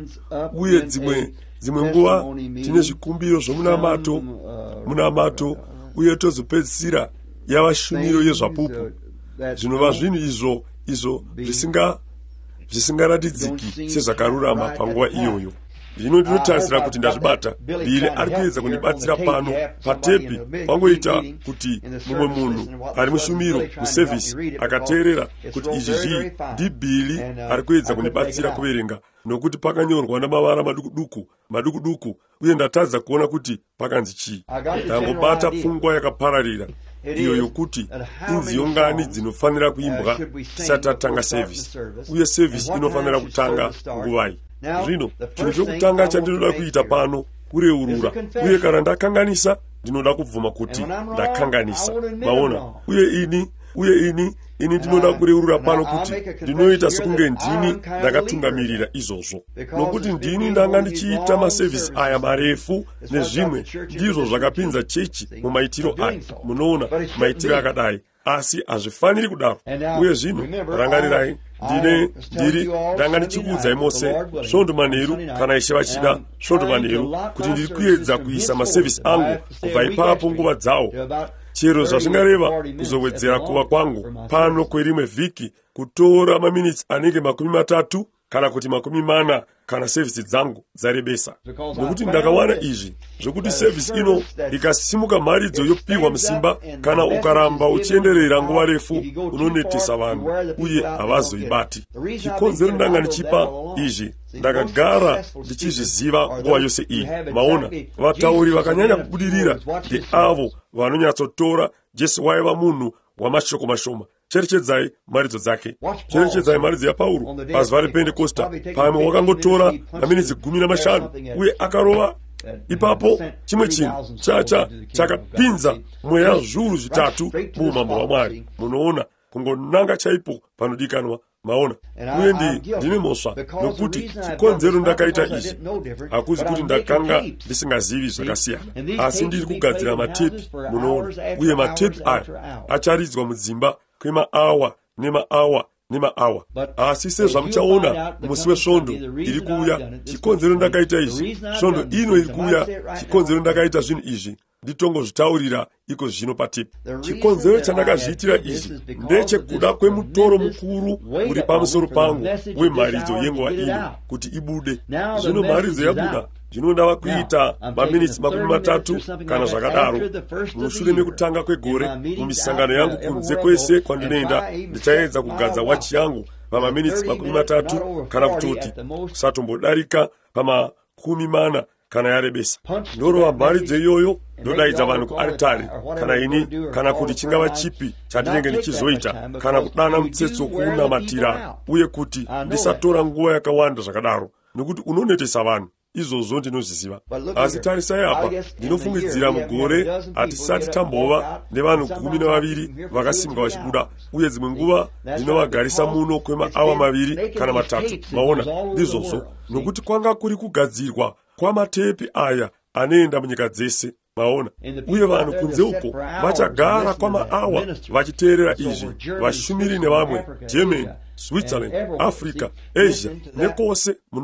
uye dzimwe dzimwe nguva tine zvikumbiro zvomunamato munamato, uye tozopedzisira yava shumiro yezvapupu. Zvinova zvinhu izvo izvo zvisinga zvisingaratidziki sezvakarurama panguva iyoyo. Zvino ndinotarisira kuti ndazvibata. Bhiri ari kuedza kundibatsira pano patepi. Wangoita kuti mumwe munhu ari mushumiro musevhisi akateerera kuti izvi zvii, ndibhiri ari kuedza kundibatsira kuverenga, nokuti pakanyorwa namavara maduku maduku, uye ndatadza kuona kuti pakanzi chii. Ndangobata pfungwa yakapararira iyo yokuti inziyo ngani dzinofanira kuimbwa tisati tatanga sevhisi, uye sevhisi inofanira kutanga nguvai. Zvino chinhu chokutanga chandinoda kuita pano kureurura, uye kana ndakanganisa ndinoda kubvuma kuti ndakanganisa. Maona, uye ini uye ini ini ndinoda kureurura pano kuti ndinoita sekunge ndini ndakatungamirira izvozvo, nokuti ndini ndanga ndichiita masevhisi aya marefu nezvimwe ndizvo zvakapinza chechi mumaitiro aya. Munoona maitiro akadai, asi hazvifaniri kudaro. Uye zvino rangarirai, ndine ndiri ndanga ndichikuudzai mose svondo manheru kana ishe vachida svondo manheru kuti ndiri kuedza kuisa masevhisi angu kubva ipapo nguva dzawo, chero zvazvingareva kuzowedzera kuva kwangu pano kwerimwe vhiki, kutora maminitsi anenge makumi matatu kana kuti makumi mana kana sevhisi dzangu dzarebesa. Nokuti ndakawana izvi zvokuti sevhisi ino ikasimuka mharidzo yopiwa musimba, kana ukaramba uchienderera nguva refu unonetesa vanhu uye havazoibati. Chikonzero ndanga ndichipa izvi ndakagara ndichizviziva nguva yose iyi. Maona, vatauri vakanyanya kubudirira ndeavo vanonyatsotora Jesu waiva munhu wamashoko mashoma. Cherechedzai mharidzo dzake. Cherechedzai mharidzo yaPauro pazuva rePentekosta, pamwe wakangotora maminitsi gumi namashanu uye akarova ipapo chimwe chinhu chacha chakapinza mweya zviuru zvitatu muumambo hwaMwari. Munoona, kungonanga chaipo panodikanwa. Maona, uye ndi ndine mhosva nokuti chikonzero ndakaita izvi hakuzi kuti ndakanga ndisingazivi zvakasiyana, asi ndiri kugadzira matepi. Munoona, uye matepi aya acharidzwa mudzimba kwemaawa nemaawa nemaawa. Asi sezvamuchaona musi wesvondo iri kuuya, chikonzero ndakaita izvi, svondo ino iri kuuya, chikonzero ndakaita zvinhu izvi nditongozvitaurira iko zvino patepi. Chikonzero chandakazviitira izvi ndechekuda kwemutoro mukuru uri pamusoro pangu wemharidzo yenguva ino kuti ibude. Zvino mharidzo yabuda, zvino ndava kuita maminitsi makumi matatu kana zvakadaro. Mushure mekutanga kwegore mumisangano yangu kunze kwese kwandinoenda, ndichaedza kugadza wachi yangu pamaminitsi makumi matatu kana kutoti kusatombodarika pamakumi mana kana yarebesa. Ndorova mharidzo iyoyo ndodaidza vanhu kuaritari, kana ini kana kuti chingava chipi chandinenge ndichizoita, kana kudana mutsetso kuunamatira, uye kuti ndisatora nguva yakawanda zvakadaro, nokuti unonetesa vanhu. Izvozvo ndinozviziva. Asi tarisai apa, ndinofungidzira mugore hatisati tambova nevanhu gumi navaviri vakasimuka vachibuda, uye dzimwe nguva ndinovagarisa muno kwemaawa maviri kana matatu. Maona, ndizvozvo, nokuti kwanga kuri kugadzirwa kwamatepi aya anoenda munyika dzese. Maona, uye vanhu kunze uko vachagara kwamaawa vachiteerera izvi, vashumiri nevamwe, Germany, Switzerland, Africa, Asia, nekose. Munoona,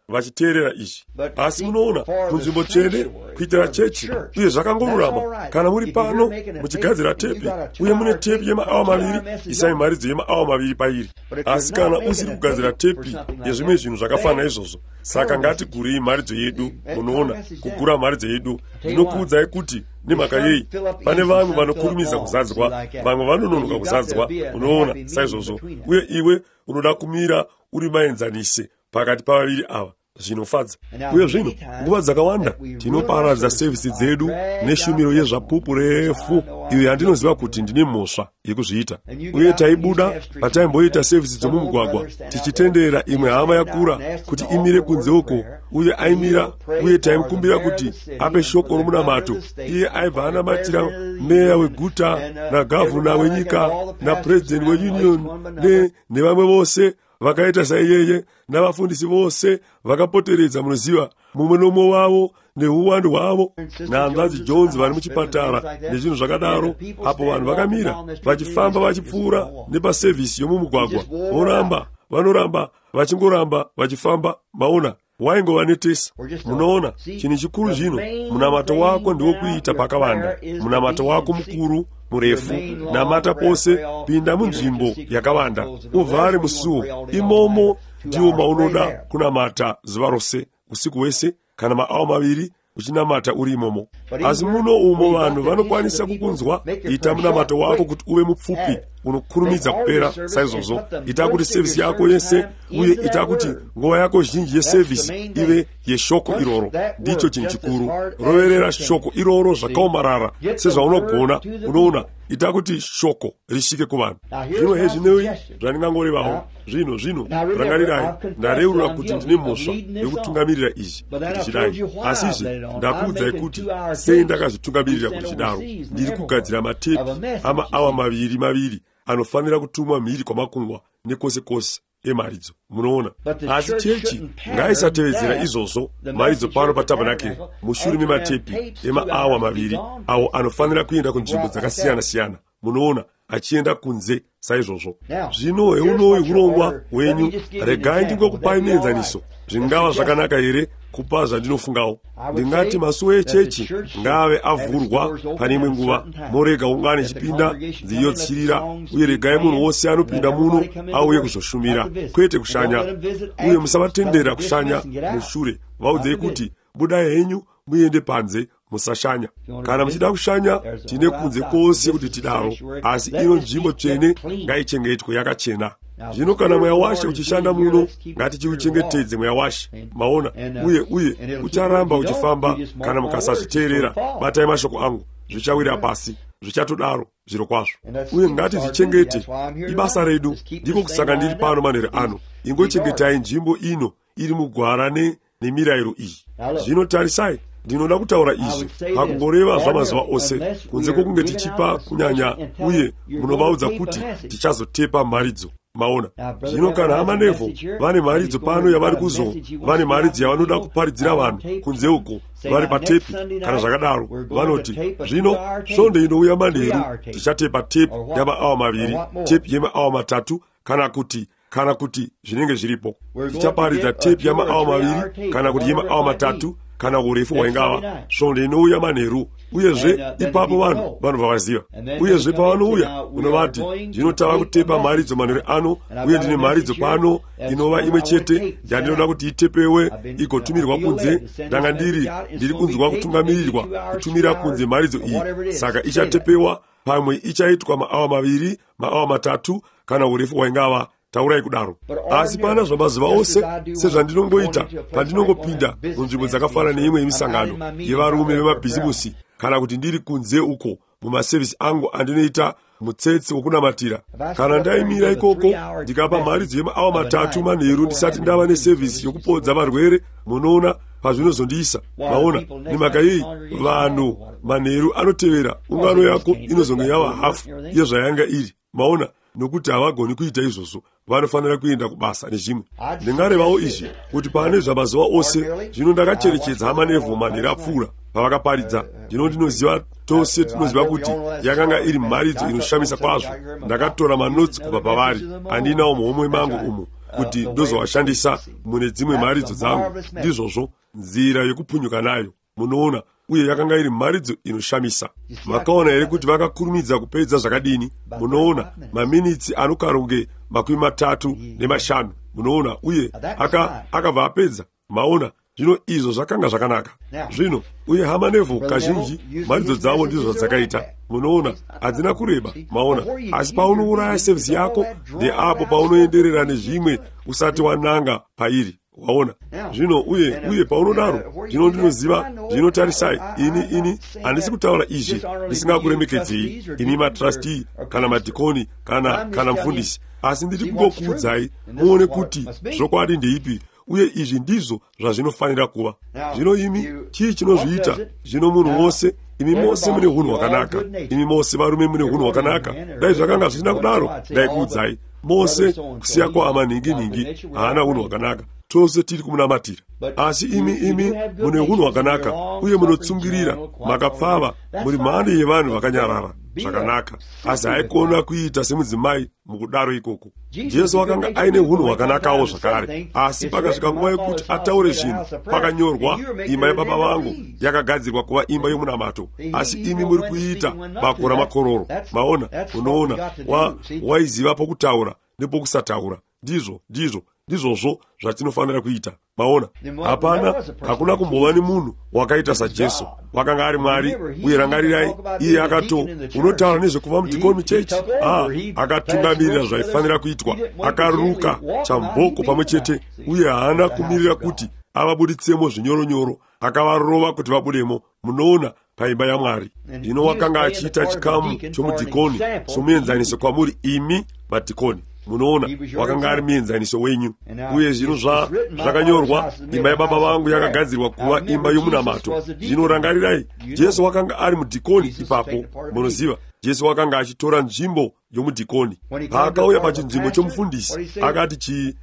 vachiteerera izvi. Asi munoona, munzvimbo tsvene kuitira chechi uye zvakangorurama kana muri pano muchigadzira tepi uye mune tepi yemaawa maviri, isai mharidzo yemaawa maviri pairi. Asi kana usiri kugadzira tepi yezvimwe zvinhu zvakafanana izvozvo, saka ngatigurei mharidzo yedu. Munoona, kugura mharidzo yedu, ndinokuudzai kuti nemhaka yei pane vamwe vanokurumidza kuzadzwa, vamwe vanononoka kuzadzwa. Unoona saizvozvo, uye iwe unoda kumira uri maenzanise pakati pavaviri ava, zvinofadza. Uye zvino nguva dzakawanda tinoparadza sevhisi dzedu neshumiro yezvapupu refu, iyo yandinoziva kuti ndine mhosva yekuzviita. Uye taibuda pataimboita sevhisi dzomumugwagwa tichitenderera imwe hama yakura kuti imire kunze uko, uye aimira, uye taimukumbira kuti ape shoko romunamato. Iye aibva anamatira meya weguta nagavhuna wenyika napurezidendi weunion nevamwe vose vakaita saiyeye navafundisi vose vakapoteredza. Munoziva, mumwe nomwe wavo neuwandu hwavo, nahanzvadzi Jones vari muchipatara nezvinhu zvakadaro. Apo vanhu vakamira vachifamba vachipfuura nepasevhisi yomumugwagwa, voramba vanoramba vachingoramba vachifamba. Maona waingova netesa. Munoona, chinhu chikuru zvino, munamato wako ndiwo kuita pakavanda. Munamato wako mukuru murefu, namata pose, pinda munzvimbo yakavanda, uvhare musuo. Imomo ndiwo maunoda kunamata zuva rose, usiku wese, kana maawa maviri uchinamata uri imomo. Asi muno umo vanhu vanokwanisa kukunzwa. Ita munamato wako kuti uve mupfupi, unokurumidza kupera saizvozvo. Ita kuti sevhisi yako yese, uye ita kuti nguva yako zhinji yesevhisi ive yeshoko iroro. Ndicho chinhu chikuru. Roverera shoko iroro zvakaomarara sezvaunogona. Unoona, ita kuti shoko risvike kuvanhu. Zvino hezvinoi zvandingangorevawo. Zvino zvino rangarirai, ndareurura kuti ndine mhosva yokutungamirira izvi kuti chidai. Asi izvi ndakuudzai kuti sei ndakazvitungamirira kuti chidaro. Ndiri kugadzira matepi amaawa maviri maviri anofanira kutumwa mhiri kwamakungwa nekose kose emharidzo. Munoona, asi chechi ngaisatevedzera izvozvo mharidzo pano patabhenakeri mushure mematepi emaawa maviri awo anofanira kuenda kunzvimbo dzakasiyana siyana. Munoona, achienda kunze saizvozvo. Zvino heunoi urongwa hwenyu, regai ndingokupai muenzaniso. Zvingava zvakanaka here kupa zvandinofungawo. Ndingati masuo echechi ngave avhurwa pane imwe nguva. Morega ungane chipinda dziyotsirira, uye regai munhu wose anopinda muno auye kuzoshumira, kwete kushanya. Uye musavatendera kushanya mushure. Vaudzei kuti budai henyu muende panze, musashanya. Kana muchida kushanya, tine kunze kwose kuti tidaro, asi ino nzvimbo tsvene ngaichengetwe yakachena. Zvino kana mweya washe uchishanda muno, ngatichiuchengetedze mweya washe. Maona, uye uye ucharamba uchifamba kana mukasazviteerera. Batai mashoko angu, zvichawira pasi, zvichatodaro zviro kwazvo. Uye ngatizvichengete. Ibasa redu ndiko kusaka ndiri pano manheru ano. Ingochengetai nzvimbo ino iri mugwara nemirayiro iyi. Zvino tarisai, ndinoda kutaura izvi pakungoreva zvamazuva ose, kunze kwokunge tichipa kunyanya, uye munovaudza kuti tichazotepa mharidzo. Maona, zvino kana hama Nevho vane mharidzo pano yavari kuzo, vane mharidzo yavanoda kuparidzira vanhu kunze uko, vari patepi kana zvakadaro, vanoti zvino svonde inouya manheru tichatepa tepi yamaawa maviri, tepi yemaawa matatu, kana kuti kana kuti zvinenge zviripo. Tichaparidza tepi yamaawa maviri kana kuti yemaawa matatu, kana urefu hwaingava. Svonde inouya manheru, uyezve ipapo vanhu vanobva vaziva. Uyezve pavanouya unovati, zvino tava kutepa mharidzo manheru ano, uye ndine mharidzo pano inova imwe chete yandinoda kuti itepewe igotumirwa kunze. Ndanga ndiri ndiri kunzwa kutungamirirwa kutumira kunze mharidzo iyi, saka ichatepewa. Pamwe ichaitwa maawa maviri, maawa matatu, kana urefu hwaingava. Taurai kudaro. Asi pana zvamazuva ose sezvandinongoita pandinongopinda munzvimbo dzakafanana neimwe yemisangano yevarume vemabhizimusi, kana kuti ndiri kunze uko mumasevhisi angu andinoita mutsetse wokunamatira. Kana ndaimira ikoko ndikapa mharidzo yemaawa matatu manheru ndisati ndava nesevhisi yokupodza varwere, munoona pazvinozondiisa. Maona, nemhaka yei vanhu manheru anotevera ungano yako inozonge yava hafu yezvayanga iri. Maona, nokuti havagoni kuita izvozvo, vanofanira kuenda kubasa nezvimwe. Ndingarevawo izvi kuti pane zvamazuva ose, zvino ndakacherechedza hama Nevho manheru apfuura pavakaparidza. Ndino ndinoziva, tose tinoziva kuti yakanga iri mharidzo inoshamisa kwazvo. Ndakatora manotsi kubva pavari, andinawo muhomwe mangu umu, kuti ndozowashandisa mune dzimwe mharidzo dzangu. Ndizvozvo nzira yekupfunyuka nayo, munoona, uye yakanga iri mharidzo inoshamisa. Makaona here kuti vakakurumidza kupedza zvakadini? Munoona, maminitsi anokaronge makumi matatu nemashanu, munoona, uye aka akabva apedza. Maona, zvino izvo zvakanga zvakanaka. Zvino uye hama Neville kazhinji mharidzo dzavo ndizvo dzakaita, munoona, hadzina kureba. Maona, asi paunouraya sevisi yako ndeapo paunoenderera nezvimwe usati wananga pairi. Waona, zvino uye uye paunodaro, zvino ndinoziva, zvino tarisai, ini ini handisi kutaura izvi ndisingakuremekedzei ini matrustee kana madhikoni kana kana mufundisi, asi ndiri kungokuudzai muone kuti zvokwadi ndeipi, uye izvi ndizvo zvazvinofanira kuva. Zvino imi chii chinozviita? Zvino munhu wose, imi mose mune hunhu hwakanaka, imi mose varume mune hunhu hwakanaka. Dai zvakanga zvisina kudaro, ndaikuudzai, mose kusiya kwaamanhingi-nhingi haana hunhu hwakanaka. Tose tiri kumunamatira. Asi imi imi mune hunhu hwakanaka, uye munotsungirira, makapfava, muri mhando yevanhu vakanyarara zvakanaka. Asi haikona kuita semudzimai mukudaro ikoko. Jesu akanga aine hunhu hwakanakawo zvakare, asi pakasvika nguva yekuti ataure zvinhu, pakanyorwa, imba yababa vangu yakagadzirwa kuva imba yomunamato, asi imi muri kuiita bako ramakororo. Maona, unoona, wa waiziva pokutaura nepokusataura. Ndizvo, ndizvo, ndizvozvo zvatinofanira kuita. Maona, hapana, hakuna kumbova nemunhu wakaita saJesu. Wakanga ari Mwari, uye rangarirai, iye akato, unotaura nezvekuva mudhikoni muchechi, ah, akatungamirira zvaifanira kuitwa, akaruka chamboko pamwe chete, uye haana kumirira kuti avabuditsemo zvinyoronyoro, akavarova kuti vabudemo. Munoona, paimba yaMwari. Zvino wakanga achiita chikamu chomudhikoni somuenzaniso kwamuri imi madhikoni. Munoona, wakanga ari muenzaniso wenyu. Uye zvino zvakanyorwa, imba yababa vangu yakagadzirwa kuva imba yomunamato. Zvino rangarirai, Jesu wakanga ari mudhikoni ipapo. Munoziva, Jesu wakanga achitora nzvimbo yomudhikoni. Paakauya pachinzvimbo chomufundisi, akati chii?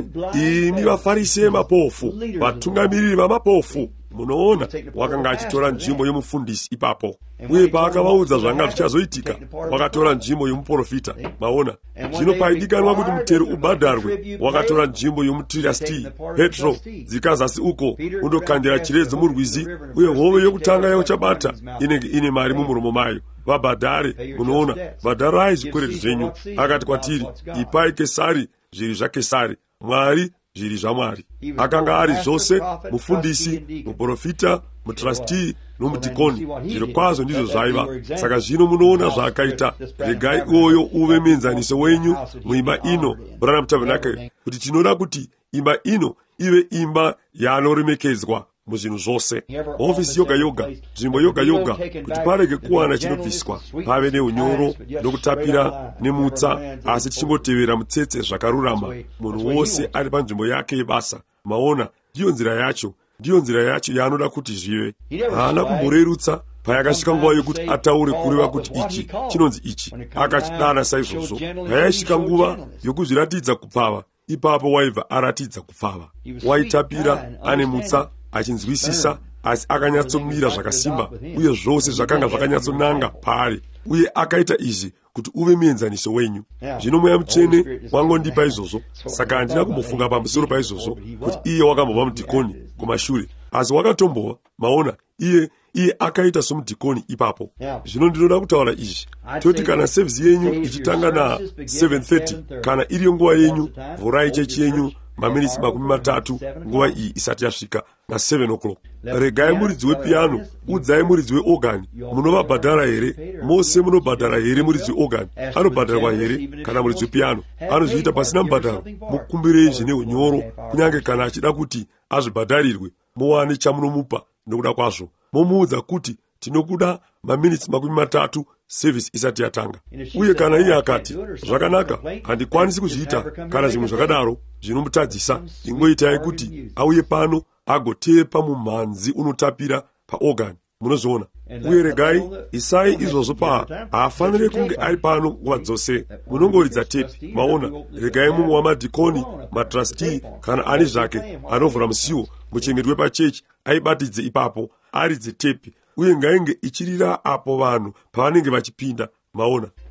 Imi vaFarisi mapofu, vatungamiriri vamapofu. Munoona, wakanga achitora nzvimbo yomufundisi ipapo. Uye paakavaudza zvanga zvichazoitika, wakatora nzvimbo yomuprofita. Maona, zvino paidikanwa kuti mutero ubhadharwe, wakatora nzvimbo yomutirasti. Petro dzika zasi uko undokandira chiredzo murwizi, uye hove yokutanga yauchabata inenge ine mari mumuromo mayo. Vabhadhare, munoona, bhadharai zvikwereti zvenyu. Akati kwatiri, ipai Kesari zviri zvaKesari, Mwari zviri zvaMwari. Akanga ari zvose, mufundisi, muprofita, mutrasti nomudhikoni. Zviro kwazvo ndizvo zvaiva. Saka zvino munoona zvaakaita. Regai uyo uve muenzaniso wenyu muimba ino, Branham Tabernacle, kuti tinoda kuti imba ino ive imba yanoremekedzwa muzvinhu zvose. Ofisi yoga yoga, nzvimbo yoga yoga, kuti parege kuwana chinobviswa, pave neunyoro nokutapira nemutsa, asi tichingotevera mutsetse zvakarurama, munhu wose ari panzvimbo yake yebasa. Maona, ndiyo nzira yacho, ndiyo nzira yacho yaanoda kuti zvive. Haana kumborerutsa payakasvika nguva yokuti ataure kureva kuti ichi chinonzi ichi, akachidana saizvozvo. Payasvika nguva yokuzviratidza kupfava, ipapo waibva aratidza kupfava. Waitapira ane mutsa, achinzwisisa, asi akanyatsomira zvakasimba, uye zvose zvakanga zvakanyatsonanga paari, uye akaita izvi kuti uve muenzaniso wenyu. Zvino Mweya Mutsvene wangondipa izvozvo, saka handina kumbofunga pamusoro paizvozvo kuti iye wakambova mudhikoni kumashure, asi wakatombova. Maona, iye iye akaita somudhikoni ipapo. Zvino ndinoda kutaura izvi, toti kana sevisi yenyu ichitanga na seven thirty, kana iriyo nguva yenyu, vhurai chechi yenyu maminitsi makumi matatu nguva iyi isati yasvika na seven o'clock. Regai muridzi wepiano, udzai muridzi weorgani, munovabhadhara here? Mose munobhadhara here muridzi weorgani? Anobhadharwa here? Kana muridzi wepiano anozviita pasina mubhadharo, mukumbirei zvine unyoro, kunyange kana achida kuti azvibhadharirwe, muwane chamunomupa nokuda kwazvo. Momuudza kuti tinokuda maminitsi makumi matatu service isati yatanga. Uye kana iye akati, zvakanaka, handikwanisi kuzviita, kana zvimwe zvakadaro zvinomutadzisa, ingoitai kuti auye pano agotepa mumhanzi unotapira paorgani. Munozviona. Uye regai isai izvozvo pa haafaniri kunge ari pano nguva dzose. Munongoridza tepi. Maona, regai mumwe wamadhikoni, matrasti, kana ani zvake anovhura musiwo, muchengeti wepachechi aibatidze ipapo, aridze tepi, uye ngainge ichirira apo vanhu pavanenge vachipinda. Maona,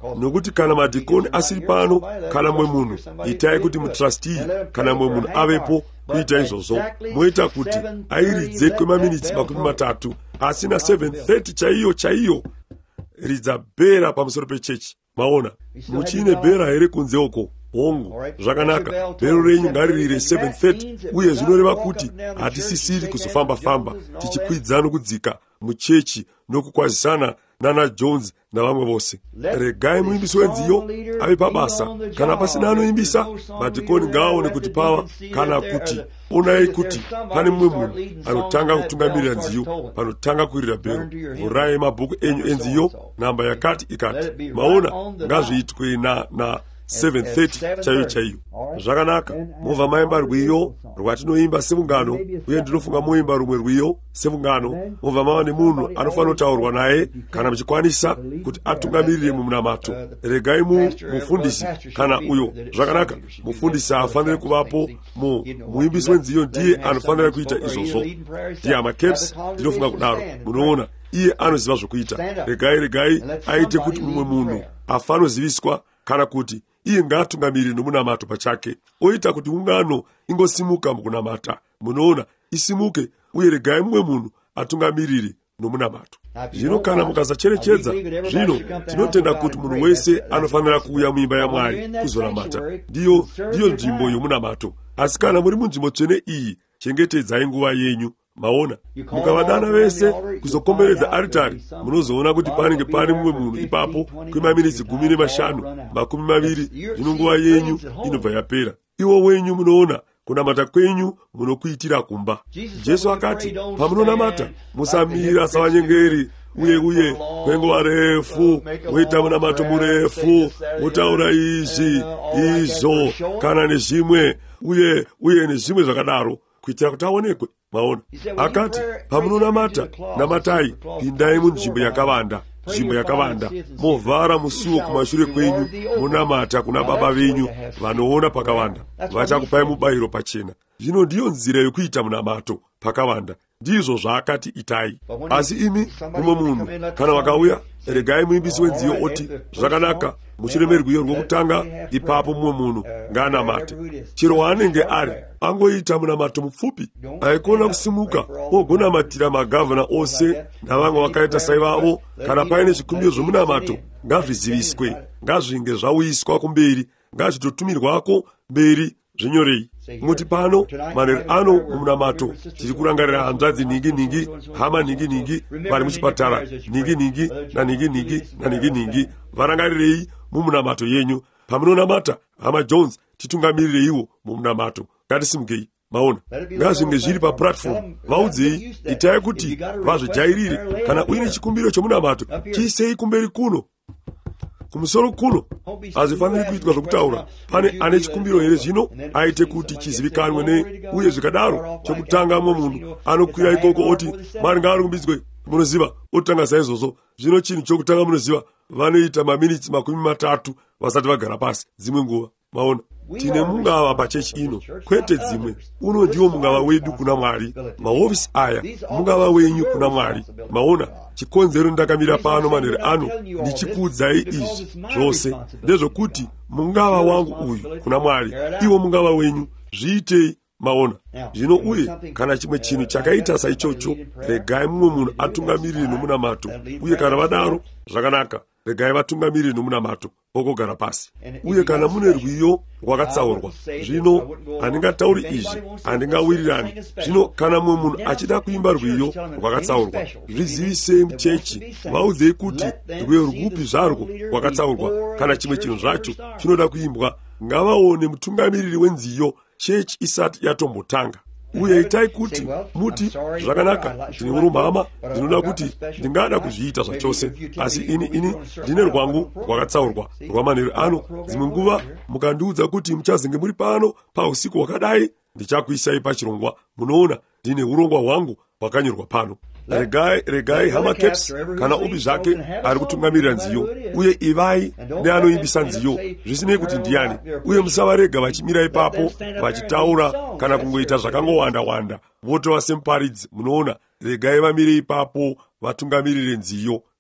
nokuti kana madhikoni asiri pano, kana mwe munhu itai kuti mutrustee kana mwe munhu avepo kuita izvozvo. Moita kuti airidze kwemaminitsi makumi matatu, asina seven thirty chaiyo chaiyo ridza bhera pamusoro pechechi. Maona, muchine bhera here kunze uko? Hongu, zvakanaka, bhero renyu ngaririre seven thirty, uye zvinoreva kuti hatisisiri kuzofamba-famba tichikwidza nokudzika muchechi nokukwazisana nana Jones navamwe vose. Regai muimbisi wenziyo ave pabasa. Kana pasina anoimbisa, madhikoni ngaaone kuti pava, kana kuti onai kuti pane mumwe munhu anotanga kutungamirira nziyo, panotanga kuirira bhero. Vhurai mabhuku enyu enziyo, namba yakati ikati. Maona, ngazviitwe na na seven thirty chaiyo chaiyo. Zvakanaka, mova maimba rwiyo rwatinoimba sevungano, uye ndinofunga moimba rumwe rwiyo sevungano. Mova mava nemunhu anofanira kutaurwa naye kana muchikwanisa kuti atungamirire mumunamato. Regai mu mufundisi kana uyo. Zvakanaka, mufundisi afanire kuvapo, mu muimbisi wenziyo ndiye anofanira kuita izvozvo. Ndiye amacaps, ndinofunga kudaro. Munoona, iye anoziva zvokuita. Regai regai aite kuti mumwe munhu afanoziviswa, kana kuti iye ngaatungamirire nomunamato pachake, oita kuti ungano ingosimuka mukunamata. Munoona, isimuke, uye regai mumwe munhu atungamirire nomunamato. Zvino kana mukasacherechedza, zvino tinotenda kuti munhu wese anofanira kuuya muimba yaMwari kuzonamata. Ndiyo ndiyo nzvimbo yomunamato. Asi kana muri munzvimbo tsvene iyi, chengetedzai nguva yenyu. Maona, mukavadana vese kuzokomberedza aritari, munozoona kuti panenge pane mumwe munhu ipapo kwemaminitsi gumi nemashanu, makumi maviri. Zvino nguva yenyu inobva yapera. Iwo wenyu munoona, kunamata kwenyu munokuitira kumba. Jesu akati, pamunonamata, musamira savanyengeri, uye uye kwenguva refu, muita munamato murefu, mutaura izvi izvo kana nezvimwe, uye uye nezvimwe zvakadaro, kuitira kuti aonekwe. Maona, akati, pamunonamata, namatai, pindai munzvimbo yakavanda, nzvimbo yakavanda, movhara musuo kumashure kwenyu, munamata kuna Baba venyu vanoona pakavanda, vachakupai mubayiro pachena. Zvino ndiyo nzira yokuita munamato pakavanda. Ndizvo zvaakati itai. Asi imi mumwe munhu kana wakauya, regai muimbisi wenziyo oti, zvakanaka, mushure merwiyo rwokutanga, ipapo mumwe munhu ngaanamate. Chero waanenge ari, angoita munamato mupfupi, aikona kusimuka ogonamatira magavana ose navamwe vakaita saivavo. Kana paine zvikumbiro zvomunamato, ngazviziviswe, ngazvinge zvauyiswa kumberi, ngazvitotumirwako mberi. Zvinyorei muti pano manheru ano mumunamato tiri kurangarira hanzvadzi ningi ningi, hama ningi ningi vari muchipatara, ningi ningi naningi ningi naningi ningi. Varangarirei mumunamato yenyu. Pamunonamata, hama Jones, titungamirireiwo mumunamato. Ngatisimukei. Maona, ngazvinge zviri paplatform, vaudzei, itai kuti vazvijairire. Kana uine chikumbiro chomunamato, chiisei kumberi kuno, kumusoro kuno. Hazvifaniri kuitwa zvokutaura pane ane chikumbiro here zvino, aite kuti chizivikanwe ne, uye zvikadaro chokutanga mumwe munhu anokwira ikoko oti, Mwari ngaarumbidzwe. Munoziva, otanga saizvozvo. Zvino chinhu chokutanga munoziva, vanoita maminitsi makumi matatu vasati vagara pasi dzimwe nguva. Maona, tine mungava pachechi ino, kwete dzimwe. Uno ndiwo mungava wedu kuna Mwari. Mahofisi aya mungava wenyu kuna Mwari. Maona, chikonzero ndakamira pano manheru ano ndichikuudzai izvi zvose ndezvokuti mungava wangu uyu kuna Mwari, iwo mungava wenyu. Zviitei. Maona, zvino uye kana chimwe chinhu chakaita saichocho, regai mumwe munhu atungamirire nomunamato, uye kana vadaro, zvakanaka, regai vatungamirire nomunamato ogogara pasi. Uye kana mune rwiyo rwakatsaurwa, zvino handingatauri izvi, handingawirirani. Zvino kana mumwe munhu achida kuimba rwiyo rwakatsaurwa, zvizivisei muchechi, vaudzei kuti rwiyo rwupi zvarwo rwakatsaurwa. Kana chimwe chinhu zvacho chinoda kuimbwa, ngavaone mutungamiriri wenziyo chechi isati yatombotanga. Uye itai kuti muti, zvakanaka, ndine urumhama, ndinoda kuti ndingada kuzviita zvachose, asi ini ini ndine rwangu rwakatsaurwa rwamanheru ano. Dzimwe nguva mukandiudza kuti muchazenge muri pano pausiku hwakadai, ndichakuisai pachirongwa. Munoona, ndine urongwa hwangu hwakanyorwa pano. Regai, regai hama caps, kana upi zvake ari kutungamirira nziyo, uye ivai neanoimbisa nziyo, zvisinei kuti ndiani. Uye musavarega vachimira ipapo vachitaura kana kungoita zvakangowanda wanda, votova semuparidzi. Munoona, regai vamire ipapo vatungamirire nziyo.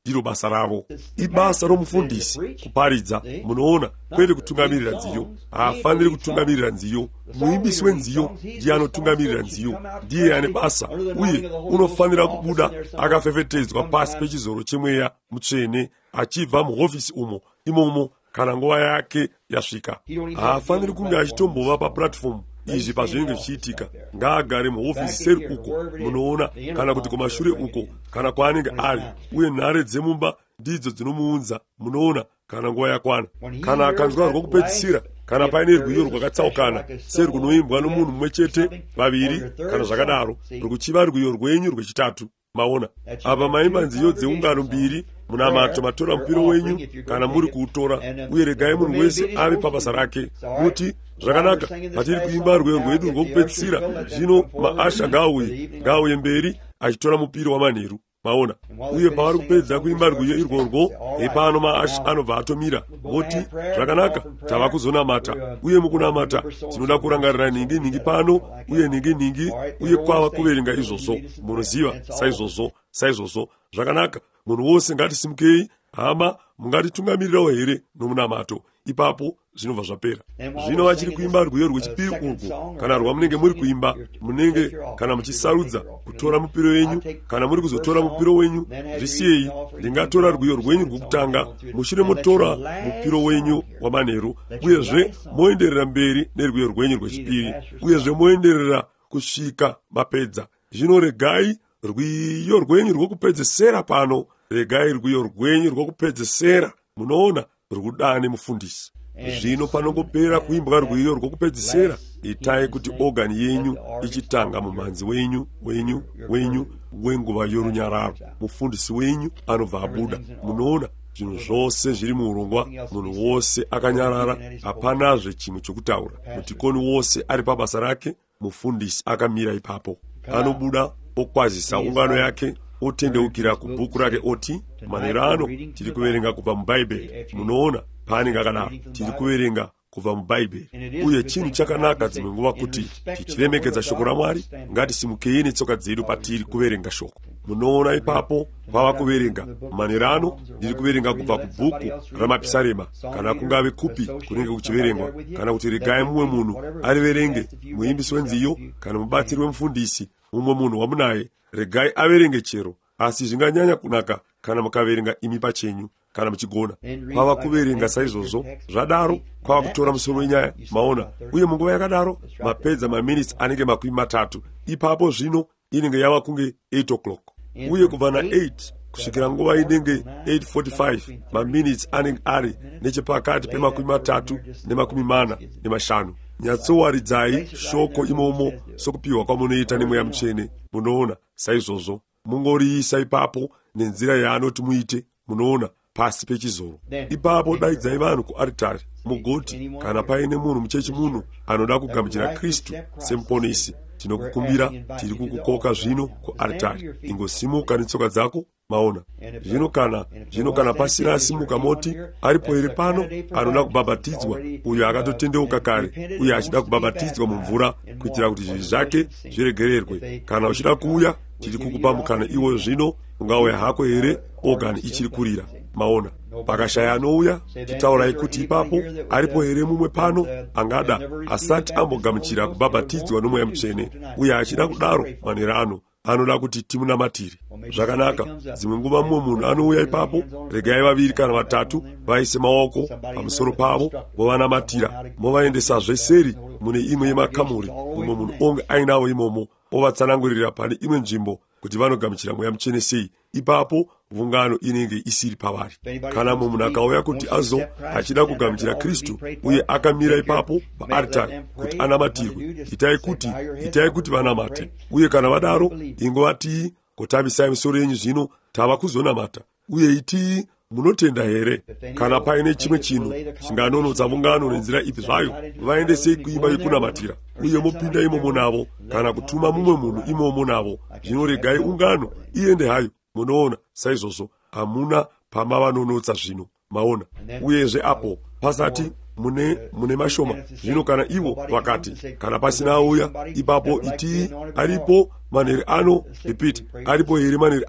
ndilo basa ravo. Ibasa romufundisi kuparidza, munoona, kwete kutungamirira nziyo. Haafaniri kutungamirira nziyo. Muimbisi wenziyo ndiye anotungamirira nziyo, ndiye ane basa, uye unofanira kubuda akafefetedzwa pasi pechizoro chemweya mutsvene achibva muhofisi umo imomo kana nguva yake yasvika. Haafaniri kunge achitombova papuratifomu izvi pazvinenge zvichiitika. Ngaagare muhofisi seri uko, munoona, kana kuti kumashure uko, kana kwaanenge ari, uye nhare dzemumba ndidzo dzinomuunza, munoona, kana nguva yakwana. Kana akanzwa rwokupedzisira, kana paine rwiyo rwakatsaukana seri kunoimbwa nomunhu mumwe chete, vaviri kana zvakadaro, rwuchiva rwiyo rwenyu rwechitatu. Maona, apa maimba nziyo dzeungano mbiri, munamato matora mupiro wenyu kana muri kuutora, uye regai munhu wese ave pabasa rake. Muti, zvakanaka, patiri kuimba rweyo rwedu rwokupedzisira, zvino maasha ngaauye, ngaauye mberi achitora mupiro wamanheru. Maona, uye pavari kupedza kuimba rwiyo irworwo, ipano maasha anobva atomira. Moti, zvakanaka, tava kuzonamata, uye mukunamata tinoda kurangarira ningi ningi pano, uye ningi ningi, uye kwava kuverenga izvozvo. Munoziva, saizvozvo, saizvozvo. Zvakanaka, munhu wose ngatisimukei, hama, mungatitungamirirawo here nomunamato. Ipapo zvinobva zvapera. Zvino vachiri kuimba rwiyo rwechipiri urwu, kana rwamunenge muri kuimba, munenge kana muchisarudza kutora mupiro wenyu, kana muri kuzotora mupiro wenyu, zvisiyei, ndingatora rwiyo rwenyu rwokutanga, mushure motora mupiro wenyu wamanheru, uyezve moenderera mberi nerwiyo rwenyu rwechipiri, uyezve moenderera kusvika mapedza. Zvino regai rwiyo rwenyu rwokupedzesera pano, regai rwiyo rwenyu rwokupedzesera, munoona, rwudane mufundisi. Zvino panongopera kuimbwa rwiyo rwokupedzisira, itai kuti ogani yenyu ichitanga mumanzi wenyu wenyu wenyu wenguva yorunyararo. Mufundisi wenyu anobva abuda. Munoona, zvinhu zvose zviri muurongwa, munhu wose akanyarara, hapanazve chimwe chokutaura. Mutikoni wose ari pabasa rake, mufundisi akamira ipapo. Anobuda okwazisa ungano yake, otendeukira kubhuku rake oti, manherano tiri kuverenga kubva mubhaibheri. Munoona, paanenge akadaro, tiri kuverenga kubva mubhaibheri. Uye chinhu chakanaka dzimwe nguva kuti tichiremekedza shoko raMwari, ngatisimukei netsoka dzedu patiri kuverenga shoko. Munoona ipapo kwava kuverenga manherano, ndiri kuverenga kubva kubhuku ramapisarema, kana kungave kupi kunenge kuchiverengwa, kana kuti regai mumwe munhu ariverenge, muimbisi wenziyo kana mubatsiri wemufundisi, mumwe munhu wamunaye, regai averenge chero, asi zvinganyanya kunaka kana mukaverenga imi pachenyu kana muchigona. Kwava kuverenga saizvozvo, zvadaro kwava kutora musoro wenyaya. Maona, uye munguva yakadaro mapedza maminitsi anenge makumi matatu. Ipapo zvino inenge yava kunge eight o'clock, uye kubva na-eight kusvikira nguva inenge eight forty-five maminitsi anenge ari nechepakati pemakumi matatu nemakumi mana nemashanu. Nyatsowaridzai shoko imomo sokupiwa kwamunoita nemweya mutsvene. Munoona, saizvozvo mungoriisa ipapo nenzira yaanoti muite, munoona, pasi pechizoro. Ipapo daidzai vanhu kuaritari, mugoti, kana paine munhu muchechi munhu anoda kugamuchira Kristu semuponesi, tinokukumbira, tiri kukukoka zvino kuaritari. Ingosimuka netsoka dzako. Maona, zvino kana zvino kana pasina asimuka moti, aripo here pano anoda kubhabhatidzwa, uyo akatotendeuka kare, uye achida kubhabhatidzwa mumvura kuitira kuti zvinhu zvake zviregererwe. Kana uchida kuuya, tiri kukupa mukana iwo zvino, ungauya hako here, ogani ichiri kurira. Maona, pakashaya anouya, titaurai kuti ipapo aripo here mumwe pano angada asati ambogamuchira kubhabhatidzwa nomweya mutsvene, uye achida kudaro manherano anoda kuti timunamatiri. Zvakanaka, dzimwe nguva mumwe munhu anouya ipapo, regai vaviri kana vatatu vaise maoko pamusoro pavo, vovanamatira, movaendesazve seri mune imwe yemakamuri, mumwe munhu onge ainavo imomo, ovatsanangurira pane imwe nzvimbo kuti vanogamuchira mweya mutsvene sei. Ipapo vungano inenge isiri pavari. Kana mumwe munhu akauya kuti azo achida kugamuchira Kristu, uye akamira ipapo paaritari kuti anamatirwe, itai kuti itai kuti vanamate. Uye kana vadaro, ingovatii, kotamisai misoro yenyu zvino, tava kuzonamata. Uye itii, munotenda here? Kana paine chimwe chinhu chinganonotsa vungano nenzira ipi zvayo, vaendesei kuimba yokunamatira, uye mopinda imomo navo, kana kutuma mumwe munhu imomo navo. Zvino regai ungano iende hayo. Munoona, saizvozvo hamuna pamavanonotsa zvino. Maona, uyezve apo pasati mune mune mashoma. Zvino kana ivo vakati, kana pasina auya, ipapo itii, aripo manheru ano, repeat, aripo here manheru ano,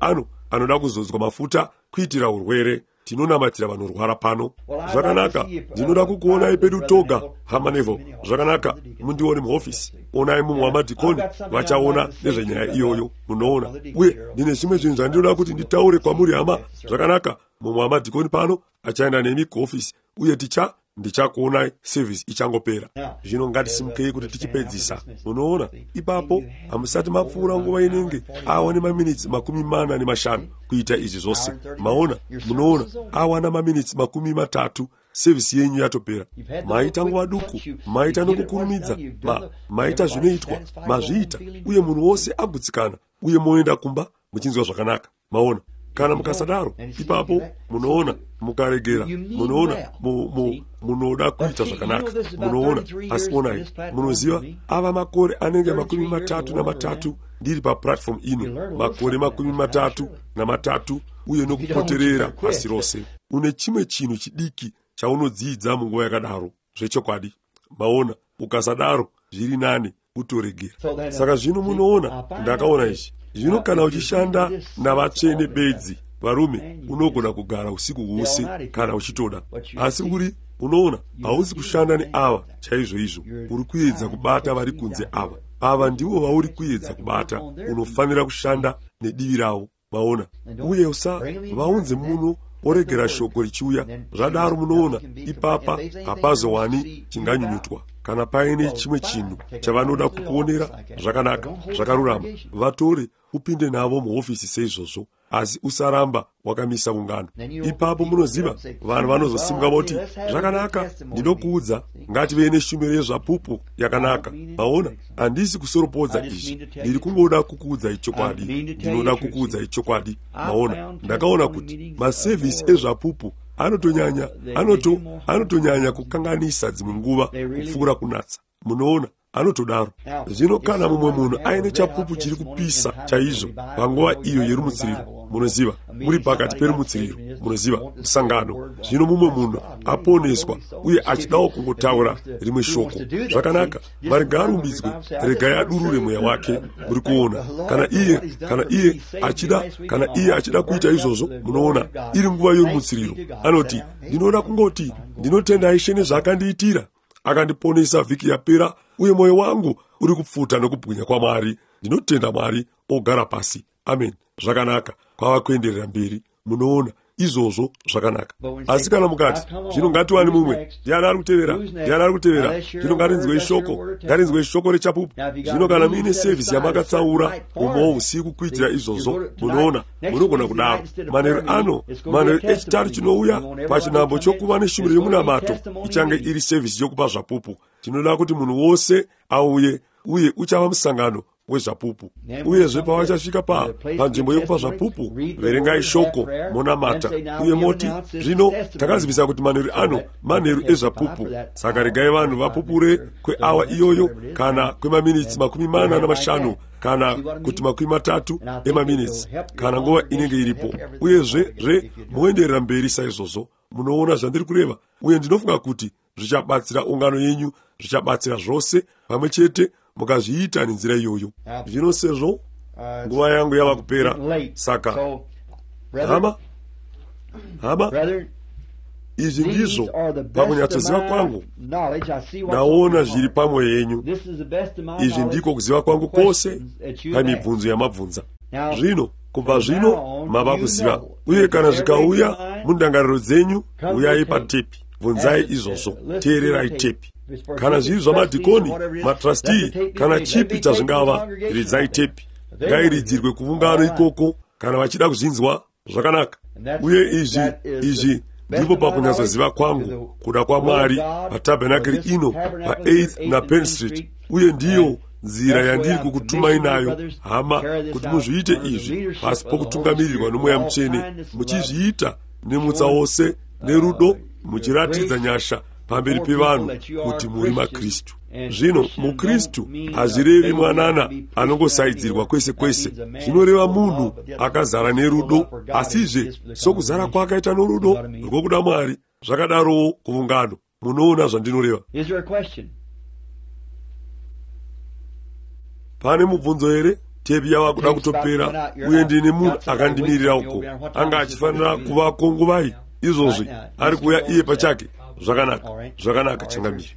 anoda kuzodzwa mafuta kuitira urwere. Tinonamatira vanorwara pano. Zvakanaka, ndinoda kukuonai pedu toga, hama Neville. Zvakanaka, mundione muhofisi. Onai mumwe wamadhikoni vachaona nezvenyaya iyoyo, munoona. Uye ndine zvimwe zvinhu zvandinoda kuti nditaure kwamuri hama. Zvakanaka, mumwe wamadhikoni pano achaenda nemi kuhofisi uye ticha ndichakuonai service ichangopera. Zvino ngatisimukei kuti tichipedzisa. Munoona, ipapo hamusati mapfuura nguva inenge awane maminitsi makumi mana nemashanu kuita izvi zvose. Maona, munoona, awana maminitsi makumi matatu service yenyu yatopera. Maita nguva duku, maita nokukurumidza, ma, maita zvinoitwa, mazviita, uye munhu wose agutsikana, uye moenda kumba muchinzwa zvakanaka. Maona, kana mukasadaro, ipapo munoona mukaregera, munoona munoda kuita zvakanaka. Munoona, asi onai, munoziva ava makore anenge makumi matatu na matatu ndiri pa platform ino, makore makumi matatu na matatu uye nokupoterera pasi rose. Une chimwe chinhu chidiki chaunodzidza munguva yakadaro, zvechokwadi. Maona, ukasadaro zviri nani utoregera. Saka zvino munoona, ndakaona izvi. Zvino kana uchishanda navatsvene bedzi, varume, unogona kugara usiku hwose kana uchitoda. Asi uri, unoona, hausi kushanda neava chaizvo izvo. Uri kuedza kubata vari kunze ava. Ava ndivo vauri kuedza kubata. Unofanira kushanda nedivi ravo. Maona, uye usa vaunze muno oregera shoko richiuya. Zvadaro munoona, ipapa hapazowani chinganyunyutwa. Kana paine chimwe chinhu chavanoda kukuonera, zvakanaka, zvakarurama, vatore upinde navo muhofisi seizvozvo, asi usaramba wakamisa ungano. Ipapo munoziva, vanhu vanozosimuka voti, zvakanaka, ndinokuudza, ngative neshumiro yezvapupu yakanaka. Maona, handisi kusoropodza izvi, ndiri kungoda kukuudza ichokwadi, ndinoda kukuudza ichokwadi. Maona, ndakaona kuti masevhisi ezvapupu anotonyanya anoto anotonyanya kukanganisa dzimwe nguva kupfuura kunatsa. Munoona, anotodaro. Zvino kana mumwe munhu aine chapupu chiri kupisa chaizvo panguva iyo yerumutsiriro, munoziva, muri pakati perumutsiriro, munoziva, musangano. Zvino mumwe munhu aponeswa uye achidawo kungotaura rimwe shoko. Zvakanaka, mari ngaarumbidzwe, regai adurure mweya wake. Muri kuona, kana iye kana iye achida kana iye achida kuita izvozvo, munoona, iri nguva yorumutsiriro, anoti, ndinoda kungoti, ndinotenda Ishe nezvaakandiitira, akandiponesa vhiki yapera, uye mwoyo wangu uri kupfuta nokubwinya kwaMwari. Ndinotenda Mwari ogara pasi. Amen. Zvakanaka, kwava kuenderera mberi. Munoona, izvozvo zvakanaka. Asi kana mukati, zvino ngatiwani mumwe, ndiani ari kutevera, ndiani ari kutevera, zvino ngarinzwe ishoko, ngarinzwe ishoko rechapupu. Zvino kana muine sevhisi yamakatsaura umowo usiku kuitira izvozvo, munoona, munogona kudaro. Manheru ano, manheru echitatu chinouya pachinhambo chokuva neshumiro yomunamato, ichange iri sevhisi yokupa zvapupu. Tinoda kuti munhu wose auye, uye uchava musangano wezvapupu. Uyezve pavachasvika pa panzvimbo yokupa zvapupu, verengai shoko monamata, uye moti, zvino takazivisa kuti manheru ano manheru ezvapupu. Saka regai vanhu vapupure kweawa iyoyo, kana kwemaminitsi makumi mana namashanu, kana kuti makumi matatu emaminitsi, kana nguva inenge iripo. Uyezve zve muenderera mberi saizvozvo. Munoona zvandiri kureva, uye ndinofunga kuti zvichabatsira ungano yenyu, zvichabatsira zvose pamwe chete mukazviita nenzira iyoyo. Zvino sezvo nguva yangu yava kupera, saka hama hama izvi ndizvo pakunyatsoziva kwangu ndaona zviri pamwoyo yenyu. Izvi ndiko kuziva kwangu kwose pamibvunzo yamabvunza. Zvino kubva zvino mava kuziva, uye kana zvikauya mundangariro dzenyu, uyai patepi, bvunzai izvozvo, teererai tepi. Kana zviri zvamadhikoni, matrasti, kana chipi chazvingava, ridzai tepi. Ngairidzirwe kuungano ikoko kana vachida kuzvinzwa zvakanaka. Uye izvi izvi ndipo pakunyatsoziva kwangu kuda kwaMwari patabhenakeri ino pa eighth na Penn Street. Uye ndiyo nzira yandiri kukutumai nayo, hama, kuti muzviite izvi pasi pokutungamirirwa noMweya Mutsvene, muchizviita nemutsa wose nerudo, muchiratidza nyasha pamberi pevanhu kuti muri maKristu. Zvino muKristu hazvirevi mwanana anongosaidzirwa kwese kwese, zvinoreva munhu akazara nerudo, asizve sokuzara kwakaita norudo rwokuda Mwari, zvakadarowo kuungano. Munoona zvandinoreva. Pane mubvunzo here? tepi yawo akuda kutopera uye ndine munhu akandimirira uko anga achifanira kuvako nguvayi izvozvi ari kuuya iye pachake. Zvakanaka, zvakanaka changamire.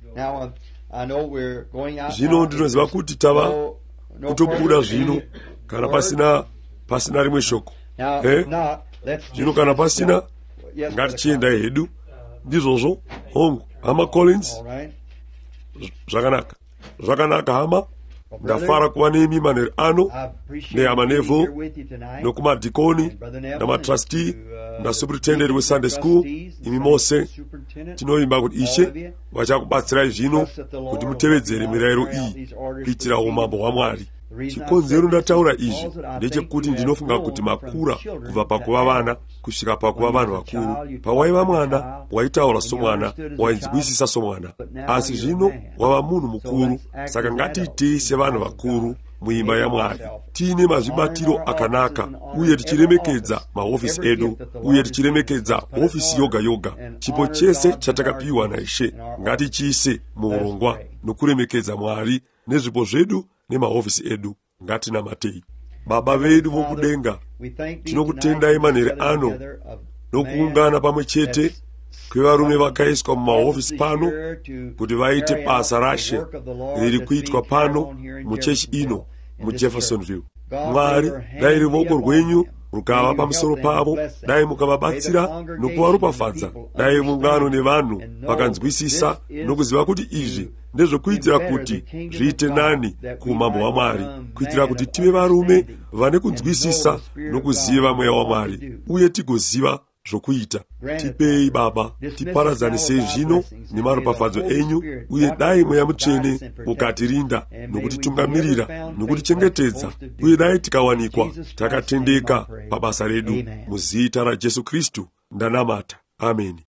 Zvino ndinoziva kuti tava kutobuda zvino kana pasina pasina rimwe shoko. Eh? Zvino kana pasina ngatichienda hedu. Ndizvozvo hongu hama Collins. Zvakanaka. Zvakanaka hama. Ndafara kuva nemi manheru ano nehama Neville nokumadhikoni namatrustee nasuperitendent wesunday school. Imi mose tinoimba kuti Ishe vachakubatsirai zvino kuti mutevedzere mirayiro iyi kuitira umambo hwaMwari. Chikonzero ndataura izvi ndechekuti ndinofunga kuti makura kubva pakuva vana kusvika pakuva vanhu vakuru. Pawaiva mwana waitaura somwana, wainzwisisa somwana, asi zvino wava munhu mukuru. Saka ngatiitei sevanhu vakuru muimba yaMwari, tiine mazvibatiro akanaka uye tichiremekedza mahofisi edu uye tichiremekedza hofisi yoga yoga. Chipo chese chatakapiwa naIshe ngatichiise muurongwa nokuremekedza Mwari nezvipo zvedu nemahofisi edu. Ngatinamatei. Baba vedu vokudenga, tinokutendai manheru ano nokuungana pamwe chete kwevarume vakaiswa mumahofisi pano kuti vaite basa raShe riri kuitwa pano muchechi ino muJeffersonville. Mwari, dai ruoko rwenyu rukava pamusoro pavo, dai mukavabatsira nokuvaropafadza, dai mungano nevanhu vakanzwisisa nokuziva kuti izvi ndezvokuitira kuti zviite nani kuumambo hwaMwari, kuitira kuti tive varume vane kunzwisisa nokuziva mweya waMwari uye tigoziva zvokuita. Tipei Baba, tiparadzanisei zvino nemaropafadzo enyu, uye dai Mweya Mutsvene ukatirinda nokutitungamirira nokutichengetedza, uye dai tikawanikwa takatendeka pabasa redu. Muzita raJesu Kristu ndanamata. Ameni.